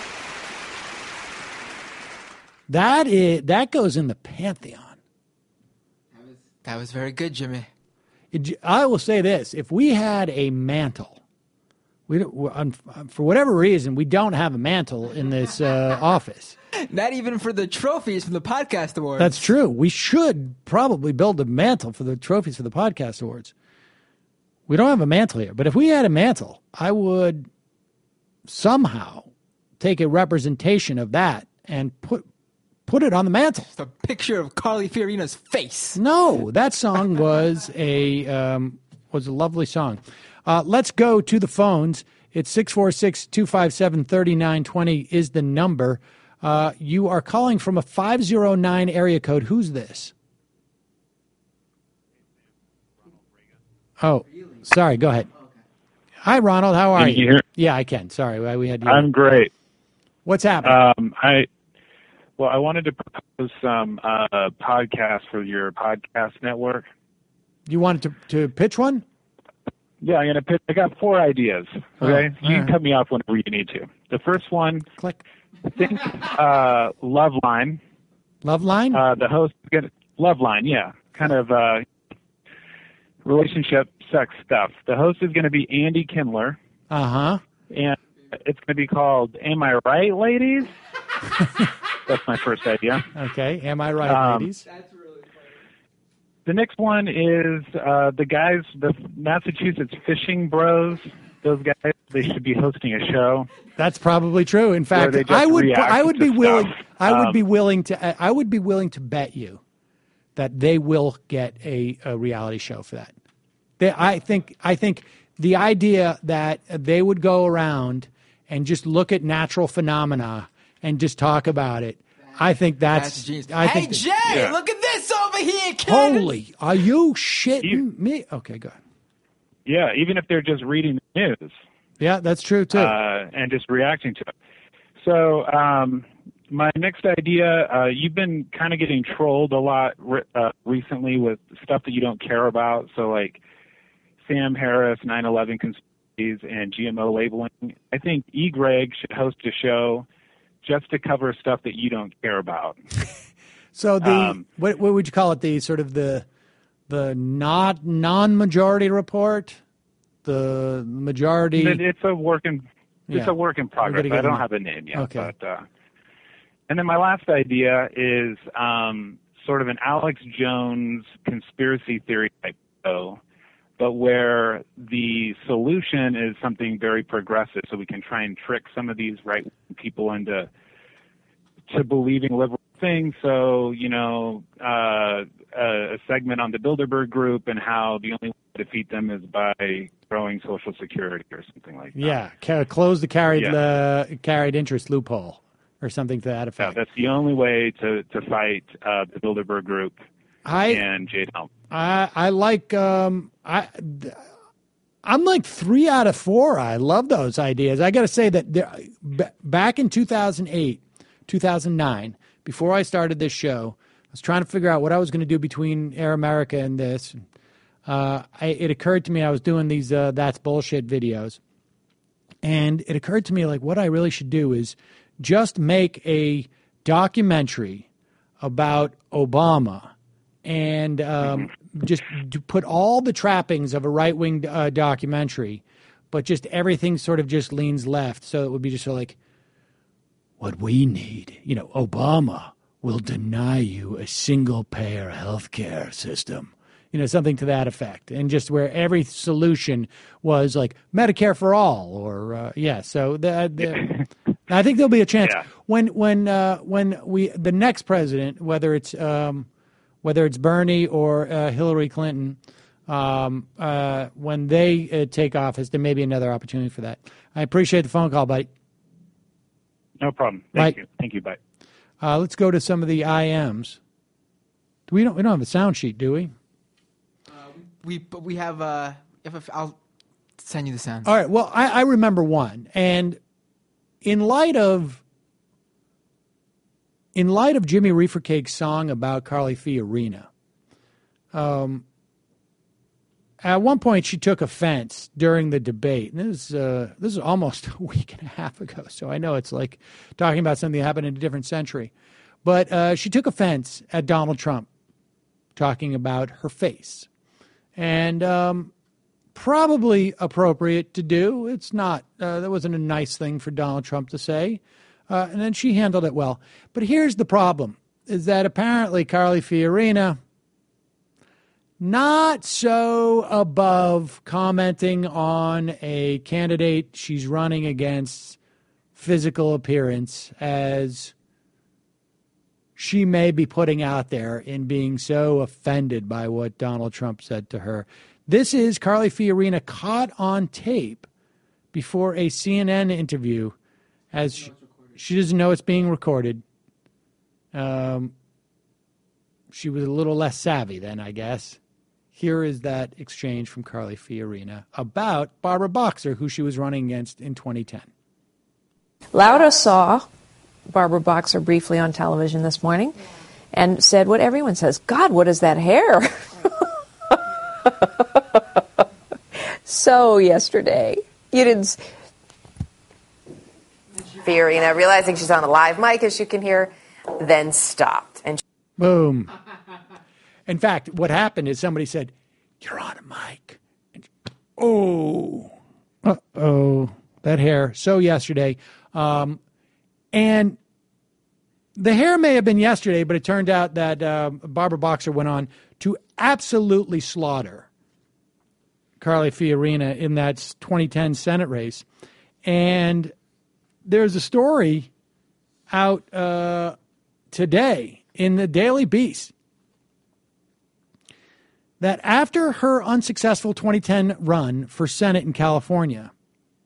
That is that goes in the pantheon. That was very good, Jimmy. It, I will say this: if we had a mantle, we don't, for whatever reason we don't have a mantle in this uh, office. Not even for the trophies from the Podcast Awards. That's true. We should probably build a mantle for the trophies for the Podcast Awards. We don't have a mantle here, but if we had a mantle, I would somehow take a representation of that and put put it on the mantle. Just a picture of Carly Fiorina's face. No, that song was a um, was a lovely song. Uh, let's go to the phones. It's six four six, two five seven, three nine two zero is the number. Uh, you are calling from a five oh nine area code. Who's this? Oh, sorry. Go ahead. Hi, Ronald. How are Can you? you hear? Yeah, I can. Sorry, we had you. I'm great. What's happening? Um, I well, I wanted to propose some uh, podcasts for your podcast network. You wanted to to pitch one? Yeah, I'm gonna pitch. I got four ideas. Okay, Oh, you all can right. cut me off whenever you need to. The first one, click. Think uh, Love Line. Love Line. Uh, the host is gonna Love Line. Yeah, kind of uh, relationship, sex stuff. The host is going to be Andy Kindler. Uh huh. And it's going to be called "Am I Right, Ladies?" That's my first idea. Okay. Am I right, Um, ladies? The next one is uh, the guys, the Massachusetts Fishing Bros. Those guys, they should be hosting a show. That's probably true. In fact, they just I would react I would to be stuff. willing I would Um, be willing to I would be willing to bet you that they will get a, a reality show for that. They, I think I think the idea that they would go around and just look at natural phenomena and just talk about it. I think that's, That's genius. I Hey, think that- Jay, Yeah. look at this over here, kid. Holy, are you shitting me? Okay, go ahead. Yeah, even if they're just reading the news. Yeah, that's true too. Uh, and just reacting to it. So um, my next idea, uh, you've been kind of getting trolled a lot re- uh, recently with stuff that you don't care about. So like Sam Harris, nine eleven conspiracies, and G M O labeling. I think E. Greg should host a show just to cover stuff that you don't care about. So the Um, what what would you call it? The sort of the the not non-majority report, the majority. It- It's a work in it's Yeah. a work in We progress. gotta get I don't them- have a name yet. Okay. But, uh, and then my last idea is um, sort of an Alex Jones conspiracy theory type show, but where the solution is something very progressive, so we can try and trick some of these right people into to believing liberal things. So, you know, uh, a, a segment on the Bilderberg Group and how the only way to defeat them is by growing Social Security or something like that. Yeah, ca- close the carried Yeah. uh, carried interest loophole or something to that Yeah, effect. that's the only way to, to fight uh, the Bilderberg Group I and Jade Helm. I I like um I I'm like three out of four. I love those ideas. I got to say that there, b- back in two thousand eight, two thousand nine, before I started this show, I was trying to figure out what I was going to do between Air America and this. Uh, I, it occurred to me I was doing these uh, That's Bullshit videos. And it occurred to me, like, what I really should do is just make a documentary about Obama and um, just to put all the trappings of a right-wing uh, documentary, but just everything sort of just leans left. So it would be just sort of like, what we need, you know, Obama will deny you a single-payer health care system. You know, something to that effect. And just where every solution was like Medicare for all or, uh, yeah. So the, the, I think there'll be a chance Yeah. when, when, uh, when we, the next president, whether it's, um, whether it's Bernie or uh, Hillary Clinton, um, uh, when they uh, take office, there may be another opportunity for that. I appreciate the phone call, buddy. No problem. Thank Right. you. Thank you. Bye. Uh, let's go to some of the I Ms. Do we don't we don't have a sound sheet, do we? We but we have uh if, if I'll send you the sounds. All right. Well, I, I remember one, and in light of in light of Jimmy Reefercake's song about Carly Fiorina, um, at one point she took offense during the debate. And this is uh, this is almost a week and a half ago, so I know it's like talking about something that happened in a different century. But uh, she took offense at Donald Trump talking about her face. And um, probably appropriate to do. It's not, uh, that wasn't a nice thing for Donald Trump to say. Uh, and then she handled it well. But here's the problem, is that apparently Carly Fiorina, not so above commenting on a candidate she's running against physical appearance as she may be putting out there in being so offended by what Donald Trump said to her. This is Carly Fiorina caught on tape before a C N N interview, as she, she doesn't know it's being recorded. Um, she was a little less savvy then, I guess. Here is that exchange from Carly Fiorina about Barbara Boxer, who she was running against in twenty ten. Lauda saw Barbara Boxer briefly on television this morning and said what everyone says, God, what is that hair? So yesterday, you didn't... Fiorina, realizing she's on a live mic, as you can hear, then stopped. And boom. In fact, what happened is somebody said, you're on a mic. And, oh, uh-oh, that hair. So yesterday. Um, and the hair may have been yesterday, but it turned out that uh, Barbara Boxer went on to absolutely slaughter Carly Fiorina in that twenty ten Senate race. And there's a story out uh, today in the Daily Beast that after her unsuccessful twenty ten run for Senate in California,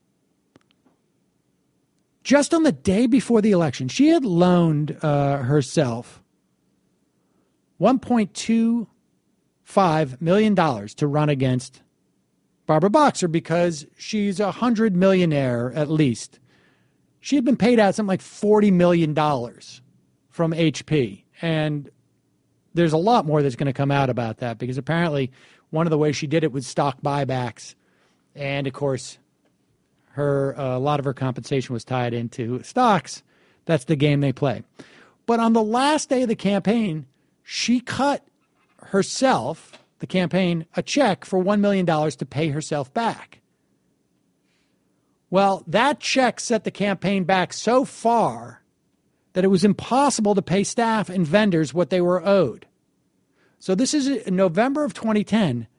just on the day before the election, she had loaned uh, herself one point two five million dollars to run against Barbara Boxer because she's a hundred millionaire at least. She had been paid out something like forty million dollars from H P. And there's a lot more that's going to come out about that because apparently one of the ways she did it was stock buybacks. And, of course, her uh, a lot of her compensation was tied into stocks. That's the game they play. But on the last day of the campaign, she cut herself, the campaign, a check for one million dollars to pay herself back. Well, that check set the campaign back so far that it was impossible to pay staff and vendors what they were owed. So this is in November of twenty ten.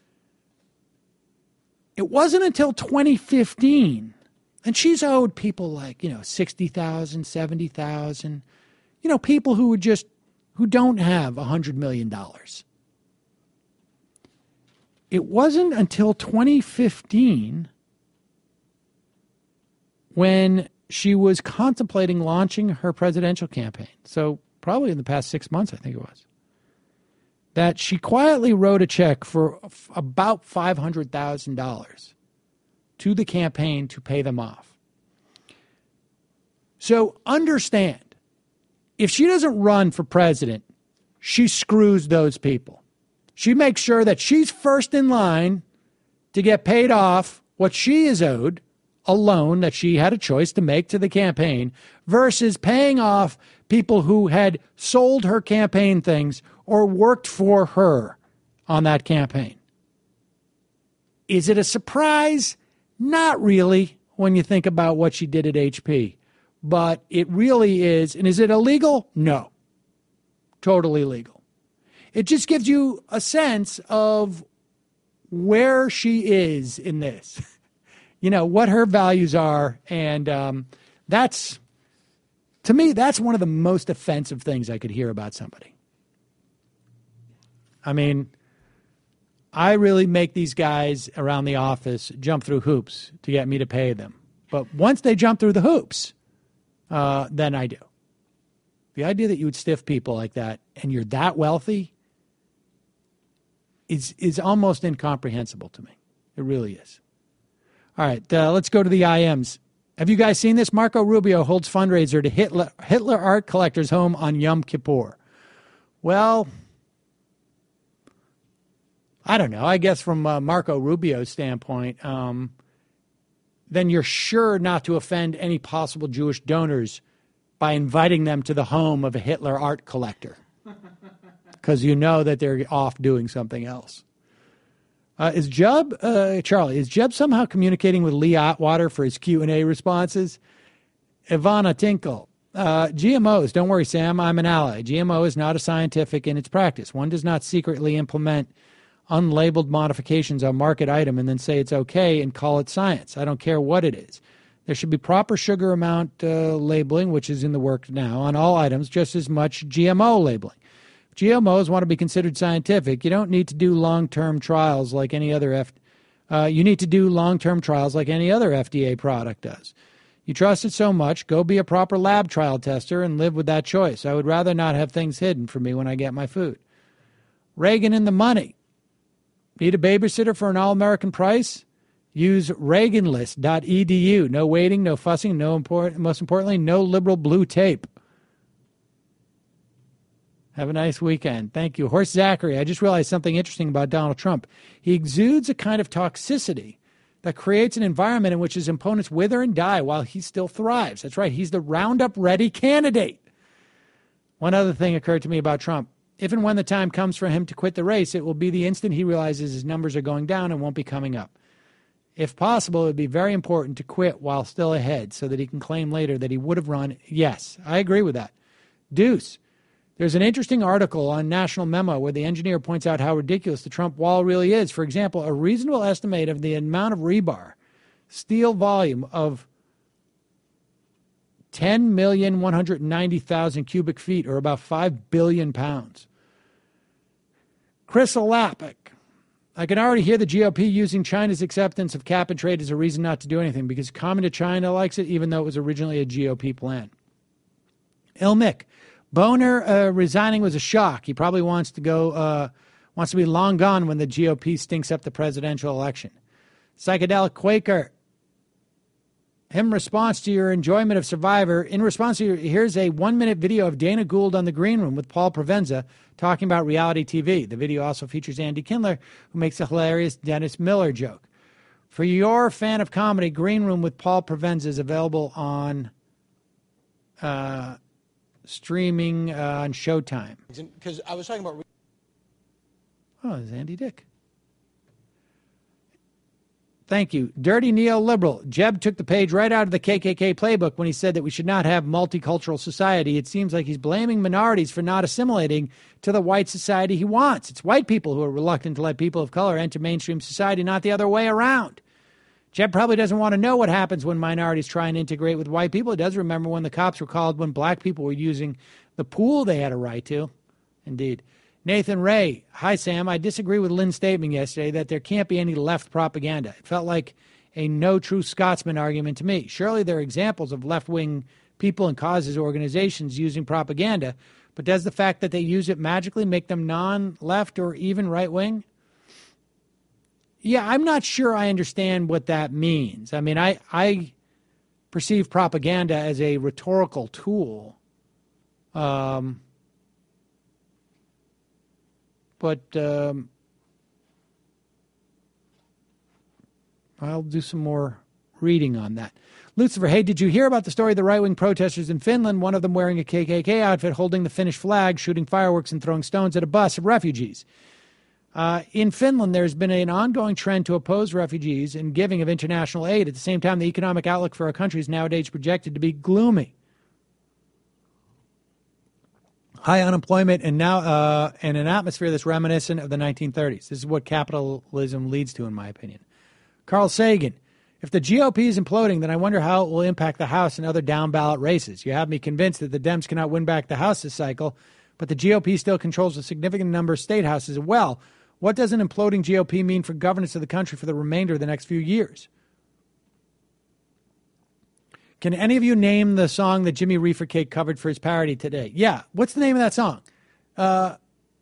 It wasn't until twenty fifteen, and she's owed people like, you know, sixty thousand dollars, seventy thousand dollars, you know, people who would just, who don't have one hundred million dollars. It wasn't until twenty fifteen when she was contemplating launching her presidential campaign, so probably in the past six months, I think it was, that she quietly wrote a check for about five hundred thousand dollars to the campaign to pay them off. So understand, if she doesn't run for president, she screws those people. She makes sure that she's first in line to get paid off what she is owed, a loan that she had a choice to make to the campaign, versus paying off people who had sold her campaign things or worked for her on that campaign. Is it a surprise? Not really when you think about what she did at H P. But it really is. And is it illegal? No. Totally legal. It just gives you a sense of where she is in this. You know, what her values are. And um, that's, to me, that's one of the most offensive things I could hear about somebody. I mean, I really make these guys around the office jump through hoops to get me to pay them. But once they jump through the hoops, uh, then I do. The idea that you would stiff people like that and you're that wealthy is, is almost incomprehensible to me. It really is. All right, uh, let's go to the I Ms. Have you guys seen this? Marco Rubio holds fundraiser to Hitler, Hitler art collector's home on Yom Kippur. Well, I don't know. I guess from uh, Marco Rubio's standpoint, um, then you're sure not to offend any possible Jewish donors by inviting them to the home of a Hitler art collector, because you know that they're off doing something else. Uh, is Jeb, uh, Charlie, is Jeb somehow communicating with Lee Atwater for his Q and A responses? Ivana Tinkle, uh, G M Os, don't worry, Sam, I'm an ally. G M O is not a scientific in its practice. One does not secretly implement unlabeled modifications on market item and then say it's okay and call it science. I don't care what it is. There should be proper sugar amount uh, labeling, which is in the works now, on all items, just as much G M O labeling. If G M Os want to be considered scientific, you don't need to do long-term trials like any other F. Uh, you need to do long-term trials like any other F D A product does. You trust it so much, go be a proper lab trial tester and live with that choice. I would rather not have things hidden from me when I get my food. Reagan in the money. Need a babysitter for an all-American price? Use reagan list dot e d u. No waiting, no fussing, no import, most importantly, no liberal blue tape. Have a nice weekend. Thank you. Horst Zachary, I just realized something interesting about Donald Trump. He exudes a kind of toxicity that creates an environment in which his opponents wither and die while he still thrives. That's right. He's the Roundup-ready candidate. One other thing occurred to me about Trump. If and when the time comes for him to quit the race, it will be the instant he realizes his numbers are going down and won't be coming up. If possible, it would be very important to quit while still ahead so that he can claim later that he would have run. Yes, I agree with that. Deuce, there's an interesting article on National Memo where the engineer points out how ridiculous the Trump wall really is. For example, a reasonable estimate of the amount of rebar, steel volume of ten million one hundred ninety thousand cubic feet, or about five billion pounds. Chris Alapic, I can already hear the G O P using China's acceptance of cap and trade as a reason not to do anything because Common to China likes it, even though it was originally a G O P plan. Ilmic, Boner uh, resigning was a shock. He probably wants to go, uh, wants to be long gone when the G O P stinks up the presidential election. Psychedelic Quaker, him response to your enjoyment of Survivor. In response to your, here's a one-minute video of Dana Gould on the Green Room with Paul Provenza talking about reality T V. The video also features Andy Kindler, who makes a hilarious Dennis Miller joke. For your fan of comedy, Green Room with Paul Provenza is available on uh, streaming uh, on Showtime. Because I was talking about... Oh, it's Andy Dick. Thank you. Dirty neoliberal. Jeb took the page right out of the K K K playbook when he said that we should not have multicultural society. It seems like he's blaming minorities for not assimilating to the white society he wants. It's white people who are reluctant to let people of color enter mainstream society, not the other way around. Jeb probably doesn't want to know what happens when minorities try and integrate with white people. He does remember when the cops were called when black people were using the pool they had a right to. Indeed. Nathan Ray, hi, Sam. I disagree with Lynn's statement yesterday that there can't be any left propaganda. It felt like a no true Scotsman argument to me. Surely there are examples of left-wing people and causes organizations using propaganda, but does the fact that they use it magically make them non-left or even right-wing? Yeah, I'm not sure I understand what that means. I mean, I, I perceive propaganda as a rhetorical tool. Um... But um, I'll do some more reading on that. Lucifer, hey, did you hear about the story of the right-wing protesters in Finland, one of them wearing a K K K outfit, holding the Finnish flag, shooting fireworks, and throwing stones at a bus of refugees? Uh, in Finland, there's been an ongoing trend to oppose refugees and giving of international aid. At the same time, the economic outlook for our country is nowadays projected to be gloomy. High unemployment and now uh, and an atmosphere that's reminiscent of the nineteen thirties. This is what capitalism leads to, in my opinion. Carl Sagan, if the G O P is imploding, then I wonder how it will impact the House and other down-ballot races. You have me convinced that the Dems cannot win back the House this cycle, but the G O P still controls a significant number of state houses as well. What does an imploding G O P mean for governance of the country for the remainder of the next few years? Can any of you name the song that Jimmy Reefer Cake covered for his parody today? Yeah. What's the name of that song? Uh,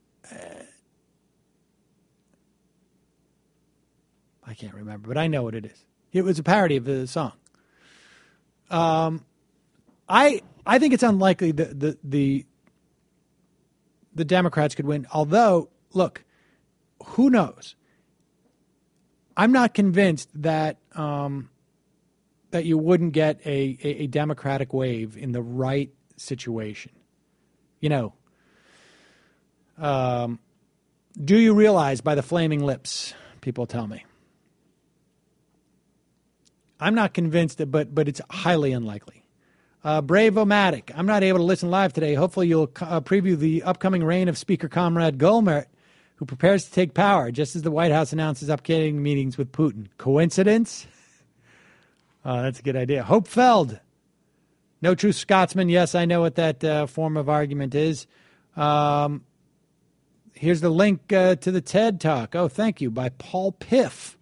I can't remember, but I know what it is. It was a parody of the song. Um, I I think it's unlikely that the the the Democrats could win. Although, look, who knows? I'm not convinced that. Um, that you wouldn't get a, a, a Democratic wave in the right situation. You know, um, do you realize by the flaming lips, people tell me. I'm not convinced, that, but but it's highly unlikely. Uh, Brave-O-Matic, I'm not able to listen live today. Hopefully you'll uh, preview the upcoming reign of Speaker Comrade Gohmert, who prepares to take power just as the White House announces upcoming meetings with Putin. Coincidence? Uh, that's a good idea. Hope Feld. No true Scotsman. Yes, I know what that uh, form of argument is. Um, here's the link uh, to the TED Talk. Oh, thank you. By Paul Piff.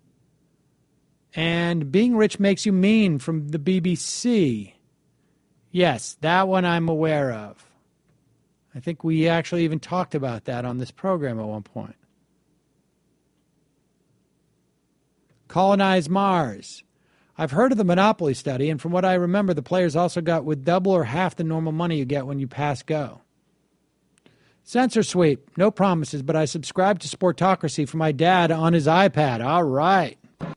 And Being Rich Makes You Mean from the B B C. Yes, that one I'm aware of. I think we actually even talked about that on this program at one point. Colonize Mars. I've heard of the Monopoly study, and from what I remember, the players also got with double or half the normal money you get when you pass go. Censor Sweep. No promises, but I subscribe to Sportocracy for my dad on his iPad. All right.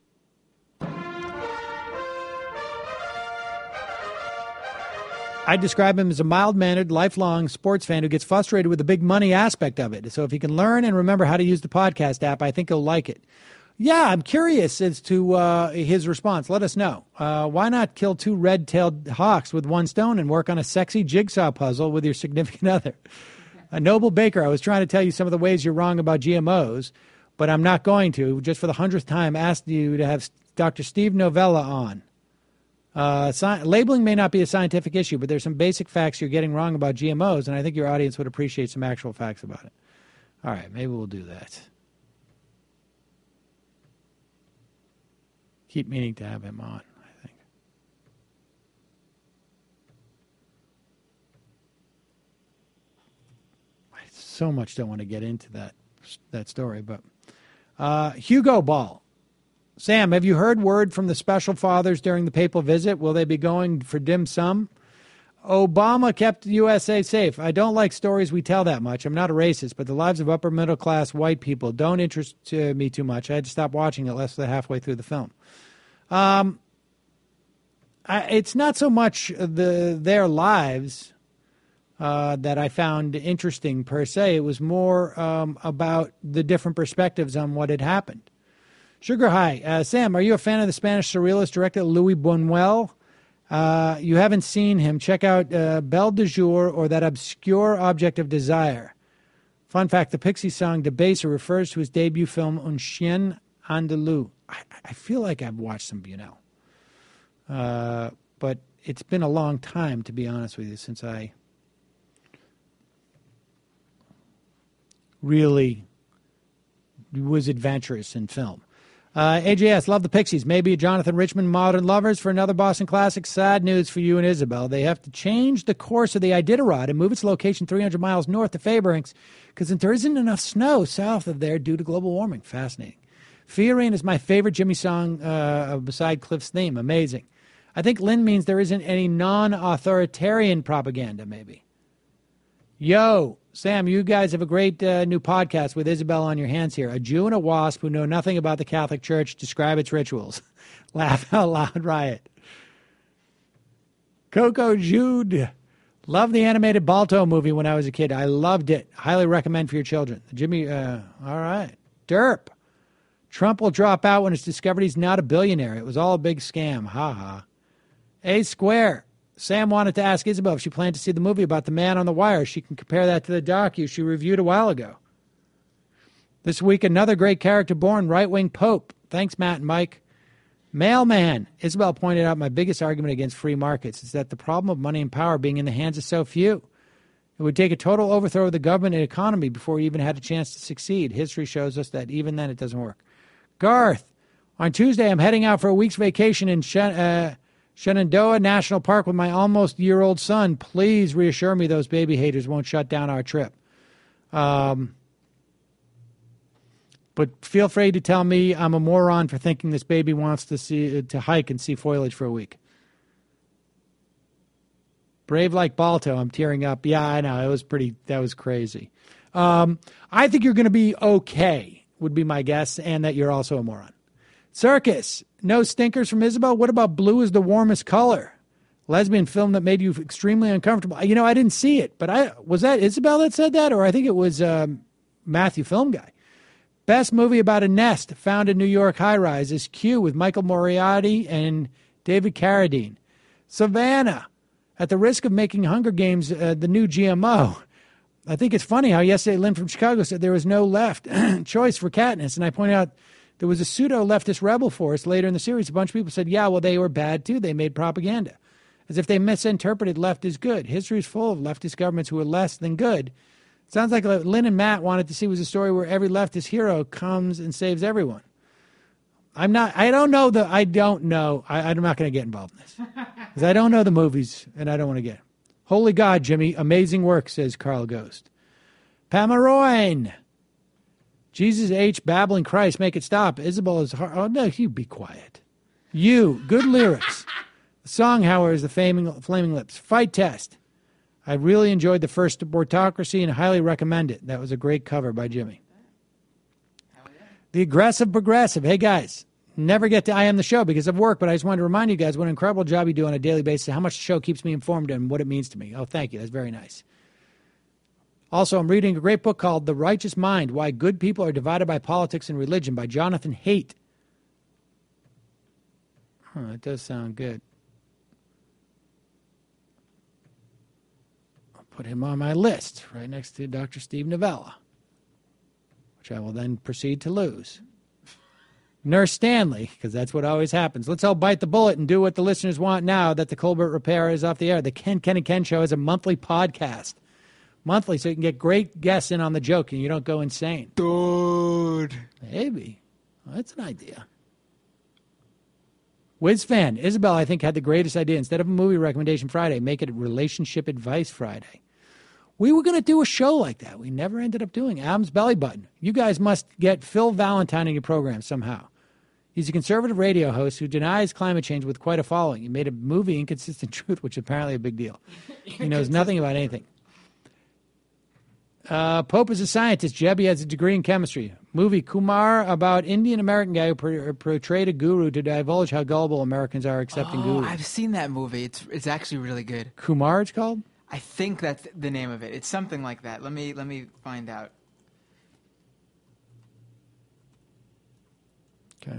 I describe him as a mild-mannered, lifelong sports fan who gets frustrated with the big money aspect of it. So if he can learn and remember how to use the podcast app, I think he'll like it. Yeah, I'm curious as to uh, his response. Let us know. Uh, why not kill two red-tailed hawks with one stone and work on a sexy jigsaw puzzle with your significant other? A Noble Baker, I was trying to tell you some of the ways you're wrong about G M Os, but I'm not going to. Just for the hundredth time, asked you to have Doctor Steve Novella on. Uh, sci- labeling may not be a scientific issue, but there's some basic facts you're getting wrong about G M Os, and I think your audience would appreciate some actual facts about it. All right, maybe we'll do that. Keep meaning to have him on, I think. I so much don't want to get into that that story, but uh, Hugo Ball. Sam, have you heard word from the special fathers during the papal visit? Will they be going for dim sum? Obama kept the U S A safe. I don't like stories we tell that much. I'm not a racist, but the lives of upper middle class white people don't interest uh, me too much. I had to stop watching it less than halfway through the film. Um, I, it's not so much the their lives uh, that I found interesting per se. It was more um, about the different perspectives on what had happened. Sugar High. Uh, Sam, are you a fan of the Spanish surrealist director Louis Buñuel? Uh, you haven't seen him. Check out uh, Belle de Jour or That Obscure Object of Desire. Fun fact, the Pixie song Debaser refers to his debut film Un Chien Andalou. I, I feel like I've watched some Buñuel. Uh, but it's been a long time, to be honest with you, since I really was adventurous in film. Uh, A J S, love the Pixies. Maybe a Jonathan Richman, Modern Lovers for another Boston Classic. Sad news for you and Isabel. They have to change the course of the Iditarod and move its location three hundred miles north to Fairbanks because there isn't enough snow south of there due to global warming. Fascinating. Fiorine is my favorite Jimmy song uh, beside Cliff's theme. Amazing. I think Lynn means there isn't any non-authoritarian propaganda, maybe. Yo, Sam, you guys have a great uh, new podcast with Isabel on your hands here. A Jew and a wasp who know nothing about the Catholic Church describe its rituals. Laugh out loud riot. Coco Jude. Loved the animated Balto movie when I was a kid. I loved it. Highly recommend for your children. Jimmy, uh, all right. Derp. Trump will drop out when it's discovered he's not a billionaire. It was all a big scam. Ha ha. A Square. Sam wanted to ask Isabel if she planned to see the movie about the man on the wire. She can compare that to the docu she reviewed a while ago. This week, another great character born, right-wing Pope. Thanks, Matt and Mike. Mailman. Isabel pointed out my biggest argument against free markets is that the problem of money and power being in the hands of so few. It would take a total overthrow of the government and economy before we even had a chance to succeed. History shows us that even then it doesn't work. Garth. On Tuesday, I'm heading out for a week's vacation in Shen- uh, Shenandoah National Park with my almost year-old son. Please reassure me those baby haters won't shut down our trip. Um, but feel free to tell me I'm a moron for thinking this baby wants to see to hike and see foliage for a week. Brave like Balto, I'm tearing up. Yeah, I know. It was pretty, that was crazy. Um, I think you're going to be okay, would be my guess, and that you're also a moron. Circus. No stinkers from Isabel. What about Blue is the Warmest Color? Lesbian film that made you extremely uncomfortable. You know, I didn't see it, but I was that Isabel that said that? Or I think it was um, Matthew Film Guy. Best movie about a nest found in New York high-rise is Q with Michael Moriarty and David Carradine. Savannah. At the risk of making Hunger Games uh, the new G M O, I think it's funny how yesterday Lynn from Chicago said there was no left choice for Katniss. And I pointed out there was a pseudo-leftist rebel force later in the series. A bunch of people said, yeah, well, they were bad too. They made propaganda. As if they misinterpreted left is good. History is full of leftist governments who are less than good. Sounds like what Lynn and Matt wanted to see was a story where every leftist hero comes and saves everyone. I'm not, I don't know the, I don't know, I, I'm not going to get involved in this. Because I don't know the movies, and I don't want to get. Holy God, Jimmy, amazing work, says Carl Ghost. Pamaroyne. Jesus H. babbling Christ, make it stop. Isabel is hard. Oh, no, you be quiet. You, good lyrics. The song, however, is the flaming, flaming Lips. Fight Test. I really enjoyed the first Bortocracy and highly recommend it. That was a great cover by Jimmy. The Aggressive Progressive. Hey, guys, never get to I Am the Show because of work, but I just wanted to remind you guys what an incredible job you do on a daily basis, how much the show keeps me informed and what it means to me. Oh, thank you. That's very nice. Also, I'm reading a great book called The Righteous Mind, Why Good People Are Divided by Politics and Religion by Jonathan Haidt. Huh, it does sound good. I'll put him on my list right next to Doctor Steve Novella, which I will then proceed to lose. Nurse Stanley, because that's what always happens. Let's all bite the bullet and do what the listeners want now that the Colbert Repair is off the air. The Ken, Ken and Ken Show is a monthly podcast. Monthly, so you can get great guests in on the joke and you don't go insane. Dude. Maybe. Well, that's an idea. Wiz fan, Isabel, I think, had the greatest idea. Instead of a movie recommendation Friday, make it a relationship advice Friday. We were going to do a show like that. We never ended up doing Adam's Belly Button. You guys must get Phil Valentine in your program somehow. He's a conservative radio host who denies climate change with quite a following. He made a movie, Inconsistent Truth, which is apparently a big deal. He knows nothing about anything. Uh, Pope is a scientist. Jeb, he has a degree in chemistry. Movie Kumar about Indian-American guy who per- portrayed a guru to divulge how gullible Americans are accepting oh, gurus. I've seen that movie. It's it's actually really good. Kumar, it's called? I think that's the name of it. It's something like that. Let me let me find out. Okay.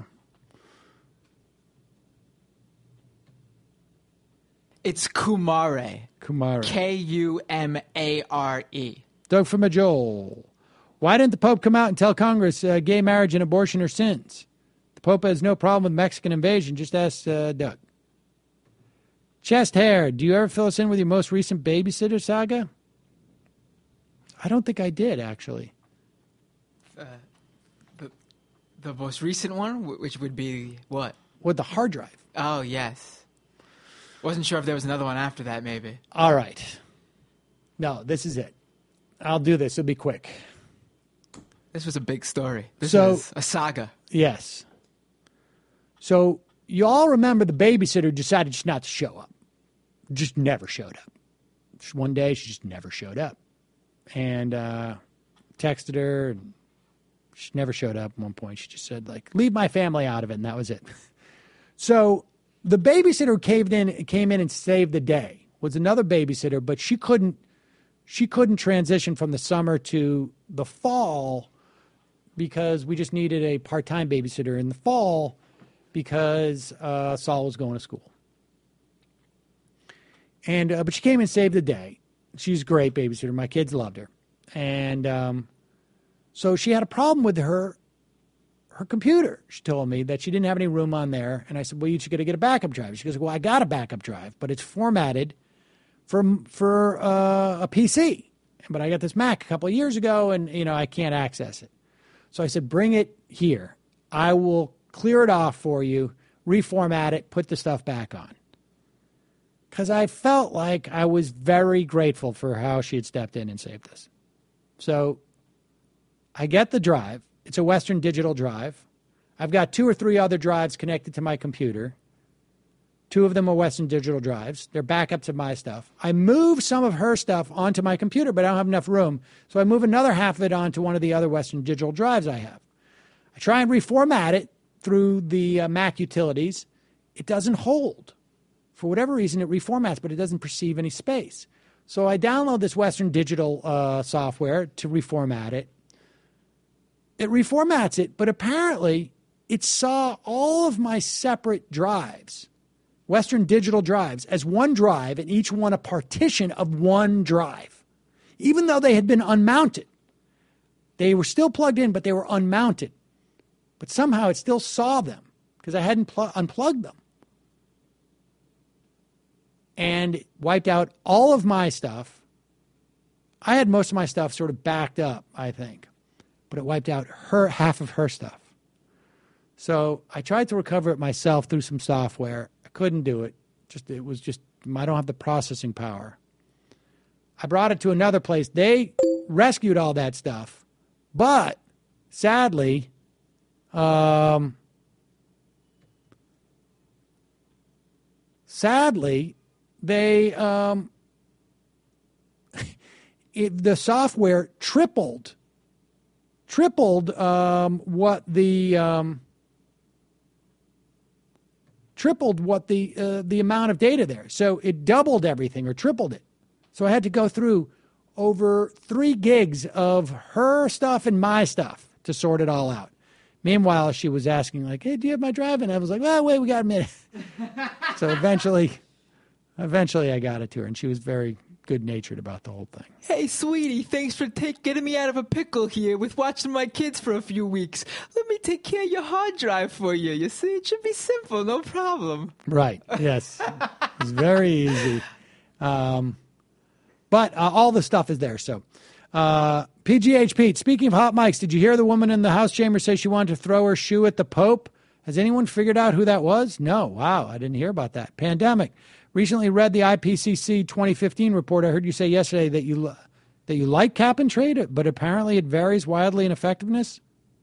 It's Kumare. Kumare. K U M A R E. Doug from a Joel. Why didn't the Pope come out and tell Congress uh, gay marriage and abortion are sins? The Pope has no problem with Mexican invasion. Just ask uh, Doug. Chest hair. Do you ever fill us in with your most recent babysitter saga? I don't think I did, actually. Uh, the, the most recent one, which would be what? With the hard drive. Oh, yes. Wasn't sure if there was another one after that, maybe. All right. No, this is it. I'll do this. It'll be quick. This was a big story. This so, was a saga. Yes. So you all remember the babysitter decided just not to show up. Just never showed up. Just one day, she just never showed up. And uh, texted her, and she never showed up at one point. She just said, like, leave my family out of it, and that was it. So the babysitter who caved in, came in and saved the day was another babysitter, but she couldn't She couldn't transition from the summer to the fall because we just needed a part-time babysitter in the fall because uh, Saul was going to school. And uh, but she came and saved the day. She's a great babysitter. My kids loved her. And um, so she had a problem with her her computer. She told me that she didn't have any room on there. And I said, well, you should get to get a backup drive. She goes, well, I got a backup drive, but it's formatted for for uh, a P C, but I got this Mac a couple of years ago, and you know I can't access it. So I said, "Bring it here. I will clear it off for you, reformat it, put the stuff back on." Because I felt like I was very grateful for how she had stepped in and saved us. So I get the drive. It's a Western Digital drive. I've got two or three other drives connected to my computer. Two of them are Western Digital drives. They're backups of my stuff. I move some of her stuff onto my computer, but I don't have enough room. So I move another half of it onto one of the other Western Digital drives I have. I try and reformat it through the uh, Mac utilities. It doesn't hold. For whatever reason, it reformats, but it doesn't perceive any space. So I download this Western Digital uh, software to reformat it. It reformats it, but apparently it saw all of my separate drives, Western Digital drives, as one drive, and each one a partition of one drive. even though they had been unmounted. They were still plugged in, but they were unmounted. But somehow it still saw them because I hadn't pl- unplugged them. And it wiped out all of my stuff. I had most of my stuff sort of backed up, I think. But it wiped out her half of her stuff. So I tried to recover it myself through some software. I couldn't do it. Just it was just, I don't have the processing power. I brought it to another place. They rescued all that stuff. But sadly, um, sadly, they um, it, the software tripled, tripled um, what the um, tripled what the uh, the amount of data there. So it doubled everything or tripled it. So I had to go through over three gigs of her stuff and my stuff to sort it all out. Meanwhile, she was asking, like, hey, do you have my drive? And I was like, well, wait, we got a minute. So eventually, eventually I got it to her, and she was very good-natured about the whole thing. Hey, sweetie, thanks for take, getting me out of a pickle here with watching my kids for a few weeks. Let me take care of your hard drive for you. You see, it should be simple, no problem. Right, yes. It's very easy. Um, but uh, all the stuff is there, so... Uh, P G H Pete, speaking of hot mics, did you hear the woman in the House chamber say she wanted to throw her shoe at the Pope? Has anyone figured out who that was? No. Wow, I didn't hear about that. Pandemic. Recently read the I P C C twenty fifteen report. I heard you say yesterday that you that you like cap and trade, but apparently it varies wildly in effectiveness.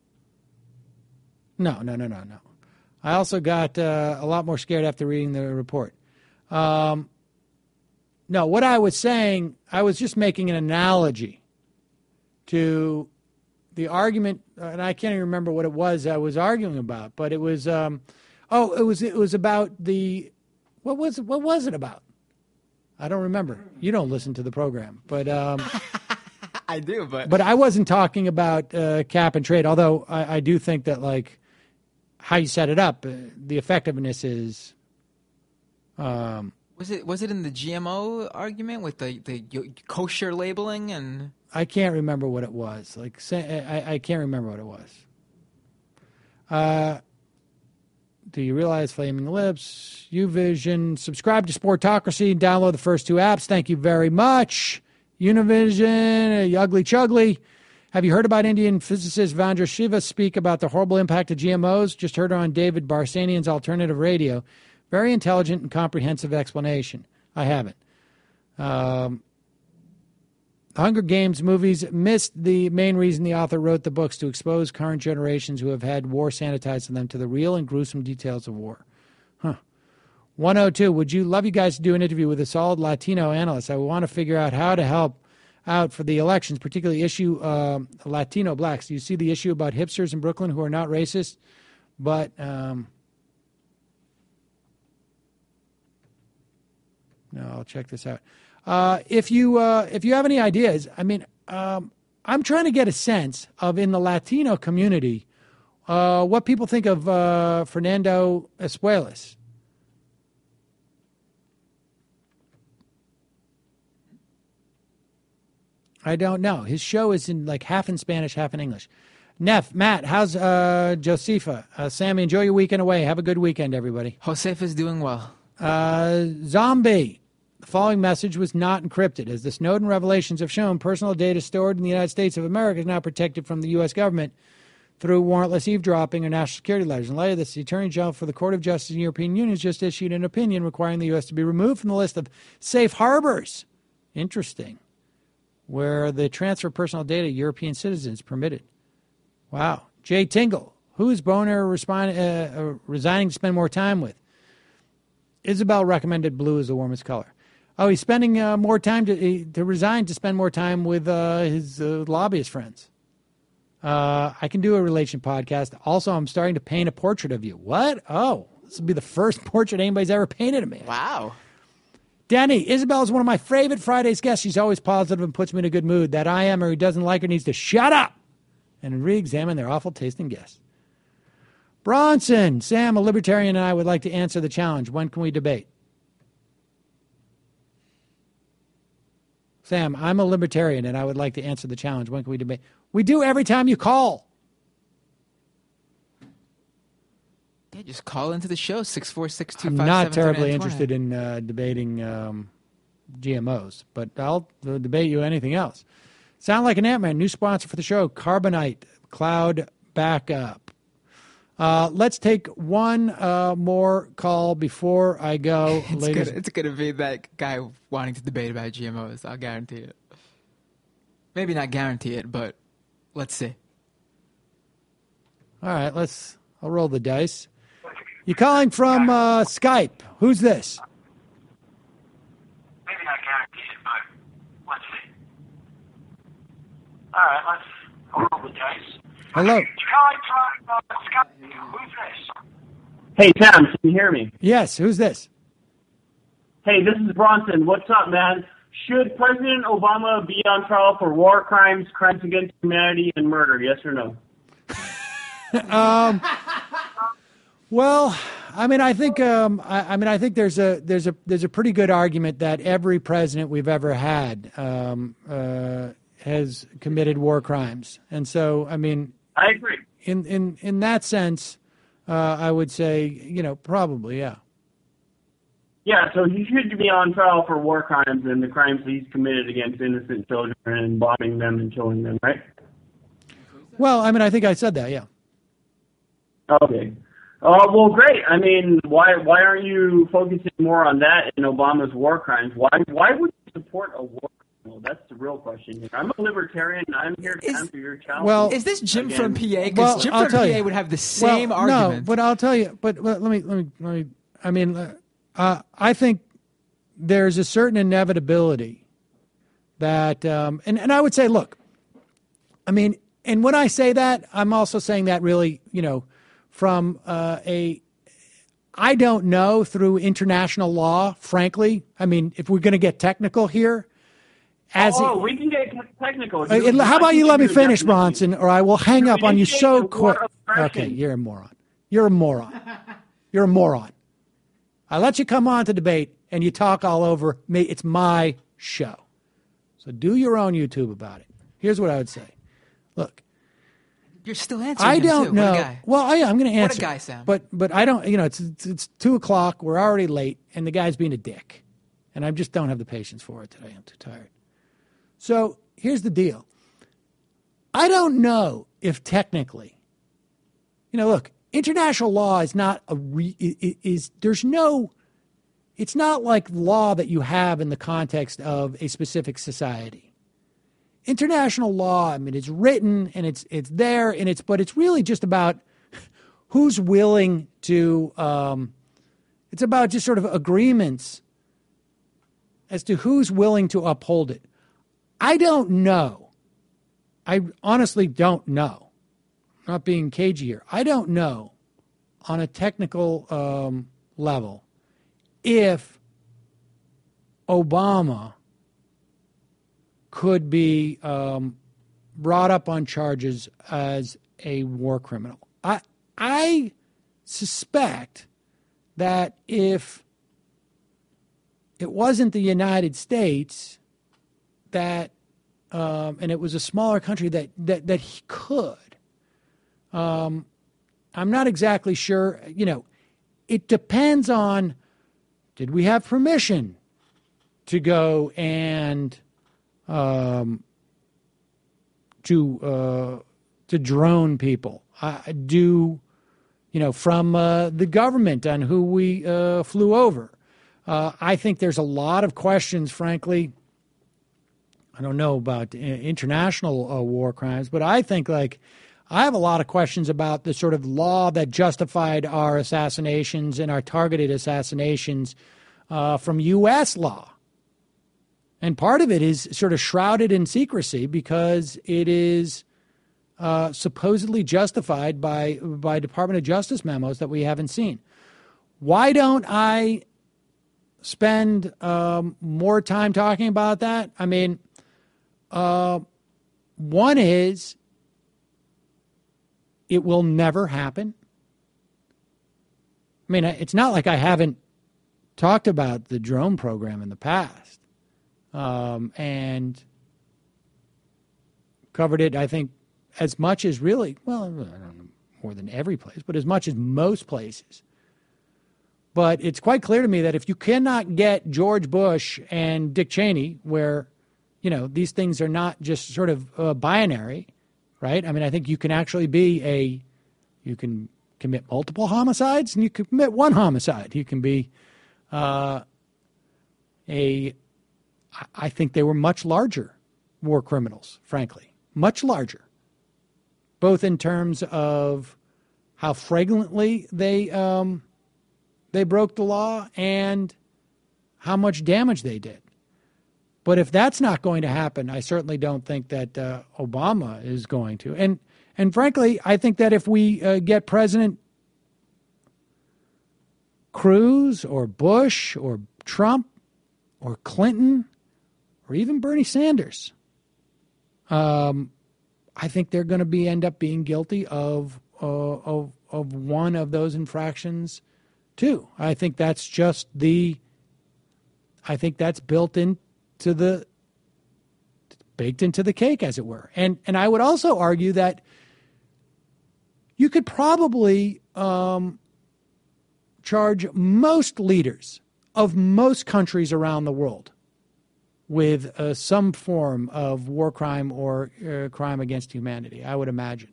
No, no, no, no, no. I also got uh, a lot more scared after reading the report. Um, no, what I was saying, I was just making an analogy to the argument, and I can't even remember what it was I was arguing about, but it was, um, oh, it was it was about the, what was it, what was it about? I don't remember. You don't listen to the program, but um, I do, but but I wasn't talking about uh, cap and trade. Although I, I do think that like how you set it up, uh, the effectiveness is. Um, was it was it in the G M O argument with the the kosher labeling and? I can't remember what it was. Like, say, I, I can't remember what it was. Uh, do you realize Flaming Lips, Uvision, subscribe to Sportocracy and download the first two apps. Thank you very much. Univision, uh, Ugly Chugly. Have you heard about Indian physicist Vandra Shiva speak about the horrible impact of G M Os? Just heard her on David Barsanian's Alternative Radio. Very intelligent and comprehensive explanation. I haven't. Um... Hunger Games movies missed the main reason the author wrote the books, to expose current generations who have had war sanitized to them to the real and gruesome details of war. Huh. one oh two, would you love you guys to do an interview with a solid Latino analyst? I want to figure out how to help out for the elections, particularly issue uh, Latino blacks. Do you see the issue about hipsters in Brooklyn who are not racist, but... Um, no, I'll check this out. Uh, if you uh, if you have any ideas, I mean, um, I'm trying to get a sense of in the Latino community uh, what people think of uh, Fernando Espuelas. I don't know. His show is in like half in Spanish, half in English. Neff, Matt, how's uh, Josefa? Uh, Sammy, enjoy your weekend away. Have a good weekend, everybody. Josefa's doing well. Uh, Zombie. The following message was not encrypted. As the Snowden revelations have shown, personal data stored in the United States of America is now protected from the U S government through warrantless eavesdropping or national security letters. In light of this, the Attorney General for the Court of Justice in the European Union has just issued an opinion requiring the U S to be removed from the list of safe harbors. Interesting. Where the transfer of personal data to European citizens permitted. Wow. Jay Tingle. Who is Boner respond, uh, uh, resigning to spend more time with? Isabel recommended blue as the warmest color. Oh, he's spending uh, more time to to resign to spend more time with uh, his uh, lobbyist friends. Uh, I can do a relation podcast. Also, I'm starting to paint a portrait of you. What? Oh, this will be the first portrait anybody's ever painted of me. Wow. Danny, Isabel is one of my favorite Fridays guests. She's always positive and puts me in a good mood. That I am or who doesn't like her needs to shut up and re-examine their awful tasting guests. Bronson, Sam, a libertarian, and I would like to answer the challenge. When can we debate? Sam, I'm a libertarian, and I would like to answer the challenge. When can we debate? We do every time you call. Yeah, just call into the show, six four six two I'm five not seven terribly three nine two interested in uh, debating um, G M Os, but I'll uh, debate you anything else. Sound like an Ant-Man, new sponsor for the show, Carbonite Cloud Backup. Uh, let's take one uh, more call before I go. It's ladies. gonna, it's gonna be that guy wanting to debate about G M Os. I'll guarantee it. Maybe not guarantee it, but let's see. All right, let's. I'll roll the dice. You calling from uh, Skype? Who's this? Maybe not guarantee it, but let's see. All right, let's I'll roll the dice. Hello. You calling from uh, Skype? Who's this? Hey, Tom, can you hear me? Yes, who's this? Hey, this is Bronson. What's up, man? Should President Obama be on trial for war crimes, crimes against humanity, and murder? Yes or no? um, well, I mean, I think, um, I, I mean, I think there's a there's a there's a pretty good argument that every president we've ever had um, uh, has committed war crimes, and so, I mean, I agree. In in in that sense, uh, I would say, you know, probably, yeah. Yeah, so he should be on trial for war crimes and the crimes that he's committed against innocent children and bombing them and killing them, right? Well, I mean, I think I said that, yeah. Okay. Uh, well, great. I mean, why why aren't you focusing more on that and Obama's war crimes? Why why would you support a war criminal? That's the real question here. I'm a libertarian. I'm here to answer your challenge. Well, Is this Jim Again. from P A? Because Well, Jim I'll from tell P A you. would have the same well, argument. No, but I'll tell you. But let me let me let me. I mean, uh, uh, I think there's a certain inevitability that, um, and and I would say, look, I mean, and when I say that, I'm also saying that really, you know, from uh, a, I don't know through international law. Frankly, I mean, if we're going to get technical here, as oh, it- we can get technical. Uh, it- how about you let me finish, Bronson, or I will hang up on you so initiate a war quick. of aggression. Okay, you're a moron. You're a moron. You're a moron. I let you come on to debate, and you talk all over me. It's my show. So do your own YouTube about it. Here's what I would say. Look, You're still answering I him, don't too. know. What a guy. Well, I, I'm going to What a answer. guy, Sam. But but I don't. You know, it's, it's it's two o'clock. We're already late, and the guy's being a dick, and I just don't have the patience for it today. I'm too tired. So here's the deal. I don't know if technically, you know, look, international law is not a re, is, is there's no. It's not like law that you have in the context of a specific society. International law, I mean, it's written and it's it's there and it's, but it's really just about who's willing to. Um, it's about just sort of agreements as to who's willing to uphold it. I don't know. I honestly don't know. I'm not being cagey here. I don't know on a technical um, level if Obama could be um, brought up on charges as a war criminal. I I suspect that if it wasn't the United States, that um, and it was a smaller country, that that that he could. Um, I'm not exactly sure. You know, it depends on, did we have permission to go and um, to uh, to drone people? I do, you know, from uh, the government on who we uh, flew over. Uh, I think there's a lot of questions, frankly. I don't know about international uh, war crimes, but I think, like, I have a lot of questions about the sort of law that justified our assassinations and our targeted assassinations uh, from U S law. And part of it is sort of shrouded in secrecy because it is uh, supposedly justified by by Department of Justice memos that we haven't seen. Why don't I spend um, more time talking about that? I mean, uh, one is it will never happen. I mean, it's not like I haven't talked about the drone program in the past. um, and covered it, I think, as much as really, well, I don't know, more than every place, but as much as most places. But it's quite clear to me that if you cannot get George Bush and Dick Cheney, where, you know, these things are not just sort of uh, binary, right? I mean, I think you can actually be a, you can commit multiple homicides and you can commit one homicide. You can be uh, a, I think they were much larger war criminals, frankly, much larger, both in terms of how flagrantly they, um, they broke the law and how much damage they did. But if that's not going to happen, I certainly don't think that uh, Obama is going to. And and frankly, I think that if we uh, get President Cruz or Bush or Trump or Clinton or even Bernie Sanders, um, I think they're going to be end up being guilty of uh, of of one of those infractions too. I think that's just the, I think that's built into the, baked into the cake, as it were. And and I would also argue that you could probably um, charge most leaders of most countries around the world with uh, some form of war crime or uh, crime against humanity, I would imagine,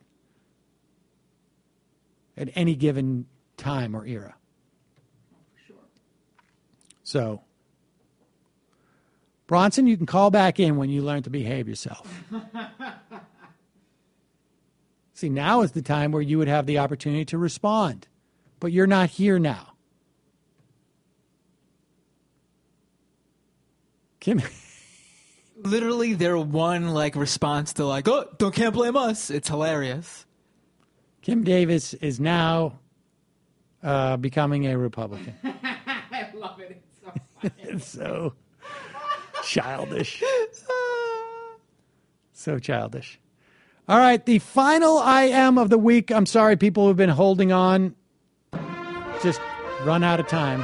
at any given time or era. So, Bronson, you can call back in when you learn to behave yourself. See, now is the time where you would have the opportunity to respond, but you're not here now. Kim, literally, their one like response to like, "Oh, don't can't blame us." It's hilarious. Kim Davis is now uh, becoming a Republican. I love it. It's so childish. So childish. All right, the final I M of the week. I'm sorry, people who've been holding on. Just run out of time.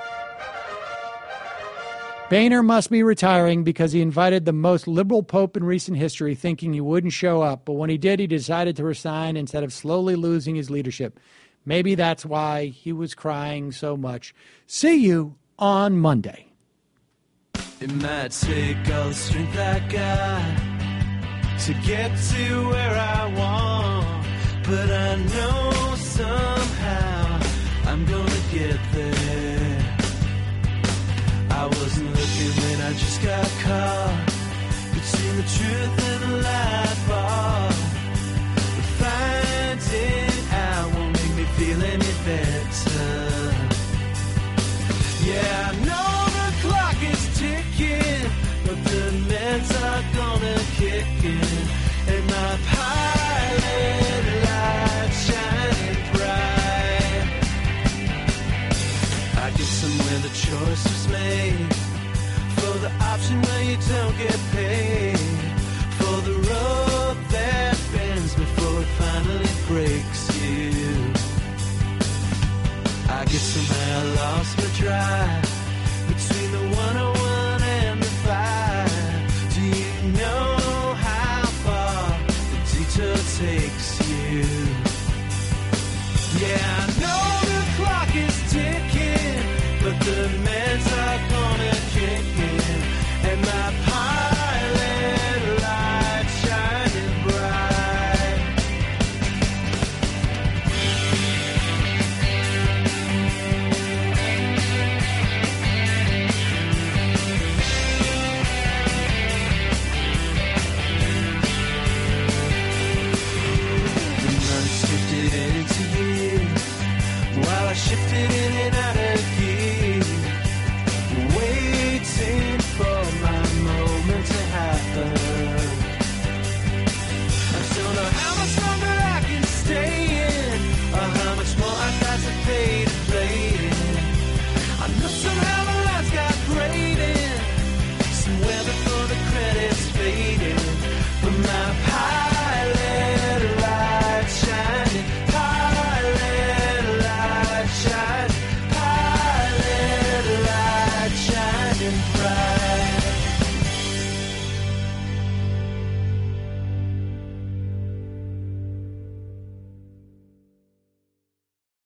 Boehner must be retiring because he invited the most liberal pope in recent history, thinking he wouldn't show up. But when he did, he decided to resign instead of slowly losing his leadership. Maybe that's why he was crying so much. See you on Monday. It might take all the strength I got to get to where I want, but I know somehow I'm gonna get there. I wasn't looking when I just got caught between the truth and the lie bar. But finding out won't make me feel any better. Yeah, I know the clock is ticking, but the meds are gonna kick in, and my pilot light shining bright. I guess somewhere the choice was made for the option where you don't get paid, for the rope that bends before it finally breaks you. I guess somehow I lost my drive between the one oh one and the five. Do you know how far the detour takes you? Yeah, I know the clock is ticking, but the meds are gonna kick in, and my pilot light shining bright. The months drifted into years while I shifted in and out of gear, waiting for my moment to happen. I don't know how much longer I can stay in, or how much more I got to pay to play in. I know somehow the lights got graded somewhere before the credits faded, but my pilot light shining, pilot light shining, pilot light shining bright.